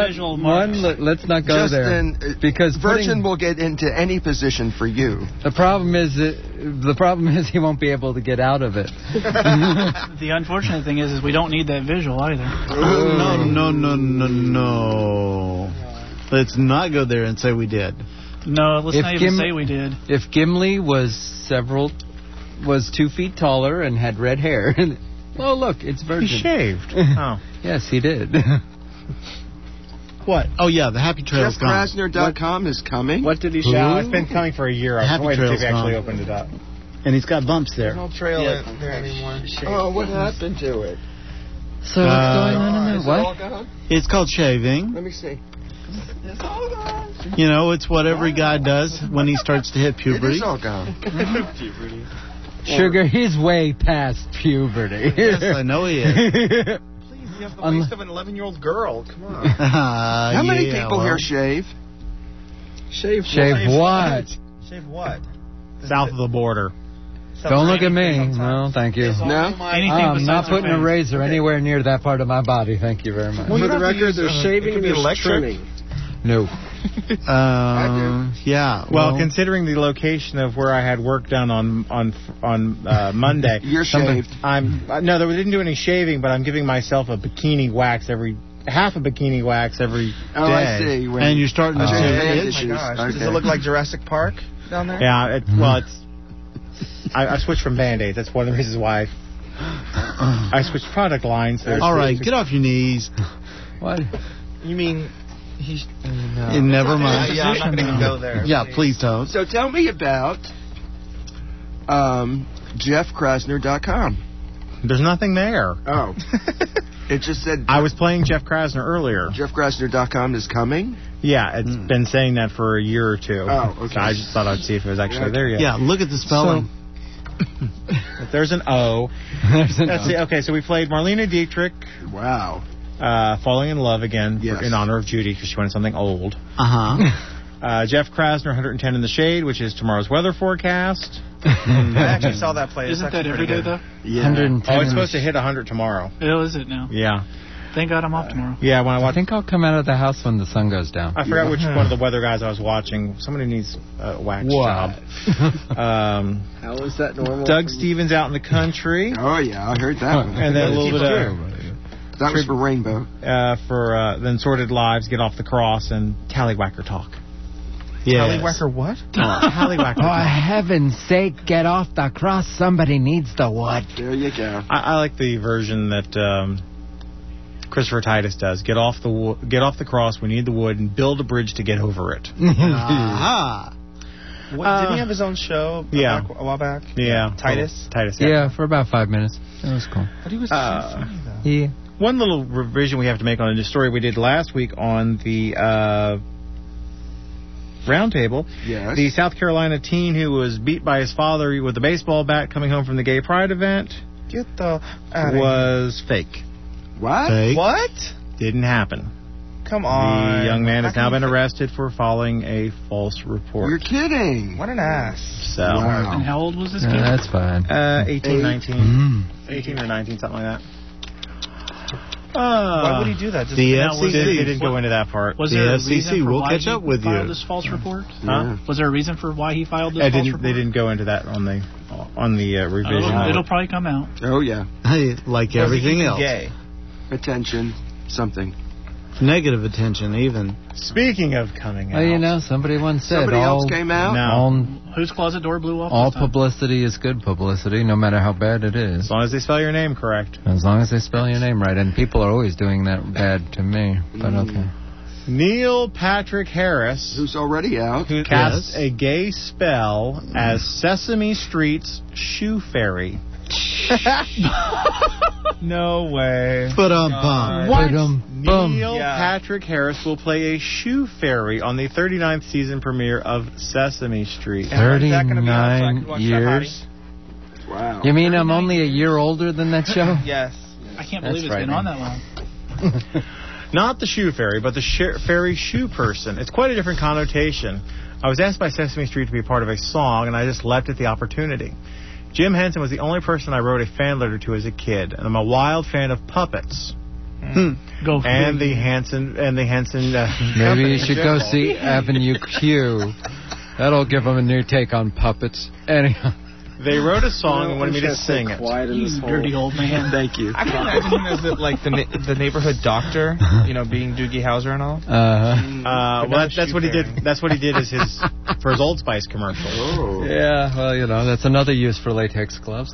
go Justin, there because virgin will get into any position for you. The problem is he won't be able to get out of it. The unfortunate thing is we don't need that visual either. No. Let's not go there and say we did. No, let's not even say we did. If Gimli was 2 feet taller and had red hair. Oh, look, it's virgin. He shaved. Oh. Yes, he did. What? Oh, yeah, the Happy Trail's gone. JeffKrasner.com is coming. What did he No, shave? it's been coming for a year. I was waiting to see if he actually opened it up. And he's got bumps there. No trail there anymore. Oh, what happened to it? So what's going on in there? What? It's called shaving. Let me see. It's all gone. It's what every guy does when he starts to hit puberty. It is all gone. Puberty. Sugar, he's way past puberty. Yes, I know he is. Please, you have the waist of an 11-year-old girl. Come on. How many people here shave? Shave what? Shave what? South of the border. Don't look at me. No, thank you. No? I'm not putting a razor anywhere near that part of my body. Thank you very much. For the record, there's shaving and there's trimming. No. Yeah. Well, considering the location of where I had work done on Monday, you're shaved. No, they didn't do any shaving, but I'm giving myself a bikini wax half a bikini wax every day. Oh, I see. And you're starting to shave bandages. Oh my gosh. Okay. Does it look like Jurassic Park down there? Yeah. I switched from Band-Aids. That's one of the reasons why I switched product lines. All right, get off your knees. What? You mean... Never mind. Yeah, I'm not going to go there. Yeah, please don't. So tell me about JeffKrasner.com. There's nothing there. Oh. It just said... I was playing Jeff Krasner earlier. JeffKrasner.com is coming? Yeah, it's been saying that for a year or two. Oh, okay. So I just thought I'd see if it was actually there yet. Yeah, look at the spelling. If there's an O. Let's see. Okay, so we played Marlene Dietrich. Wow. Falling in Love again in honor of Judy because she wanted something old. Jeff Krasner, 110 in the Shade, which is tomorrow's weather forecast. I actually saw that play. Isn't that every day, though? Yeah. 110. Oh, it's supposed to hit 100 tomorrow. Oh, is it now? Yeah. Thank God I'm off tomorrow. Yeah, when I think I'll come out of the house when the sun goes down. I forgot which one of the weather guys I was watching. Somebody needs a wax job. How is that normal? Doug Stevens out in the country. Oh, yeah, I heard that one. And then a little bit of... That was for Rainbow. For then Sorted Lives, Get Off the Cross, and Tallywhacker Talk. Yes. Tallywhacker what? Tallywhacker. For heaven's sake, get off the cross. Somebody needs the wood. There you go. I like the version that Christopher Titus does. Get off the cross. We need the wood, and build a bridge to get over it. Aha. Didn't he have his own show Yeah. a while back? Yeah. Titus? Titus, Yeah, for about 5 minutes. That was cool. But he was funny, though. Yeah. One little revision we have to make on the story we did last week on the roundtable. Yes. The South Carolina teen who was beat by his father with a baseball bat coming home from the Gay Pride event Get the outta was fake. What? Fake. What? Didn't happen. Come on. The young man How has can now you been fake- arrested for filing a false report. You're kidding. What an ass. So, And how old was this kid? That's fine. 18, 19. 18 or 19, something like that. Why would he do that? Just The now was FCC. They didn't go into that part. Was The there a FCC reason for will why catch he up with filed you. this false report? Huh? Was there a reason for why he filed this They false didn't. report? They didn't go into that on the revision. It'll probably come out. Oh, yeah. Hey, like everything else. Gay. Attention. Something. Negative attention, even. Speaking of coming out, Well, you know, somebody once said Somebody all, else came out? No. all, Whose closet door blew off? all this time? publicity is good publicity, no matter how bad it is. as long as they spell your name correct. As long as they spell your name right. And people are always doing that bad to me. But okay. Neil Patrick Harris, Who's already out. who cast a gay spell as Sesame Street's Shoe Fairy. No way. But bum. What? Bum. Neil Patrick Harris will play a shoe fairy on the 39th season premiere of Sesame Street. 39 years? Wow. You mean I'm only a year older than that show? Yes. I can't That's believe it's been frightening. on that long. Not the shoe fairy, but the fairy shoe person. It's quite a different connotation. I was asked by Sesame Street to be part of a song, and I just leapt at the opportunity. Jim Henson was the only person I wrote a fan letter to as a kid, and I'm a wild fan of puppets. Go for And it. the Henson Maybe company you in should go general. see Avenue Q. That'll give them a new take on puppets. Anyhow. They wrote a song and wanted me to sing it. You dirty old man. Thank you. I can imagine him as like the neighborhood doctor, being Doogie Howser and all. Well, that's what he did. That's what he did as for his Old Spice commercial. Oh. Yeah, well, that's another use for latex gloves.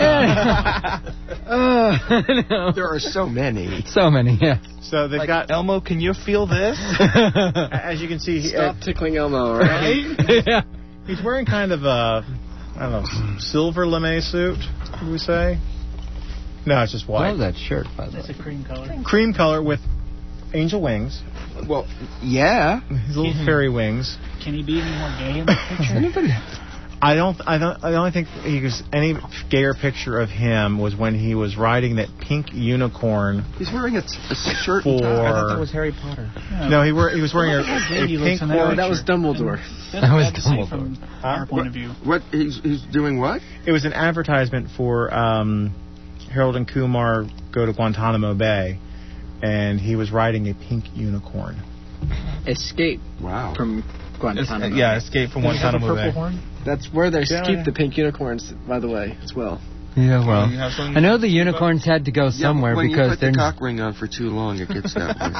There are so many. So many, yeah. So they've got Elmo. Can you feel this? as you can see, Stop tickling Elmo, right? Yeah. he's wearing kind of a, I don't know, silver lame suit, would we say? No, it's just I white. love that shirt, by the way. It's a cream color. Cream color with angel wings. Well, yeah. His little fairy wings. Can he be any more gay in the picture? I only think any gayer picture of him was when he was riding that pink unicorn. He's wearing a shirt and for. tie. I thought that was Harry Potter. No, he was wearing a He looks pink in that orange. That was Dumbledore. That's That was bad to say Dumbledore. from our point of view. What? He's doing what? It was an advertisement for Harold and Kumar Go to Guantanamo Bay, and he was riding a pink unicorn. Escape Wow. from Guantanamo. Escape from Does he have a Guantanamo purple Bay. horn? That's where they Yeah, keep yeah. the pink unicorns, by the way, as well. Yeah, well. You have something I know the unicorns had to go somewhere yeah, when because you put they're... the cock ring on for too long, it gets that way.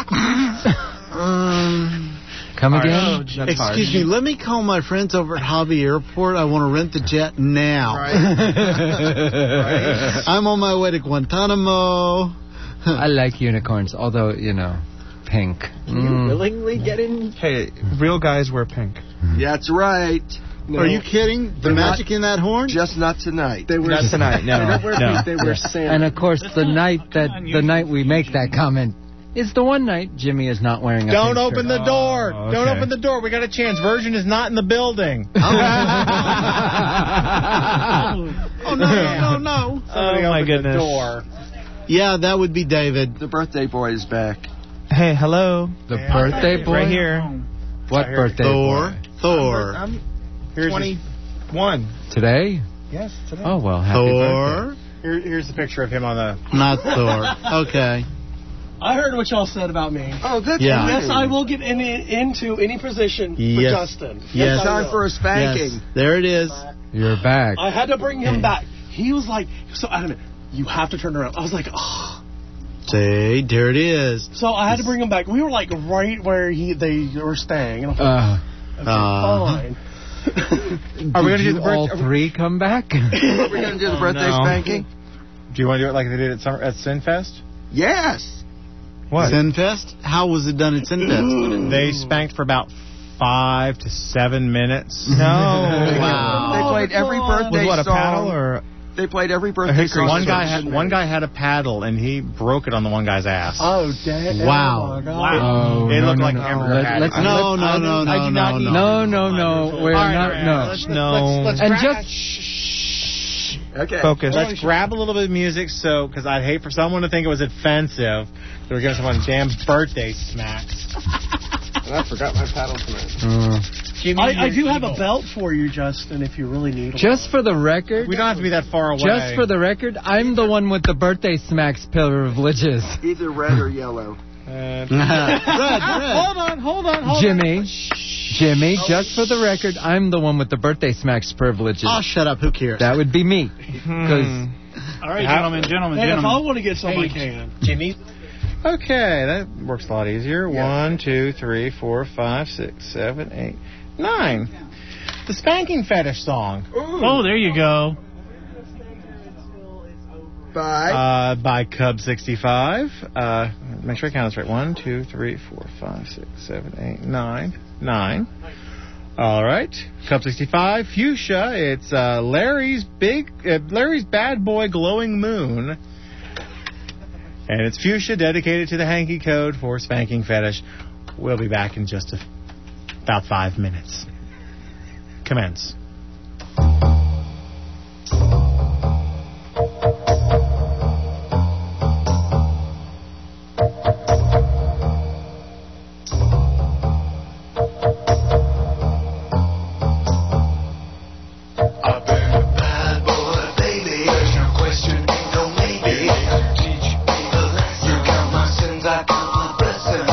Come again? Oh, geez. Excuse me, let me call my friends over at Hobby Airport. I want to rent the jet now. I'm on my way to Guantanamo. I like unicorns, although, pink. Can you willingly get in? Hey, real guys wear pink. That's right. No. Are you kidding? The They're magic not- in that horn? Just not tonight. They wear Not tonight, no. They don't wear No. pink, they wear sand. And of course, the night we make that comment is the one night Jimmy is not wearing a Don't pink open shirt. the door! Oh, Don't okay. open the door! We got a chance. Virgin is not in the building. Oh, no. Somebody my open goodness. the door. Yeah, that would be David. The birthday boy is back. Hey, hello. The birthday boy? Right here. What birthday Thor. boy? Thor. I'm Here's 21. Today? Yes, today. Oh, well, happy birthday. Thor. here's the picture of him on the. Not Thor. Okay. I heard what y'all said about me. Oh, that's Yeah. Yes, I will get into any position for Yes. Justin. Yes. I time will. for a spanking. Yes. There it is. You're back. I had to bring him back. He was like, so adamant, you have to turn around. I was like, oh. See, there it is. So I had to bring him back. We were like right where they were staying. And I'm like, Fine. Are we going to do all three come back? Are we going to do the birthday spanking? Do you want to do it like they did at Sinfest? Yes. What? Sinfest? How was it done at Sinfest? They spanked for about 5 to 7 minutes. No. Wow. They played every birthday With what, a song. paddle or? They played every birthday song. One guy had a paddle and he broke it on the one guy's ass. Oh, damn! Wow! Oh, my God. It looked like hamburger patty. No. We're not. No. And just Okay. Focus. Let's grab a little bit of music, because I'd hate for someone to think it was offensive that we're giving someone damn birthday smacks. And I forgot my paddle tonight. I do have a belt for you, Justin, if you really need one. Just for the record, we don't have to be that far away. Just for the record, I'm the one with the birthday smacks privileges. Either red or yellow. Red. Hold on. Jimmy, just for the record, I'm the one with the birthday smacks privileges. Oh, shut up. Who cares? That would be me. All right, gentlemen. If I want to get some, I can. Jimmy. Okay, that works a lot easier. Yeah. 1, 2, 3, 4, 5, 6, 7, 8, 9. The spanking fetish song. Ooh. Oh, there you go. By Cub 65. Make sure I count this right. 1, 2, 3, 4, 5, 6, 7, 8, 9. 9. All right. Cub 65. Fuchsia. It's Larry's Bad Boy Glowing Moon. And it's Fuchsia, dedicated to the hanky code for spanking fetish. We'll be back in just about 5 minutes. Commence.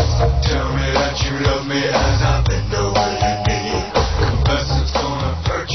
Tell me that you love me as I've been the way you need. Confess it's gonna hurt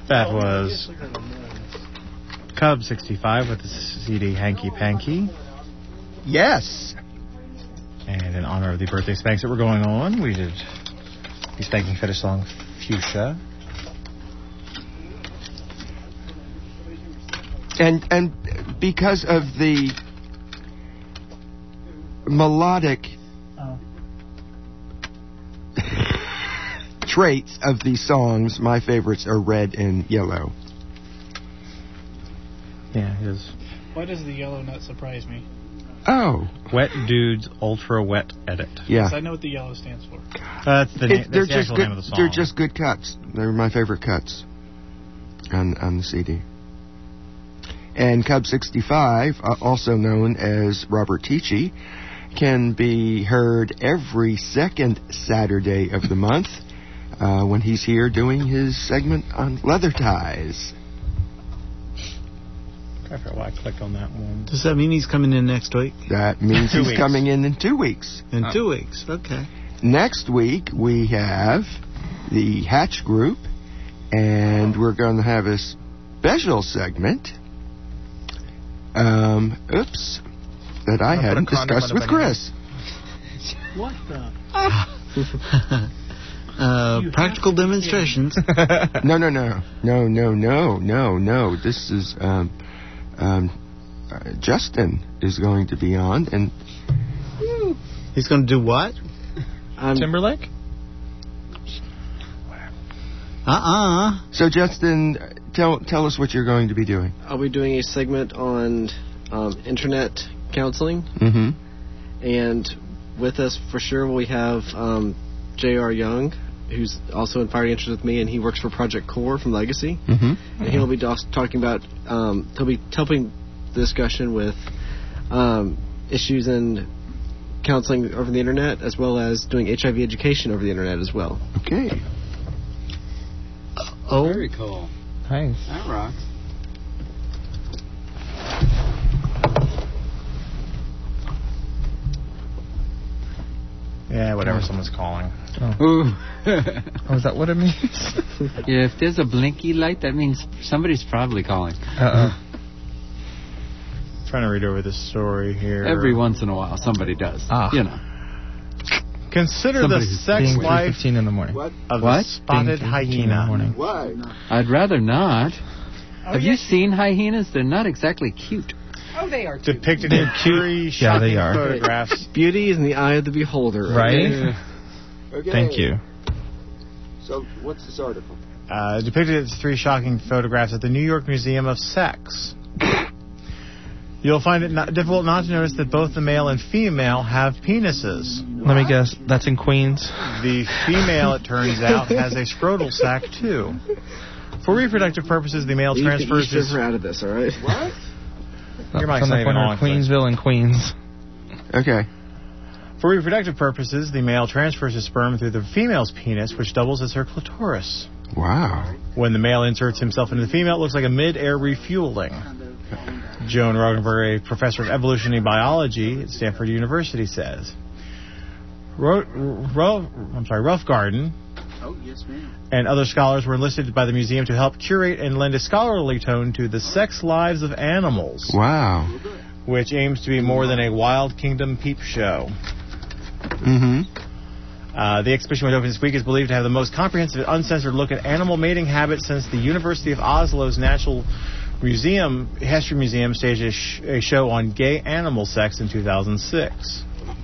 That was Cub 65 with the CD Hanky Panky. Yes. And in honor of the birthday spanks that were going on, we did the Spanking Fetish song Fuchsia. And because of the melodic traits of these songs, my favorites are Red and Yellow. Yeah, his. Why does the yellow not surprise me? Oh. Wet Dudes Ultra Wet Edit. Yeah. Yes, I know what the yellow stands for. That's the actual name of the song. They're just good cuts. They're my favorite cuts on the CD. And Cub 65, also known as Robert Tichy, can be heard every second Saturday of the month when he's here doing his segment on leather ties. I forgot why I clicked on that one. Does that mean he's coming in next week? That means he's coming in 2 weeks. In 2 weeks, okay. Next week, we have the Hatch Group, and we're going to have a special segment, that I hadn't discussed with Chris. What the? Practical demonstrations. No. This is Justin is going to be on, and he's going to do what? Timberlake? So Justin, tell us what you're going to be doing. I'll be doing a segment on internet counseling. Mm-hmm. And with us for sure we have J.R. Young, who's also in fighting interest with me, and he works for Project Core from Legacy. Mm-hmm. And he'll be talking about, he'll be helping the discussion with issues in counseling over the internet, as well as doing HIV education over the internet as well. Okay. Very cool. Nice. That rocks. Yeah, whatever, someone's calling. Ooh. Is that what it means? Yeah, if there's a blinky light, that means somebody's probably calling. Trying to read over this story here. Every once in a while, somebody does. You know. Consider the sex life in the morning. of the spotted hyena. Why? I'd rather not. Have you seen hyenas? They're not exactly cute. Oh, they are depicted in three shocking are. photographs. Beauty is in the eye of the beholder. Right? Okay. Thank you. So, what's this article? Depicted in 3 shocking photographs at the New York Museum of Sex. You'll find it difficult not to notice that both the male and female have penises. Let me guess. That's in Queens. The female, it turns out, has a scrotal sac, too. For reproductive purposes, the male transfers his... out of this, all right? What? Your mic's on not the even corner on, of Queensville and Queens. Okay. For reproductive purposes, the male transfers his sperm through the female's penis, which doubles as her clitoris. Wow. When the male inserts himself into the female, it looks like a mid-air refueling. Joan Rogenberg, a professor of evolutionary biology at Stanford University, says. Rough Garden and other scholars were enlisted by the museum to help curate and lend a scholarly tone to the sex lives of animals. Wow. Which aims to be more than a Wild Kingdom peep show. Mm-hmm. The exhibition, which opened this week, is believed to have the most comprehensive and uncensored look at animal mating habits since the University of Oslo's Natural History Museum staged a show on gay animal sex in 2006.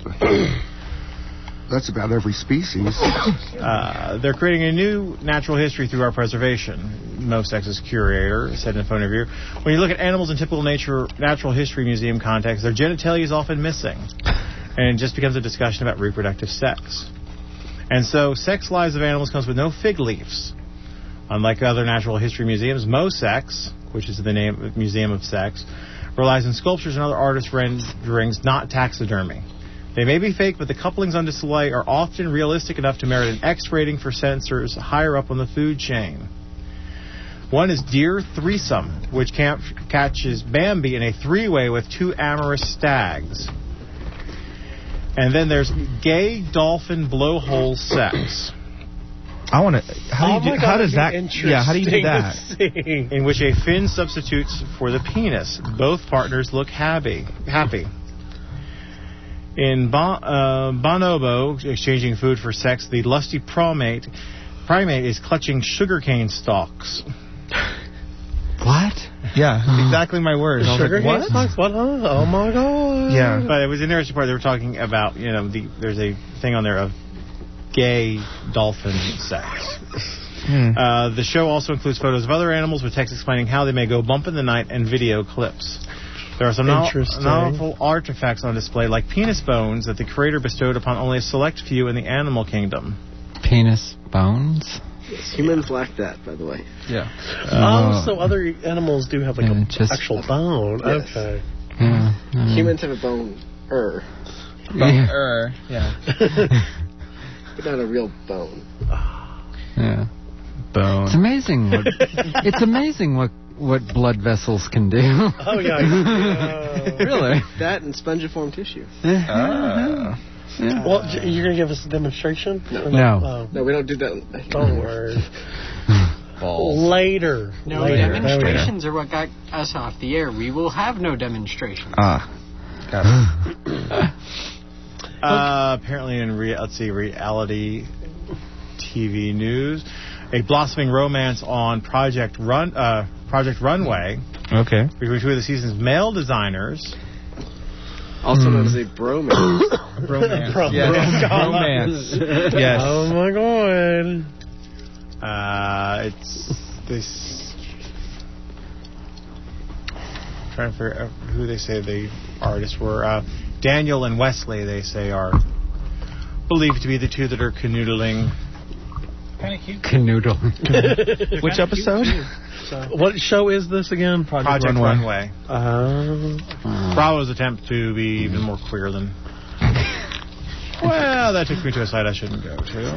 That's about every species. They're creating a new natural history through our preservation, Mo Sex's curator said in a phone interview. When you look at animals in typical natural history museum context, their genitalia is often missing, and it just becomes a discussion about reproductive sex. And so, Sex Lives of Animals comes with no fig leaves. Unlike other natural history museums, Mo Sex, which is the name of Museum of Sex, relies on sculptures and other artist renderings, not taxidermy. They may be fake, but the couplings on display are often realistic enough to merit an X rating for censors higher up on the food chain. One is Deer Threesome, which catches Bambi in a 3-way with 2 amorous stags. And then there's Gay Dolphin Blowhole Sex. I want to. How does that? Yeah, how do you do that? In which a fin substitutes for the penis. Both partners look happy. In bonobo, exchanging food for sex, the lusty primate is clutching sugarcane stalks. What? Yeah, exactly my words. Sugarcane stalks? What? Oh my god. Yeah. But it was an interesting part. They were talking about, there's a thing on there of gay dolphin sex. The show also includes photos of other animals with text explaining how they may go bump in the night and video clips. There are some novel artifacts on display, like penis bones that the creator bestowed upon only a select few in the animal kingdom. Penis bones? Yes, humans lack that, by the way. Yeah. So other animals do have like an actual bone. Yes. Okay. Yeah. Humans have a bone. Yeah. But not a real bone. Yeah. Bone. It's amazing what blood vessels can do. Oh, yeah. Really? That and spongiform tissue. Yeah. Well, you're going to give us a demonstration? No. No, we don't do that. Don't worry. Balls. Later. No, demonstrations are what got us off the air. We will have no demonstrations. Got it. Apparently in reality TV news, a blossoming romance on Project Runway. Okay. Between two of the season's male designers. Also known as a bromance. Bromance. Yes. Bromance. Yes. Oh my god. It's this. Trying to figure out who they say the artists were. Daniel and Wesley, they say, are believed to be the two that are canoodling. Kind of cute. Canoodling. Which episode? What show is this again? Project Runway. Bravo's attempt to be even more queer than... Well, that took me to a site I shouldn't go to.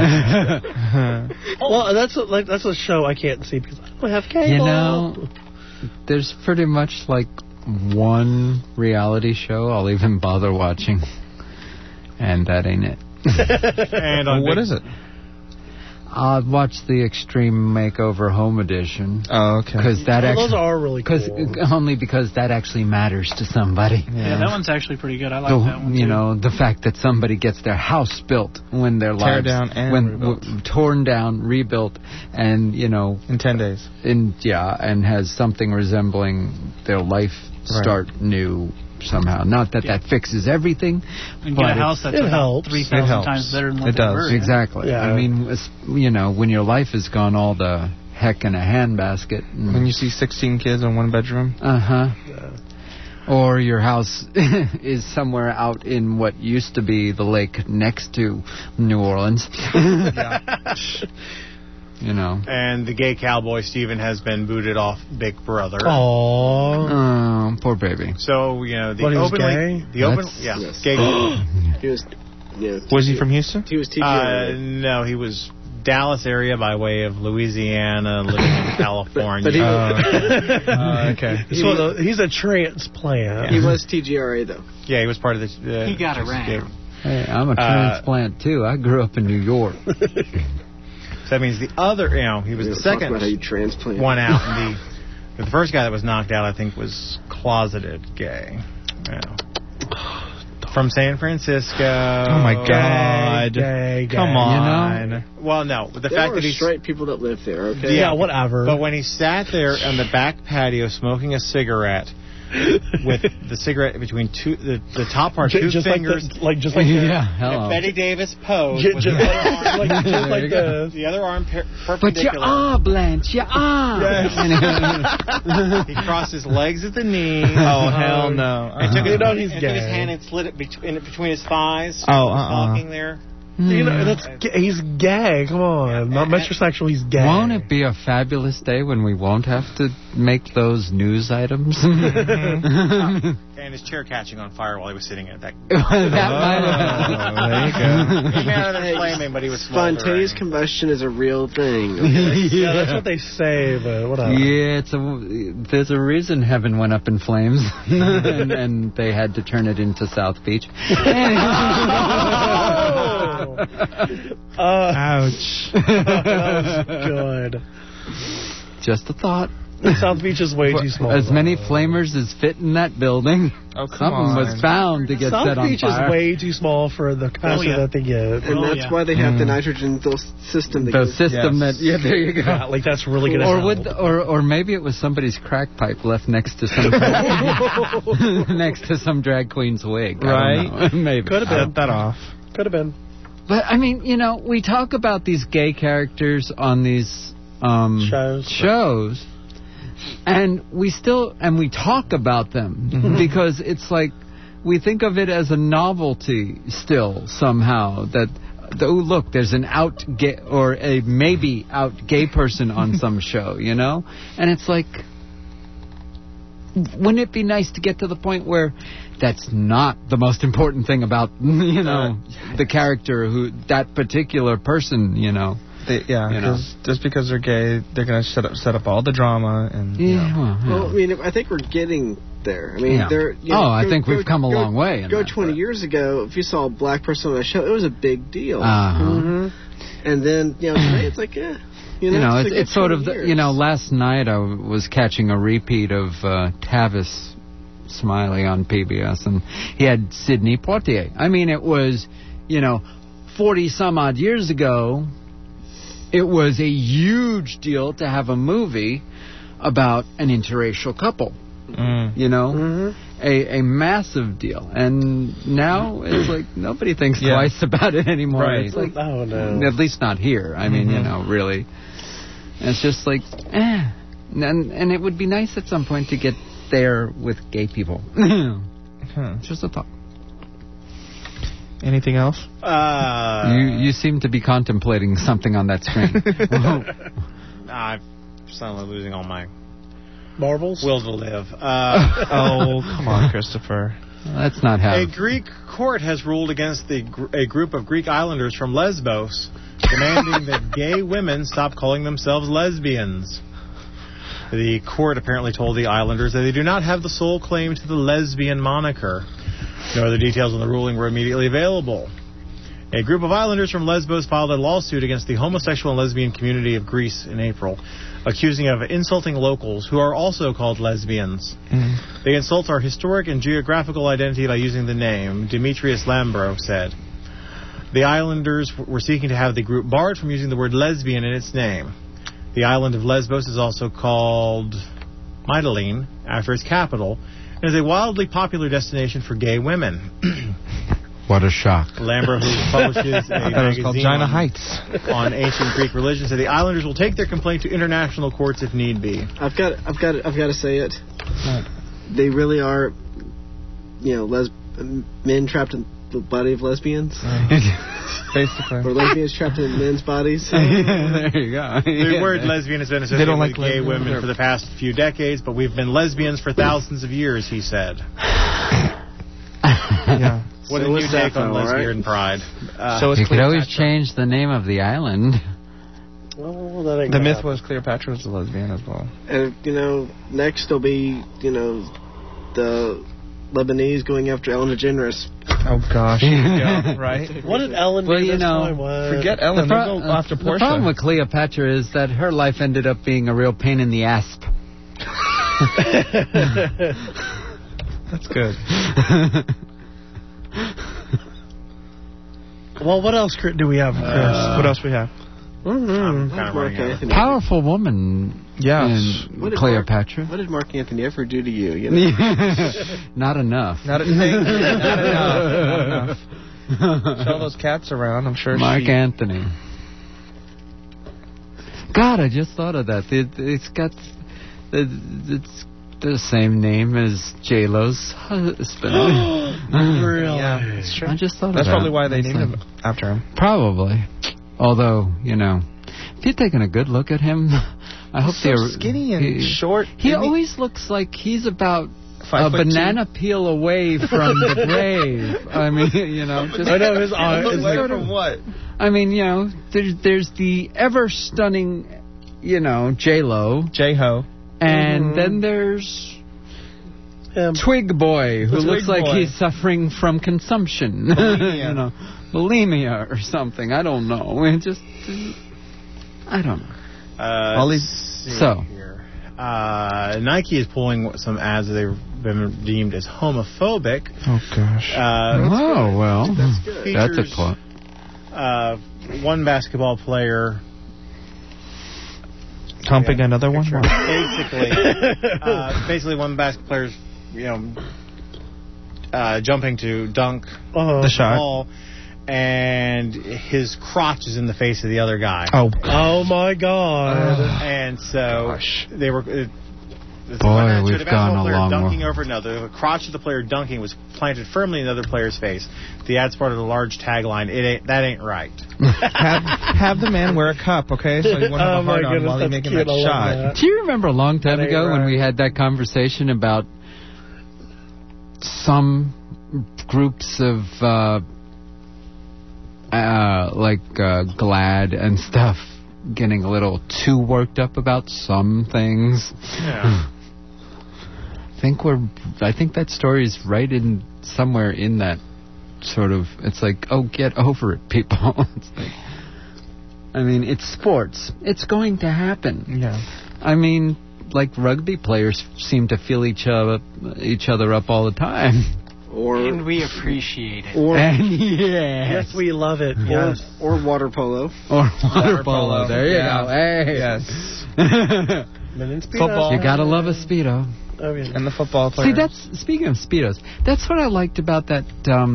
Well, that's a show I can't see because I don't have cable. There's pretty much like one reality show I'll even bother watching, and that ain't it. And on what is it? I'll watch the Extreme Makeover Home Edition. Oh, okay. Because those are really cool. Only because that actually matters to somebody. Yeah, that one's actually pretty good. I like that one, too. The fact that somebody gets their house built when their lives... torn down, rebuilt, and, in 10 days. And has something resembling their life start new somehow. Not that fixes everything. And get a house that's about 3,000 times better than what they were. Exactly. Yeah. I mean, when your life has gone all the heck in a handbasket. When you see 16 kids in one bedroom. Yeah. Or your house is somewhere out in what used to be the lake next to New Orleans. And the gay cowboy Steven has been booted off Big Brother. Oh, poor baby. So He was gay? Gay. Was he from Houston? He was TGI. No, he was Dallas area by way of Louisiana, living in California. Okay. He's a transplant. He was TGRA though. Yeah, he was part of the. He got around. Hey, I'm a transplant too. I grew up in New York. So that means the other, he was the second about how you transplant. one out. And the first guy that was knocked out, I think, was closeted gay. From San Francisco. Oh my God! Gay. Come on. Well, no, but the there fact are that he's straight people that live there. Okay. Yeah, whatever. But when he sat there on the back patio smoking a cigarette. With the cigarette between the top part, two fingers. Hello. Betty Davis pose. Just like this. The other arm perpendicular. But you are, Blanche, you are. Yes. He crossed his legs at the knee. Oh, hell no. And took he's took gay. his hand and slid it between his thighs. Walking there. He's gay. Come on, not metrosexual. He's gay. Won't it be a fabulous day when we won't have to make those news items? And his chair catching on fire while he was sitting at that. That might there you go. He may not have been flaming, but he was spontaneous combustion is a real thing. Okay? Yeah, that's what they say, but whatever. Yeah, there's a reason heaven went up in flames, and they had to turn it into South Beach. Ouch. That was good. Just a thought. South Beach is way too small. As many flamers as fit in that building. Oh, Something was found to get South set on Beach fire. is way too small for the capacity that they get. And that's why they have the nitrogen system. The system that, there you go. Yeah, like that's really good. Or maybe it was somebody's crack pipe left next to some next to some drag queen's wig. Right? Maybe. Could have been. Cut that off. Could have been. But I mean, we talk about these gay characters on these shows. And we talk about them because it's like we think of it as a novelty still somehow that look, there's an out gay or a maybe out gay person on some show, and it's like, wouldn't it be nice to get to the point where that's not the most important thing about the character that particular person, just because they're gay, they're going to set up all the drama and. Well, I mean, I think we're getting there. I mean, I think we've come a long way. Go 20 years ago, if you saw a black person on a show, it was a big deal. And then today it's like, it's sort of last night I was catching a repeat of Tavis Smiley on PBS, and he had Sidney Poitier. I mean, it was 40 some odd years ago. It was a huge deal to have a movie about an interracial couple. A massive deal. And now it's like nobody thinks twice about it anymore. Right. It's like, oh, no. At least not here. I mean, really. And it's just like, And it would be nice at some point to get there with gay people. Just a thought. Anything else? You seem to be contemplating something on that screen. I'm suddenly losing all my marbles. Will to live. Oh, come on, Christopher. That's not how. A Greek court has ruled against a group of Greek islanders from Lesbos, demanding that gay women stop calling themselves lesbians. The court apparently told the islanders that they do not have the sole claim to the lesbian moniker. No other details on the ruling were immediately available. A group of islanders from Lesbos filed a lawsuit against the homosexual and lesbian community of Greece in April, accusing of insulting locals who are also called lesbians. They insult our historic and geographical identity by using the name, Demetrius Lambro said. The islanders were seeking to have the group barred from using the word lesbian in its name. The island of Lesbos is also called Mytilene, after its capital, and is a wildly popular destination for gay women. What a shock. Lambro, who publishes a magazine Heights on ancient Greek religion, said the islanders will take their complaint to international courts if need be. I've got to say it. They really are, men trapped in the body of lesbians. Basically. Or lesbians trapped in men's bodies. There you go. The word lesbian has been associated with gay women for the past few decades, but we've been lesbians for thousands of years, he said. Yeah. What did you take on lesbian pride? You could always change the name of the island. Well, that ain't the myth was Cleopatra was a lesbian as well. And, next there'll be, the Lebanese going after Ellen DeGeneres. Oh, gosh. Yeah, right? What did Ellen do this time? Forget Ellen. Go after Portia. The problem with Cleopatra is that her life ended up being a real pain in the asp. That's good. Well, what else do we have, Chris? What else we have? Powerful woman. Yes. In Cleopatra. What did Mark Anthony ever do to you? Not enough. Not enough. Show those cats around. I'm sure. Mark Anthony. God, I just thought of that. It's got the same name as J-Lo's husband. Really? Yeah, it's true. I just thought That's of that. probably why they named him after him. Probably. Although, if you're taking a good look at him, I hope so skinny and short. He always looks like he's about a banana peel away from the grave. I mean, just I know his eyes. Away from what? I mean, there's the ever stunning, J-Lo. J-Ho. And then there's Twig Boy, who looks like he's suffering from consumption. bulimia or something. I don't know. It just, I don't know. All these. Nike is pulling some ads that they've been deemed as homophobic. Oh gosh. That's good. That's a club. One basketball player humping another one. Basically, one basketball player's jumping to dunk the shot. ball, and his crotch is in the face of the other guy. Oh my God! And so they were. Boy, we've gone a long dunking way. over another. The crotch of the player dunking was planted firmly in the other player's face. The ad spotted a large tagline: "That ain't right." have the man wear a cup, okay? So he won't have a hard on while he's making that shot. Do you remember a long time ago when we had that conversation about some groups of GLAAD and stuff getting a little too worked up about some things? Yeah. I think that story is right in somewhere in that sort of. It's like, oh, get over it, people. It's like, I mean, it's sports. It's going to happen. Yeah. I mean, like rugby players seem to feel each other up all the time. And we appreciate it. Yes, we love it. Yes. Or water polo. Or water polo. There you go. Hey. Yes. Football. You gotta love a Speedo. And the football players. See, that's speaking of Speedos. That's what I liked about that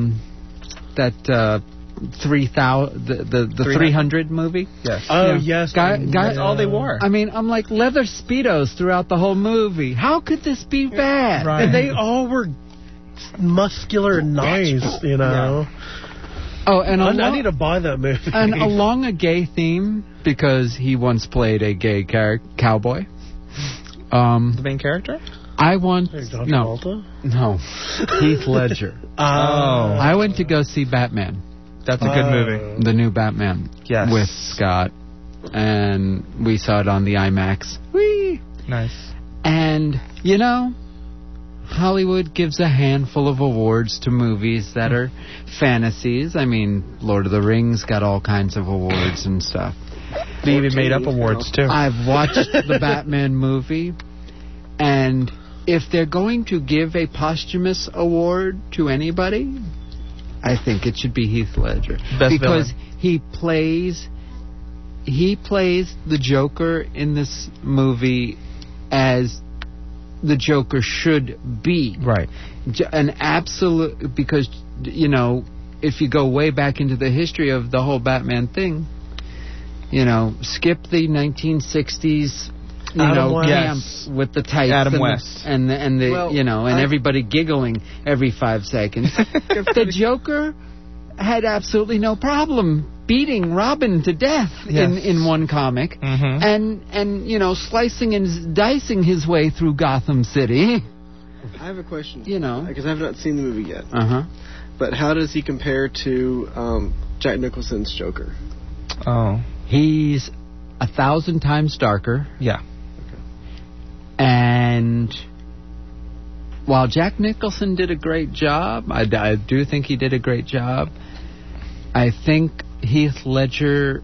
300 movie. Yes. Oh yes. That's all they wore. I mean, I'm like leather Speedos throughout the whole movie. How could this be bad? Right. And they all were muscular and nice, Yeah. Oh, and I need to buy that movie. And along a gay theme, because he once played a gay cowboy. The main character? I want John no, Travolta? no, Heath Ledger. I went to go see Batman. That's a good movie. The new Batman. Yes. With Scott, and we saw it on the IMAX. Whee! Nice. And Hollywood gives a handful of awards to movies that are fantasies. I mean, Lord of the Rings got all kinds of awards and stuff. They even made up awards, too. I've watched the Batman movie, and if they're going to give a posthumous award to anybody, I think it should be Heath Ledger. Because he plays the Joker in this movie as the Joker should be. Right. An absolute, because, if you go way back into the history of the whole Batman thing, skip the 1960s, camp with the tights Adam West. and everybody giggling every 5 seconds. The Joker had absolutely no problem beating Robin to death in one comic, and slicing and dicing his way through Gotham City. I have a question. Because I have not seen the movie yet. But how does he compare to Jack Nicholson's Joker? Oh, he's 1,000 times darker. Yeah. And while Jack Nicholson did a great job, I do think he did a great job. I think Heath Ledger,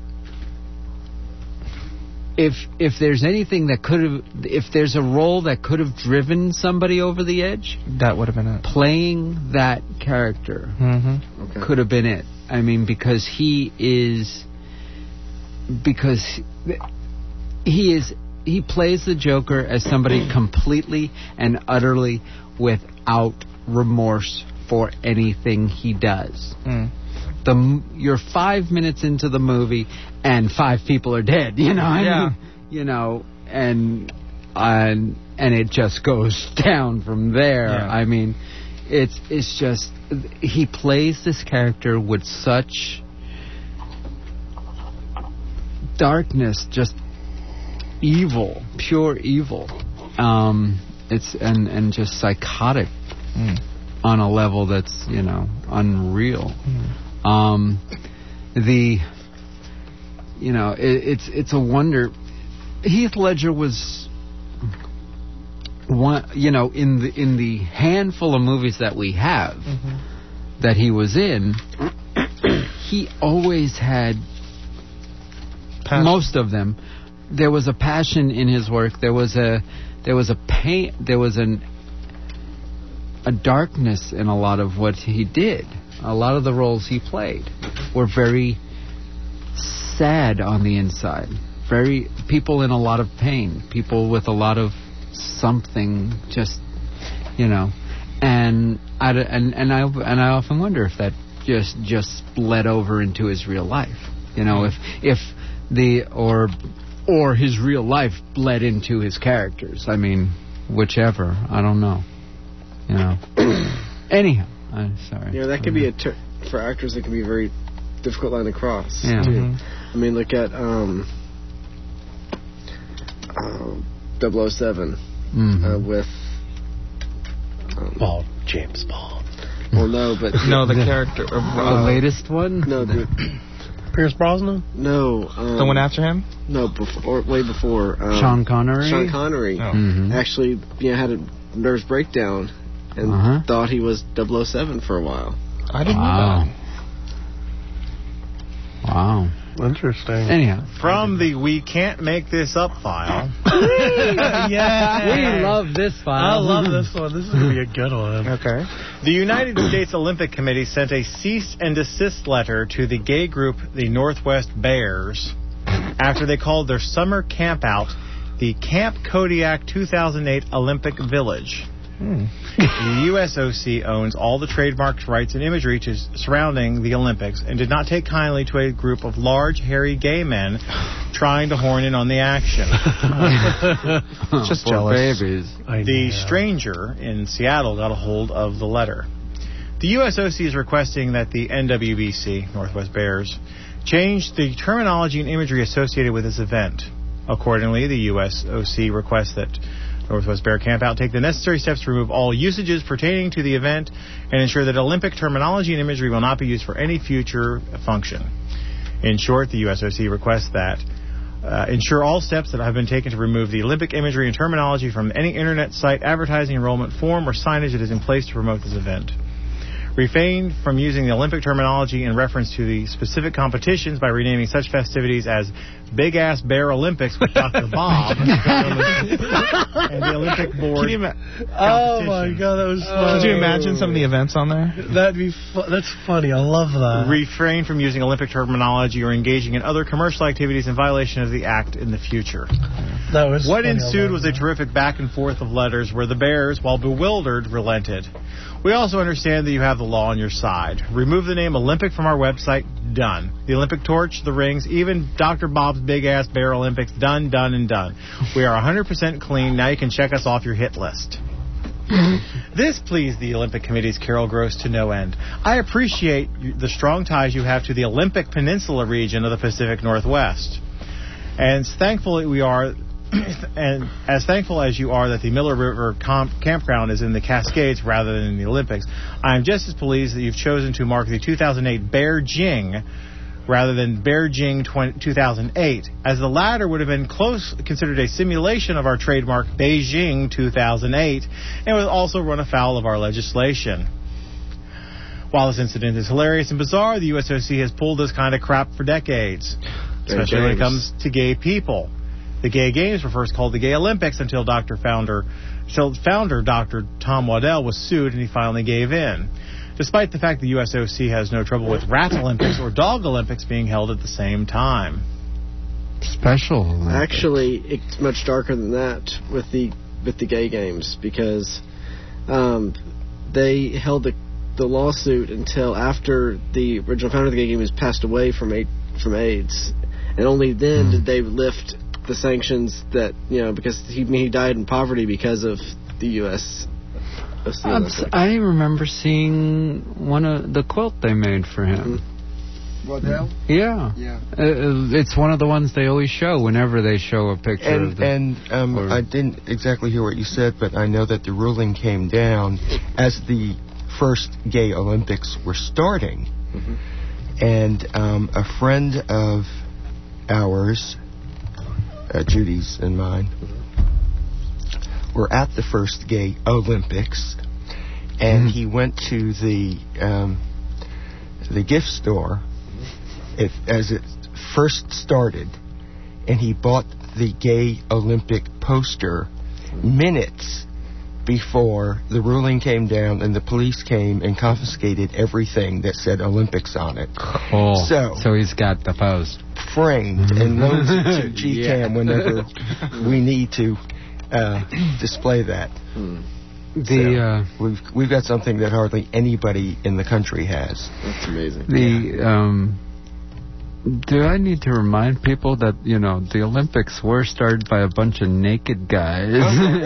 if there's anything that could have, if there's a role that could have driven somebody over the edge, that would have been it. Playing that character could have been it. I mean, because he plays the Joker as somebody completely and utterly without remorse for anything he does. You're 5 minutes into the movie and 5 people are dead. And it just goes down from there. Yeah. I mean, it's just he plays this character with such darkness, just evil, pure evil. It's and just psychotic on a level that's unreal. It's a wonder. Heath Ledger was one, in the handful of movies that we have that he was in. he always had Passion. most of them. There was a passion in his work. There was a pain. There was a darkness in a lot of what he did. A lot of the roles he played were very sad on the inside. Very people in a lot of pain. People with a lot of something. Just and I often wonder if that just bled over into his real life. If or his real life bled into his characters. I mean, whichever. I don't know. Anyhow, I'm sorry. That could be for actors. It can be a very difficult line to cross. Yeah. Too. I mean, look at 007 with James Bond. Well, no, but no, the character. The latest one. No, Pierce Brosnan? No. The one after him? No, way before. Sean Connery? Sean Connery actually had a nervous breakdown and thought he was 007 for a while. I didn't know that. Wow. Interesting. Anyhow. From the We Can't Make This Up file. Yeah. We love this file. I love this one. This is going to be a good one. Okay. The United States Olympic Committee sent a cease and desist letter to the gay group, the Northwest Bears, after they called their summer camp out the Camp Kodiak 2008 Olympic Village. The USOC owns all the trademarks, rights, and imagery surrounding the Olympics and did not take kindly to a group of large, hairy gay men trying to horn in on the action. Just jealous. Babies. The stranger in Seattle got a hold of the letter. The USOC is requesting that the NWBC, Northwest Bears, change the terminology and imagery associated with this event. Accordingly, the USOC requests that Northwest Bear Campout take the necessary steps to remove all usages pertaining to the event and ensure that Olympic terminology and imagery will not be used for any future function. In short, the USOC requests that ensure all steps that have been taken to remove the Olympic imagery and terminology from any internet site, advertising, enrollment form, or signage that is in place to promote this event. Refrain from using the Olympic terminology in reference to the specific competitions by renaming such festivities as Big Ass Bear Olympics with Dr. Bob and the Olympic Board. Oh my God, that was funny. Could you imagine some of the events on there? That'd be that's funny. I love that. Refrain from using Olympic terminology or engaging in other commercial activities in violation of the act in the future. That was what funny. ensued was a terrific back and forth of letters where the Bears, while bewildered, relented. We also understand that you have the law on your side. Remove the name Olympic from our website. Done. The Olympic torch, the rings, even Dr. Bob's Big Ass Bear Olympics. Done, done, and done. We are 100% clean. Now you can check us off your hit list. This pleased the Olympic Committee's Carol Gross to no end. I appreciate the strong ties you have to the Olympic Peninsula region of the Pacific Northwest. And thankfully we are... And as thankful as you are that the Miller River Campground is in the Cascades rather than in the Olympics, I am just as pleased that you've chosen to mark the 2008 Beijing rather than Beijing 2008, as the latter would have been considered a simulation of our trademark Beijing 2008 and would also run afoul of our legislation. While this incident is hilarious and bizarre, the USOC has pulled this kind of crap for decades, especially when it comes to gay people. The Gay Games were first called the Gay Olympics until founder Dr. Tom Waddell was sued and he finally gave in. Despite the fact the USOC has no trouble with Rat Olympics or Dog Olympics being held at the same time. Special Olympics. Actually, it's much darker than that with the Gay Games because they held the lawsuit until after the original founder of the Gay Games passed away from AIDS, and only then did they lift the sanctions that, because he died in poverty because of the U.S. I remember seeing one of the quilt they made for him. Waddell? Yeah. It's one of the ones they always show whenever they show a picture of them. And I didn't exactly hear what you said, but I know that the ruling came down as the first Gay Olympics were starting. Mm-hmm. And a friend of ours, Judy's and mine, were at the first Gay Olympics, and he went to the gift store as it first started, and he bought the gay Olympic poster minutes before the ruling came down and the police came and confiscated everything that said Olympics on it. Cool. So he's got the post framed and loads it to GCam whenever we need to display that. We've got something that hardly anybody in the country has. That's amazing. Do I need to remind people that, the Olympics were started by a bunch of naked guys?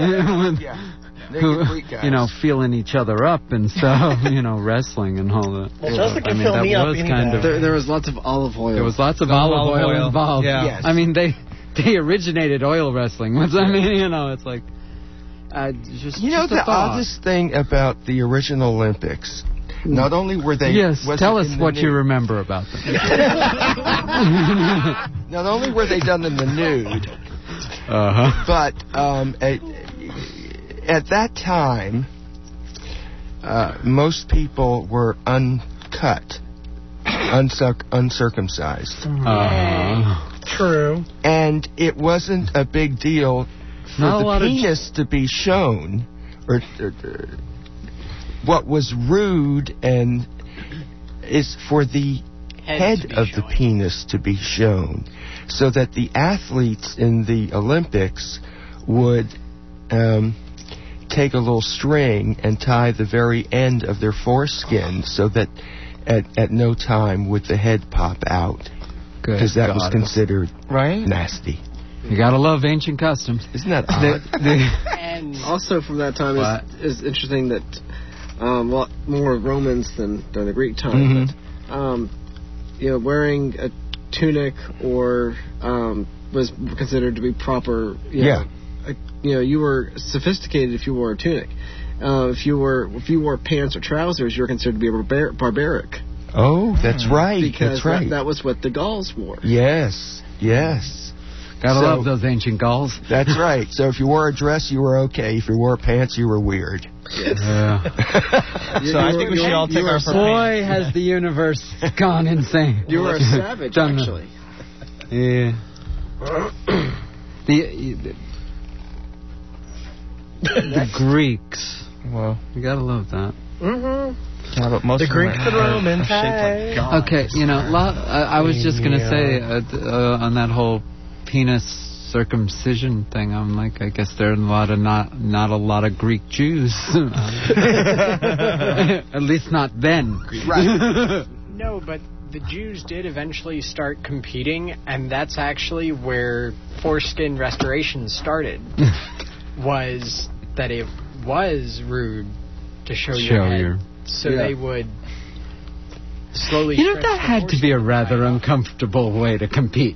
Who, feeling each other up and stuff, wrestling and all that. Well, Jessica filled me up anytime. There was lots of olive oil. There was lots of olive oil involved. Yeah. Yes. I mean, they originated oil wrestling. It's like... the oddest thing about the original Olympics, not only were they... Yes, tell us what you remember about them. Not only were they done in the nude, but at that time, most people were uncut, uncircumcised. True. And it wasn't a big deal for the penis to be shown, or what was rude and is for the head of the penis to be shown, so that the athletes in the Olympics would take a little string and tie the very end of their foreskin so that at no time would the head pop out, because that was considered nasty. You gotta love ancient customs. Isn't that odd? And also from that time is interesting that more Romans than the Greek time. But, wearing a tunic or was considered to be proper. You were sophisticated if you wore a tunic. If you wore pants or trousers, you were considered to be barbaric. Oh, that's right. Because that's right. That was what the Gauls wore. Yes. Gotta love those ancient Gauls. That's right. So if you wore a dress, you were okay. If you wore pants, you were weird. Yes. So I think we should all take our... Boy, has the universe gone insane. You were a savage, actually. Yeah. The Greeks. Well, you gotta love that. Yeah, but most the Greeks and Romans. Okay, I was just gonna say on that whole penis circumcision thing, I'm like, I guess there are not a lot of Greek Jews. At least not then. Right. No, but the Jews did eventually start competing, and that's actually where foreskin restoration started. Was that it was rude to show your head, so they would slowly. That had to be a rather uncomfortable way to compete.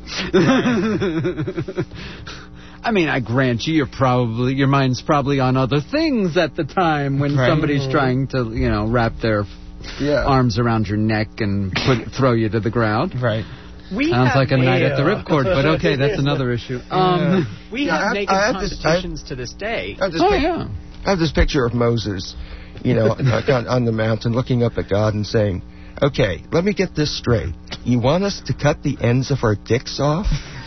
I mean, I grant you, your mind's probably on other things at the time when somebody's trying to, wrap their arms around your neck and throw you to the ground. Right. Sounds like a night at the Ripcord, but okay, that's another issue. We have naked competitions to this day. I have this picture of Moses, on the mountain looking up at God and saying, okay, let me get this straight. You want us to cut the ends of our dicks off?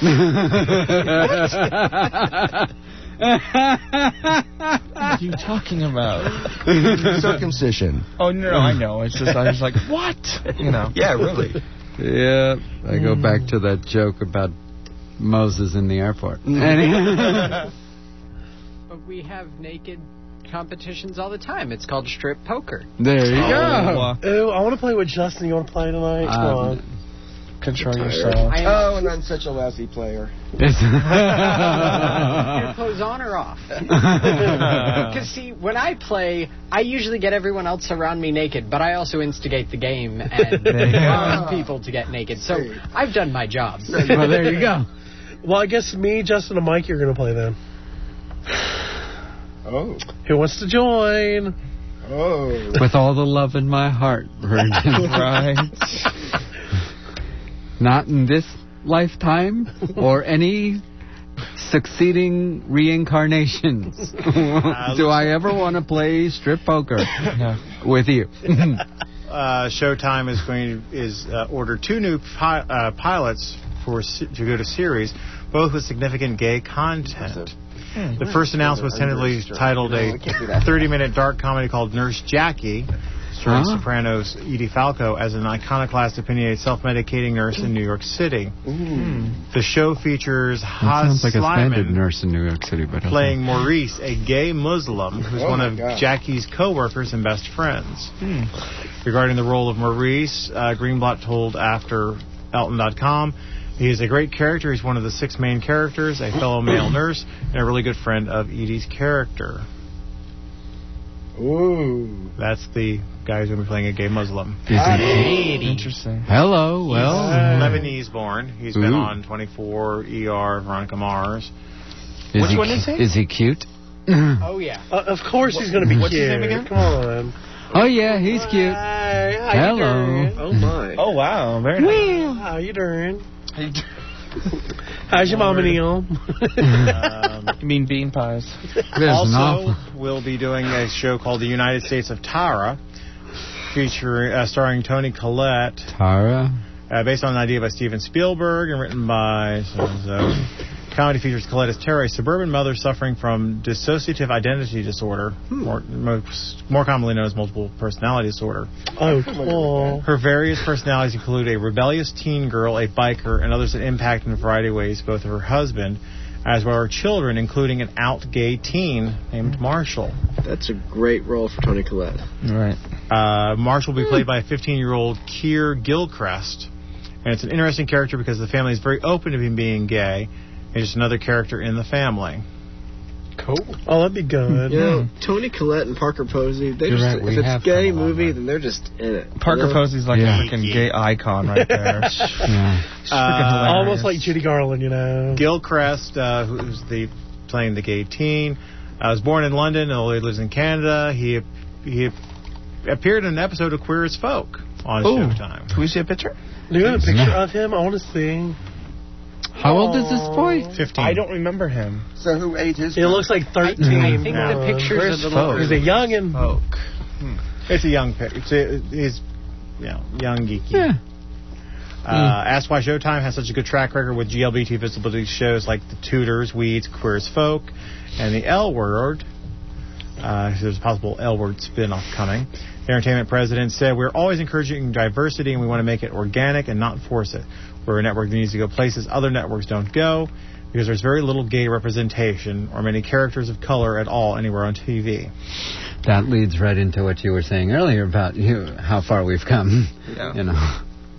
What are you talking about? Circumcision. Oh, no, I know. It's just, I was like, what? Yeah, really. Yeah, I go back to that joke about Moses in the airport. But we have naked competitions all the time. It's called strip poker. There you go. Ooh, I want to play with Justin. You want to play tonight? Come on. Control yourself. And I'm such a lousy player. Your clothes on or off? Because, see, when I play, I usually get everyone else around me naked, but I also instigate the game and want people to get naked. So I've done my job. Well, there you go. Well, I guess me, Justin, and Mike, you're going to play then. Oh. Who wants to join? Oh. With all the love in my heart, Virgin. Right. Not in this lifetime or any succeeding reincarnations. Do I ever want to play strip poker with you? Showtime is ordered 2 new pilots to go to series, both with significant gay content. The first announced was tentatively titled a 30-minute dark comedy called Nurse Jackie, starring Sopranos Edie Falco as an iconoclast, opinionated, self-medicating nurse in New York City. The show features Haas sounds like a standard Slyman nurse in New York City, but playing Maurice, a gay Muslim who's one of Jackie's co-workers and best friends. Regarding the role of Maurice, Greenblatt told after Elton.com, he is a great character. He's one of the 6 main characters, a fellow male nurse, and a really good friend of Edie's character. Ooh. That's the guy who's going to be playing a gay Muslim. Interesting. Hello, well. Lebanese born. He's been on 24, ER, Veronica Mars. Which one is he? Is he cute? Oh, yeah. Of course he's going to be What's cute. his name again? Come on. Oh, yeah, he's cute. Hi, how you Hello. doing? Oh, my. Oh, wow. Very nice. Well, how you doing? How's your mom and Neil? You mean bean pies? Also, we'll be doing a show called The United States of Tara, starring Toni Collette. Tara? Based on an idea by Steven Spielberg and written by so. Comedy features Collette as Tara, a suburban mother suffering from dissociative identity disorder, more commonly known as multiple personality disorder. Oh, cool. Her various personalities include a rebellious teen girl, a biker, and others that impact in a variety of ways both of her husband as well as her children, including an out gay teen named Marshall. That's a great role for Toni Collette. Right. Marshall will be played by a 15-year-old Keir Gilchrist, and it's an interesting character because the family is very open to him being gay. It's just another character in the family. Cool. Oh, that'd be good. You know, Toni Collette and Parker Posey, if it's a gay movie, then they're just in it. Parker Posey's like a freaking gay icon right there. Almost like Judy Garland, you know. Gilchrist, who's playing the gay teen, was born in London and lives in Canada. He appeared in an episode of Queer as Folk on Showtime. Can we see a picture? Do you have a picture of him? I want to see. How old is this boy? 15. I don't remember him. So who age is He looks like 13. I think the picture's a little... He's a youngin'. Folk. It's a young pic. He's young geeky. Yeah. Asked why Showtime has such a good track record with GLBT visibility shows like The Tudors, Weeds, Queer as Folk, and The L Word. There's a possible L Word spin-off coming. The entertainment president said, "We're always encouraging diversity and we want to make it organic and not force it. We're a network that needs to go places other networks don't go because there's very little gay representation or many characters of color at all anywhere on TV." That leads right into what you were saying earlier about how far we've come. Yeah. You know.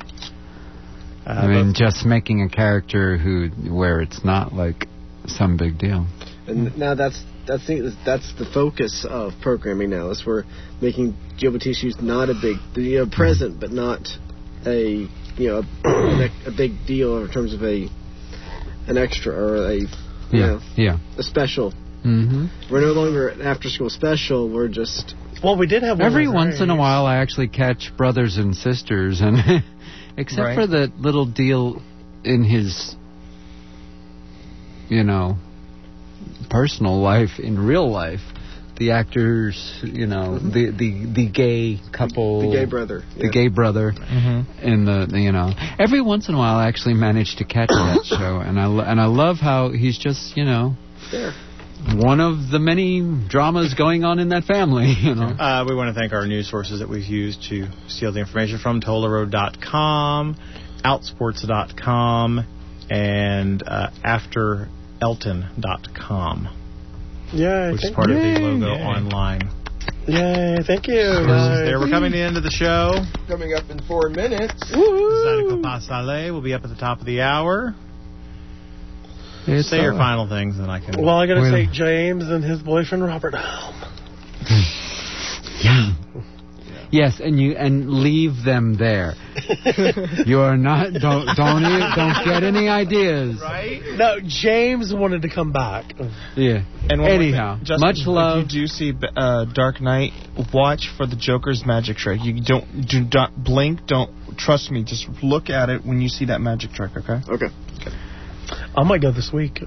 I mean, just making a character where it's not like some big deal. And now that's the focus of programming now. Is we're making GLBT issues not a big, present, but not a a big deal in terms of an extra or a special. Mm-hmm. We're no longer an after-school special. We're just we did have one every once in a while. I actually catch Brothers and Sisters, and except for the little deal in his, personal life in real life. The actors, the gay couple, the gay brother, gay brother, and every once in a while I actually manage to catch that show, and I love how he's just one of the many dramas going on in that family. We want to thank our news sources that we've used to steal the information from: Tolero.com, Outsports.com, and AfterElton.com. Yeah, which is part of the Logo Online. Yay, thank you. We're coming to the end of the show. Coming up in 4 minutes. Zydeco Pasale will be up at the top of the hour. Say your final things, and I can... Well, I got to say James and his boyfriend Robert home. Yeah. Yes, and leave them there. You are not. Don't get any ideas. Right? No, James wanted to come back. Yeah. And anyhow, Justin, much love. If you do see Dark Knight, watch for the Joker's magic trick. Do not blink. Don't trust me. Just look at it when you see that magic trick. Okay. Okay. I might go this week.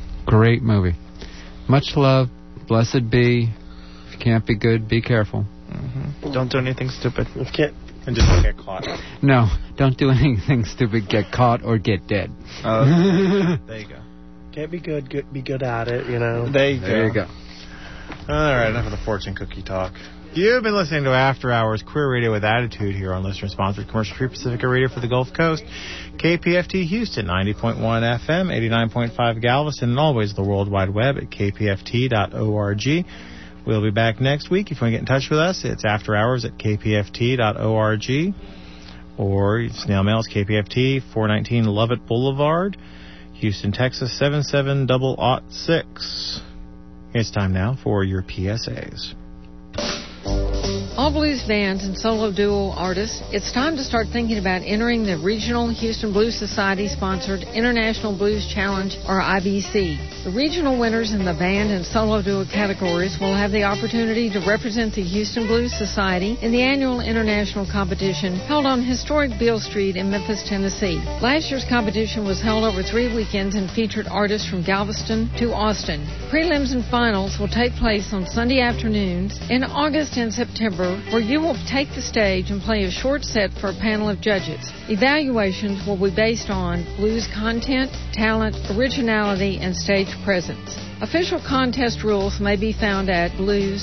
Great movie. Much love. Blessed be. If you can't be good, be careful. Mm-hmm. Don't do anything stupid. And just get caught. No, don't do anything stupid. Get caught or get dead. There you go. Can't be good. Be good at it. You know. There you go. go. All right, enough of the fortune cookie talk. You've been listening to After Hours Queer Radio with Attitude here on listener-sponsored commercial-free Pacifica Radio for the Gulf Coast. KPFT Houston, 90.1 FM, 89.5 Galveston, and always the World Wide Web at kpft.org. We'll be back next week. If you want to get in touch with us, it's After Hours at kpft.org. Or snail mail is KPFT, 419 Lovett Boulevard, Houston, Texas, 77006. It's time now for your PSAs. All blues bands and solo duo artists, it's time to start thinking about entering the Regional Houston Blues Society-sponsored International Blues Challenge, or IBC. The regional winners in the band and solo duo categories will have the opportunity to represent the Houston Blues Society in the annual international competition held on historic Beale Street in Memphis, Tennessee. Last year's competition was held over 3 weekends and featured artists from Galveston to Austin. Prelims and finals will take place on Sunday afternoons in August and September, where you will take the stage and play a short set for a panel of judges. Evaluations will be based on blues content, talent, originality, and stage presence. Official contest rules may be found at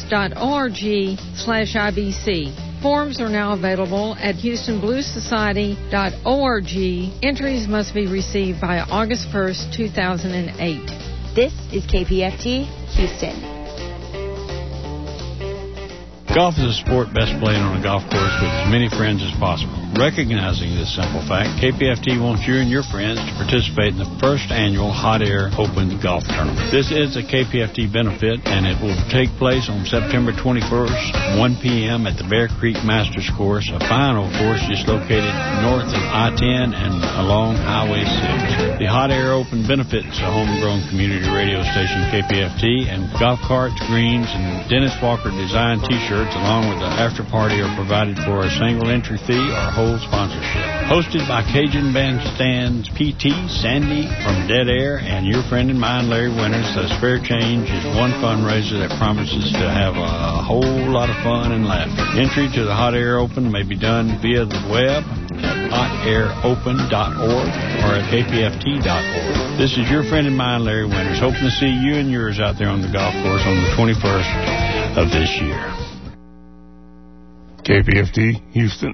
blues.org/IBC. Forms are now available at HoustonBluesSociety.org. Entries must be received by August 1st, 2008. This is KPFT Houston. Golf is a sport best played on a golf course with as many friends as possible. Recognizing this simple fact, KPFT wants you and your friends to participate in the first annual Hot Air Open Golf Tournament. This is a KPFT benefit, and it will take place on September 21st, 1 p.m. at the Bear Creek Masters Course, a final course just located north of I-10 and along Highway 6. The Hot Air Open benefits a homegrown community radio station, KPFT, and golf carts, greens, and Dennis Walker design T-shirts along with the after party are provided for a single entry fee or whole sponsorship. Hosted by Cajun Bandstands PT, Sandy from Dead Air, and your friend and mine, Larry Winters, the Spare Change is one fundraiser that promises to have a whole lot of fun and laughter. Entry to the Hot Air Open may be done via the web at hotairopen.org or at kpft.org. This is your friend and mine, Larry Winters, hoping to see you and yours out there on the golf course on the 21st of this year. KPFT Houston.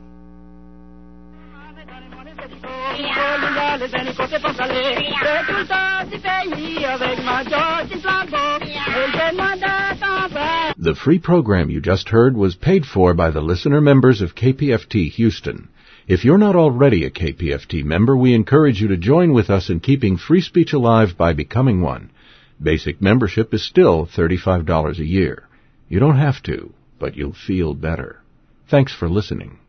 The free program you just heard was paid for by the listener members of KPFT Houston. If you're not already a KPFT member, we encourage you to join with us in keeping free speech alive by becoming one. Basic membership is still $35 a year. You don't have to, but you'll feel better. Thanks for listening.